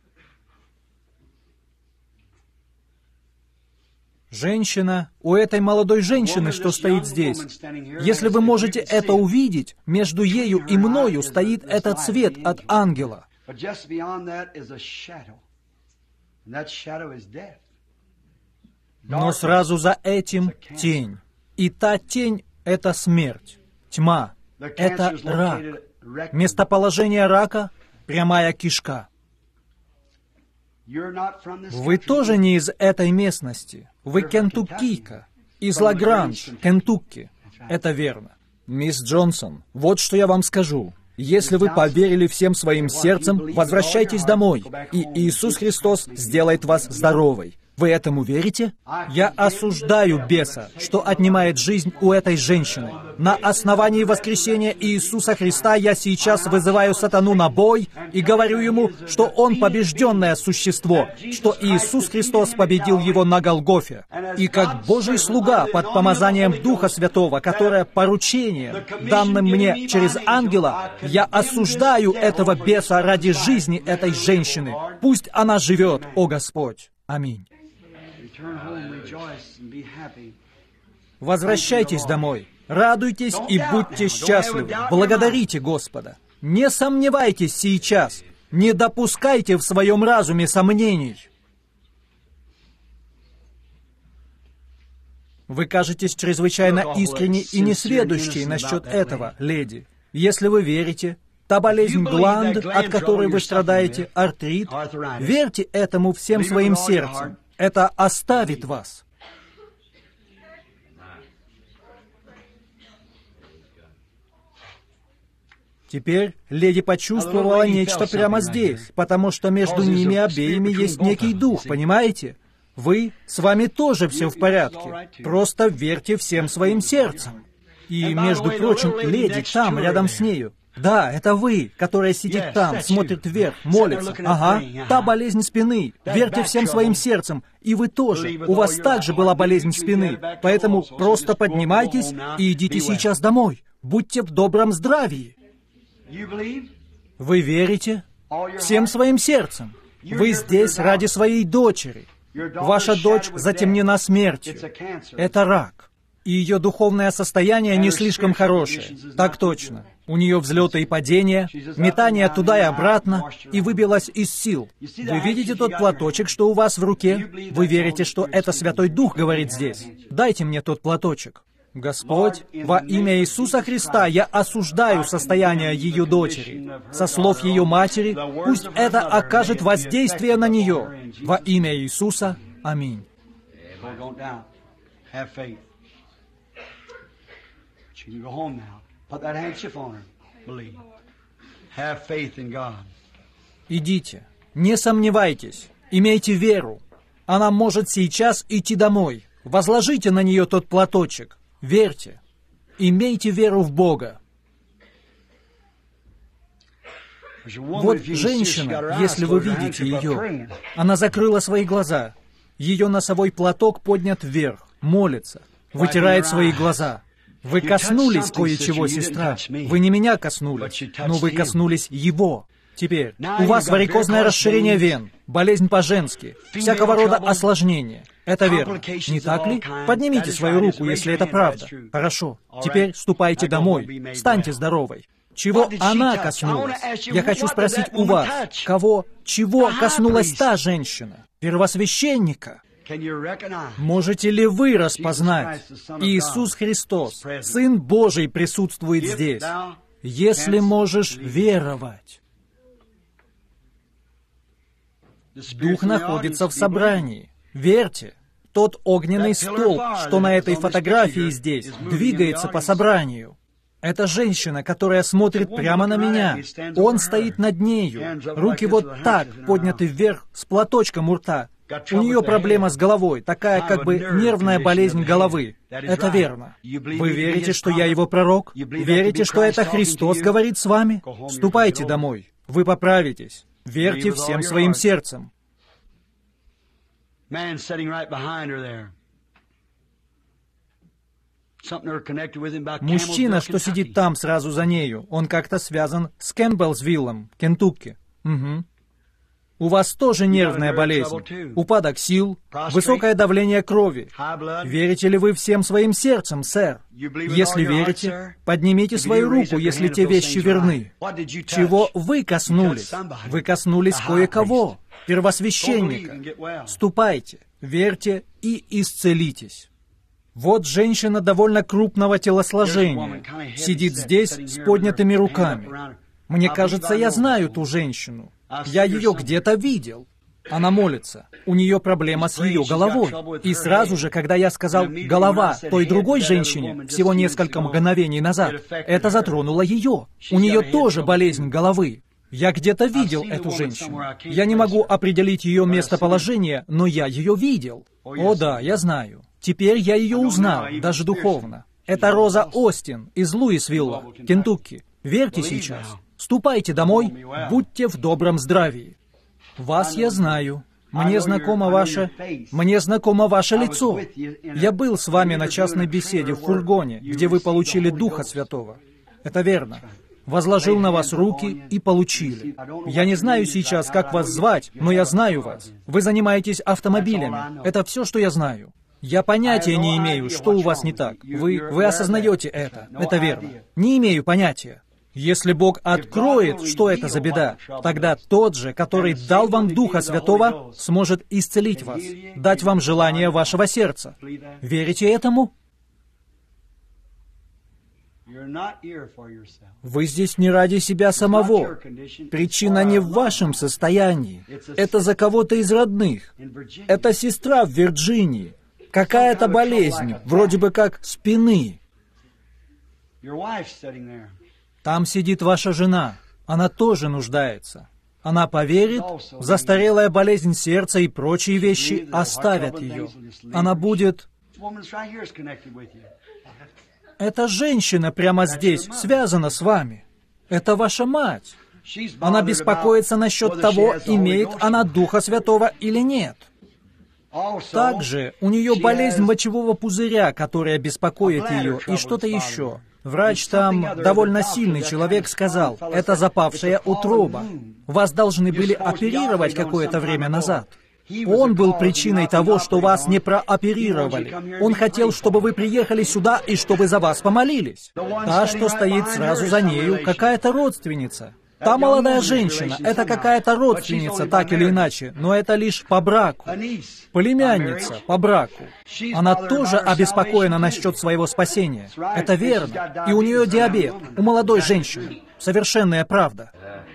Женщина, у этой молодой женщины, что стоит здесь, если вы можете это увидеть, между ею и мною стоит этот свет от ангела. Но сразу за этим тень. И та тень — это смерть, тьма, это рак. Местоположение рака — прямая кишка. Вы тоже не из этой местности. Вы кентуккийка. Из Лагранж, Кентукки. Это верно. Мисс Джонсон, вот что я вам скажу. Если вы поверили всем своим сердцем, возвращайтесь домой, и Иисус Христос сделает вас здоровой. Вы этому верите? Я осуждаю беса, что отнимает жизнь у этой женщины. На основании воскресения Иисуса Христа я сейчас вызываю сатану на бой и говорю ему, что он побежденное существо, что Иисус Христос победил его на Голгофе. И как Божий слуга под помазанием Духа Святого, которое поручение, данным мне через ангела, я осуждаю этого беса ради жизни этой женщины. Пусть она живет, о Господь. Аминь. Возвращайтесь домой, радуйтесь и будьте счастливы, благодарите Господа. Не сомневайтесь сейчас, не допускайте в своем разуме сомнений. Вы кажетесь чрезвычайно искренни и несведущей насчет этого, леди. Если вы верите, та болезнь гланд, от которой вы страдаете, артрит, верьте этому всем своим сердцем. Это оставит вас. Теперь леди почувствовала нечто прямо здесь, потому что между ними обеими есть некий дух, понимаете? С вами тоже все в порядке. Просто верьте всем своим сердцем. И, между прочим, леди там, рядом с нею. Да, это вы, которая сидит там, смотрит вверх, молится. Ага, та болезнь спины. Верьте всем своим сердцем. И вы тоже. У вас также была болезнь спины. Поэтому просто поднимайтесь и идите сейчас домой. Будьте в добром здравии. Вы верите? Всем своим сердцем. Вы здесь ради своей дочери. Ваша дочь затемнена смертью. Это рак. И ее духовное состояние не слишком хорошее. Так точно. У нее взлеты и падения, метания туда и обратно, и выбилась из сил. Вы видите тот платочек, что у вас в руке? Вы верите, что это Святой Дух говорит здесь? Дайте мне тот платочек. Господь, во имя Иисуса Христа я осуждаю состояние ее дочери. Со слов ее матери, пусть это окажет воздействие на нее. Во имя Иисуса. Аминь. Идите, не сомневайтесь, имейте веру. Она может сейчас идти домой. Возложите на нее тот платочек. Верьте. Имейте веру в Бога. Вот женщина, если вы видите ее, она закрыла свои глаза. Ее носовой платок поднят вверх, молится, вытирает свои глаза. Вы коснулись кое-чего, сестра. Вы не меня коснулись, но вы коснулись его. Теперь, у вас варикозное расширение вен, болезнь по-женски, всякого рода осложнения. Это верно. Не так ли? Поднимите свою руку, если это правда. Хорошо. Теперь ступайте домой. Станьте здоровой. Чего она коснулась? Я хочу спросить у вас, чего коснулась та женщина? Первосвященника. Можете ли вы распознать? Иисус Христос, Сын Божий, присутствует здесь. Если можешь веровать. Дух находится в собрании. Верьте. Тот огненный столб, что на этой фотографии здесь, двигается по собранию. Это женщина, которая смотрит прямо на меня. Он стоит над нею. Руки вот так, подняты вверх, с платочком у рта. У нее проблема с головой, такая как бы нервная болезнь головы. Это верно. Вы верите, что я его пророк? Верите, что это Христос говорит с вами? Ступайте домой. Вы поправитесь. Верьте всем своим сердцем. Мужчина, что сидит там сразу за нею, он как-то связан с Кэмпбеллсвиллом, Кентукки. Угу. У вас тоже нервная болезнь, упадок сил, высокое давление крови. Верите ли вы всем своим сердцем, сэр? Если верите, поднимите свою руку, если те вещи верны. Чего вы коснулись? Вы коснулись кое-кого, первосвященника. Ступайте, верьте и исцелитесь. Вот женщина довольно крупного телосложения, сидит здесь с поднятыми руками. Мне кажется, я знаю ту женщину. Я ее где-то видел. Она молится. У нее проблема с ее головой. И сразу же, когда я сказал «голова» той другой женщине, всего несколько мгновений назад, это затронуло ее. У нее тоже болезнь головы. Я где-то видел эту женщину. Я не могу определить ее местоположение, но я ее видел. О да, я знаю. Теперь я ее узнал, даже духовно. Это Роза Остин из Луисвилла, Кентукки. Верьте сейчас. Ступайте домой, будьте в добром здравии. Вас я знаю. Мне знакомо ваше лицо. Я был с вами на частной беседе в фургоне, где вы получили Духа Святого. Это верно. Возложил на вас руки и получили. Я не знаю сейчас, как вас звать, но я знаю вас. Вы занимаетесь автомобилями. Это все, что я знаю. Я понятия не имею, что у вас не так. Вы осознаете это. Это верно. Не имею понятия. Если Бог откроет, что это за беда, тогда тот же, который дал вам Духа Святого, сможет исцелить вас, дать вам желание вашего сердца. Верите этому? Вы здесь не ради себя самого. Причина не в вашем состоянии. Это за кого-то из родных. Это сестра в Вирджинии. Какая-то болезнь, вроде бы как спины. Там сидит ваша жена. Она тоже нуждается. Она поверит, застарелая болезнь сердца и прочие вещи оставят ее. Она будет... Эта женщина прямо здесь связана с вами. Это ваша мать. Она беспокоится насчет того, имеет она Духа Святого или нет. Также у нее болезнь мочевого пузыря, которая беспокоит ее, и что-то еще. Врач там, довольно сильный человек, сказал, это запавшая утроба. Вас должны были оперировать какое-то время назад. Он был причиной того, что вас не прооперировали. Он хотел, чтобы вы приехали сюда и чтобы за вас помолились. Та, что стоит сразу за нею, какая-то родственница. Та молодая женщина, это какая-то родственница, так или иначе, но это лишь по браку. Племянница по браку. Она тоже обеспокоена насчет своего спасения. Это верно. И у нее диабет, у молодой женщины. Совершенная правда.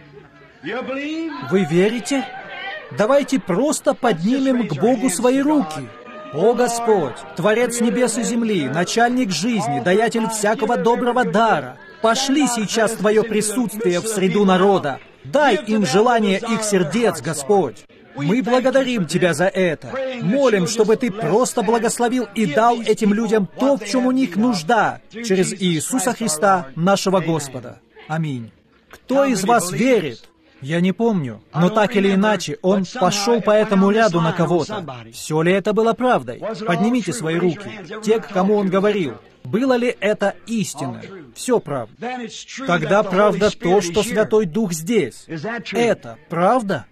Вы верите? Давайте просто поднимем к Богу свои руки. О Господь, Творец небес и земли, начальник жизни, даятель всякого доброго дара, пошли сейчас Твое присутствие в среду народа. Дай им желание их сердец, Господь. Мы благодарим Тебя за это. Молим, чтобы Ты просто благословил и дал этим людям то, в чем у них нужда, через Иисуса Христа, нашего Господа. Аминь. Кто из вас верит? Я не помню, но так или иначе, он пошел по этому ряду на кого-то. Все ли это было правдой? Поднимите свои руки. Те, к кому он говорил. Было ли это истинно? Все правда. Тогда правда то, что Святой Дух здесь. Это правда?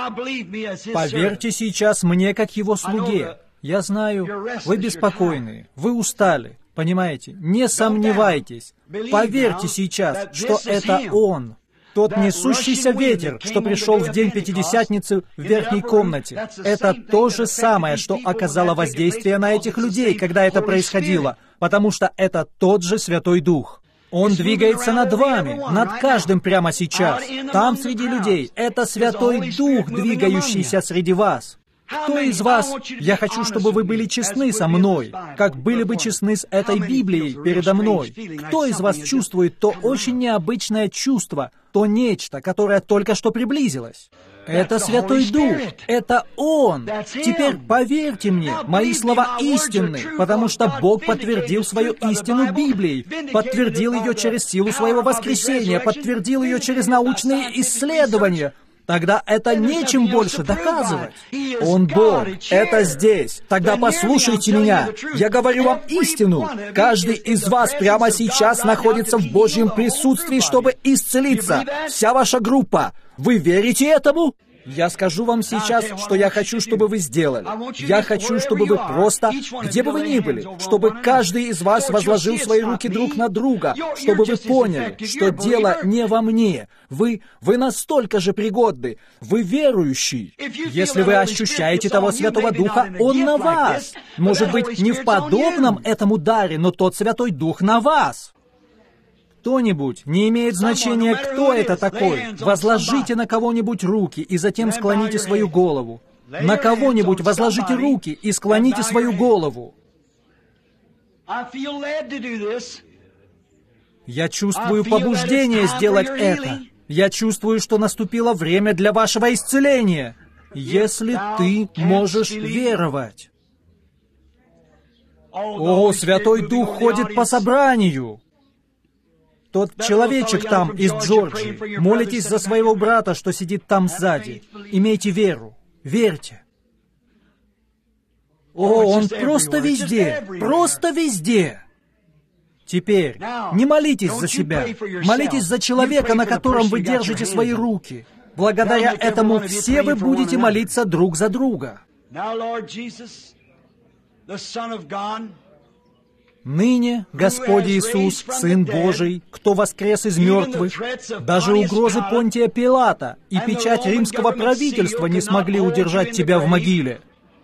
Поверьте сейчас мне, как его слуге. Я знаю, вы беспокойны, вы устали. Понимаете? Не сомневайтесь. Поверьте сейчас, что это он. Тот несущийся ветер, что пришел в день Пятидесятницы в верхней комнате, это то же самое, что оказало воздействие на этих людей, когда это происходило, потому что это тот же Святой Дух. Он двигается над вами, над каждым прямо сейчас. Там среди людей это Святой Дух, двигающийся среди вас. Кто из вас, я хочу, чтобы вы были честны со мной, как были бы честны с этой Библией передо мной. Кто из вас чувствует то очень необычное чувство, то нечто, которое только что приблизилось? Это Святой Дух, это Он. Теперь поверьте мне, мои слова истинны, потому что Бог подтвердил свою истину Библией, подтвердил ее через силу своего воскресения, подтвердил ее через научные исследования. Тогда это нечем больше доказывать. Он Бог, это здесь. Тогда послушайте меня. Я говорю вам истину. Каждый из вас прямо сейчас находится в Божьем присутствии, чтобы исцелиться. Вся ваша группа. Вы верите этому? Я скажу вам сейчас, что я хочу, чтобы вы сделали. Я хочу, чтобы вы просто, где бы вы ни были, чтобы каждый из вас возложил свои руки друг на друга, чтобы вы поняли, что дело не во мне. Вы настолько же пригодны. Вы верующий. Если вы ощущаете того Святого Духа, Он на вас. Может быть, не в подобном этому даре, но тот Святой Дух на вас. Кто-нибудь, не имеет значения, кто это такой, возложите на кого-нибудь руки и затем склоните свою голову. На кого-нибудь возложите руки и склоните свою голову. Я чувствую побуждение сделать это. Я чувствую, что наступило время для вашего исцеления, если ты можешь веровать. О, Святой Дух ходит по собранию. Тот человечек там из Джорджии. Молитесь за своего брата, что сидит там сзади. Имейте веру. Верьте. О, он просто везде. Просто везде. Теперь, не молитесь за себя. Молитесь за человека, на котором вы держите свои руки. Благодаря этому все вы будете молиться друг за друга. Ныне Господь Иисус, Сын Божий, кто воскрес из мертвых, даже угрозы Понтия Пилата и печать римского правительства не смогли удержать тебя в могиле.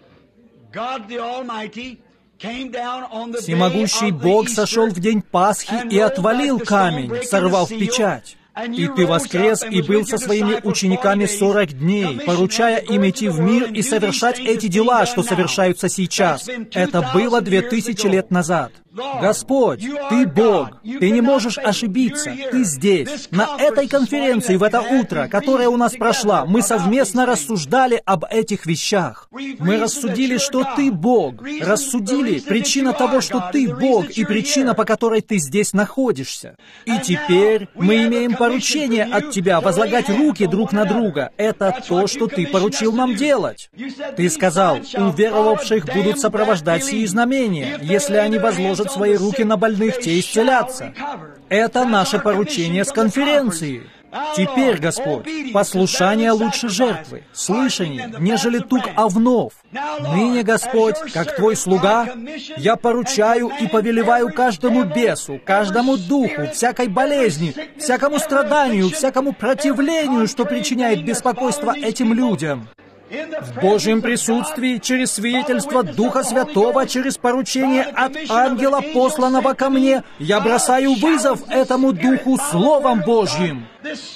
Всемогущий Бог сошел в день Пасхи и отвалил камень, сорвав печать. И ты воскрес и был со своими учениками 40 дней, поручая им идти в мир и совершать эти дела, что совершаются сейчас. Это было 2000 лет назад. Господь, Ты Бог, Ты не можешь ошибиться, Ты здесь. На этой конференции в это утро, которая у нас прошла, мы совместно рассуждали об этих вещах. Мы рассудили, что Ты Бог. Рассудили причина того, что Ты Бог, и причина, по которой Ты здесь находишься. И теперь мы имеем поручение от Тебя возлагать руки друг на друга. Это то, что Ты поручил нам делать. Ты сказал, уверовавших будут сопровождать сии знамения. Если они возложат свои руки на больных, те исцелятся. Это наше поручение с конференции. Теперь, Господь, послушание лучше жертвы, слышание, нежели тук овнов. Ныне, Господь, как Твой слуга, я поручаю и повелеваю каждому бесу, каждому духу, всякой болезни, всякому страданию, всякому противлению, что причиняет беспокойство этим людям. В Божьем присутствии, через свидетельство Духа Святого, через поручение от ангела, посланного ко мне, я бросаю вызов этому Духу Словом Божьим.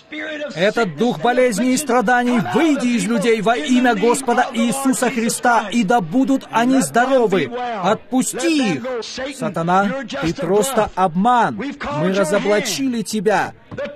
Этот дух болезней и страданий, выйди из людей во имя Господа Иисуса Христа, и да будут они здоровы. Отпусти их. Сатана, ты просто обман. Мы разоблачили тебя.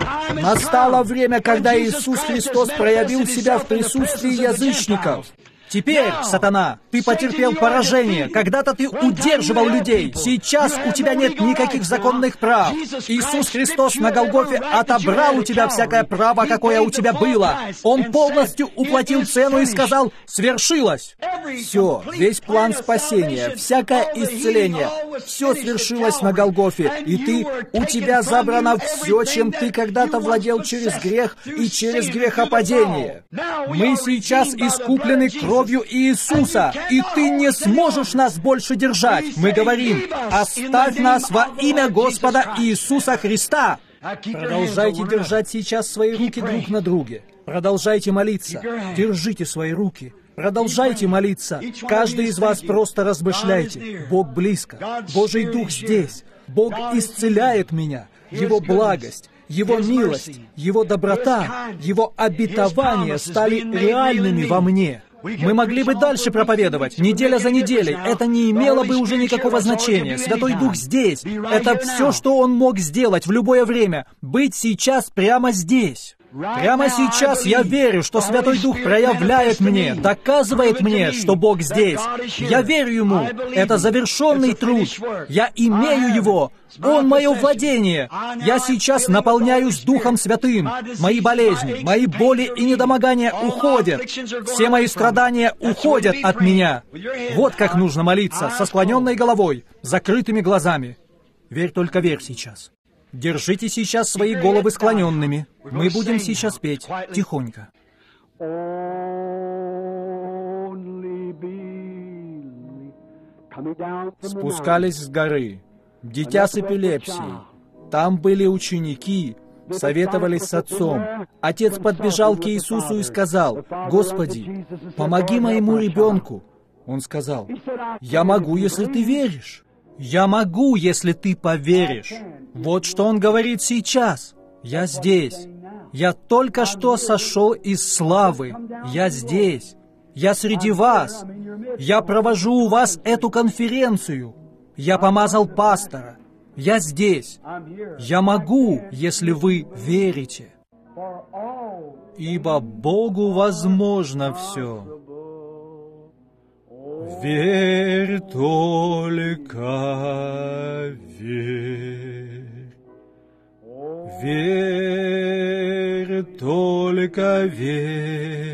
Настало время, когда Иисус Христос проявил себя в присутствии язычников. Теперь, сатана, ты потерпел поражение. Когда-то ты удерживал людей. Сейчас у тебя нет никаких законных прав. Иисус Христос на Голгофе отобрал у тебя всякое право, какое у тебя было. Он полностью уплатил цену и сказал: «Свершилось». Все, весь план спасения, всякое исцеление, все свершилось на Голгофе. И у тебя забрано все, чем ты когда-то владел через грех и через грехопадение. Мы сейчас искуплены кровью Иисуса, и ты не сможешь нас больше держать. Мы говорим: оставь нас во имя Господа Иисуса Христа. Продолжайте держать сейчас свои руки друг на друге. Продолжайте молиться. Держите свои руки. Продолжайте молиться. Каждый из вас просто размышляйте. Бог близко. Божий Дух здесь. Бог исцеляет меня. Его благость, Его милость, Его доброта, Его обетования стали реальными во мне. Мы могли бы дальше проповедовать, неделя за неделей. Это не имело бы уже никакого значения. Святой Дух здесь. Это все, что Он мог сделать в любое время. Быть сейчас прямо здесь. Прямо сейчас я верю, что Святой Дух проявляет мне, доказывает мне, что Бог здесь. Я верю Ему. Это завершенный труд. Я имею Его. Он мое владение. Я сейчас наполняюсь Духом Святым. Мои болезни, мои боли и недомогания уходят. Все мои страдания уходят от меня. Вот как нужно молиться, со склоненной головой, закрытыми глазами. Верь, только верь сейчас. Держите сейчас свои головы склоненными. Мы будем сейчас петь тихонько. Спускались с горы. Дитя с эпилепсией. Там были ученики, советовались с отцом. Отец подбежал к Иисусу и сказал: «Господи, помоги моему ребенку». Он сказал: «Я могу, если ты веришь». «Я могу, если ты поверишь». Вот что он говорит сейчас. Я здесь. Я только что сошел из славы. Я здесь. Я среди вас. Я провожу у вас эту конференцию. Я помазал пастора. Я здесь. Я могу, если вы верите. ибо Богу возможно все. Верь только, верь. Верь только, верь.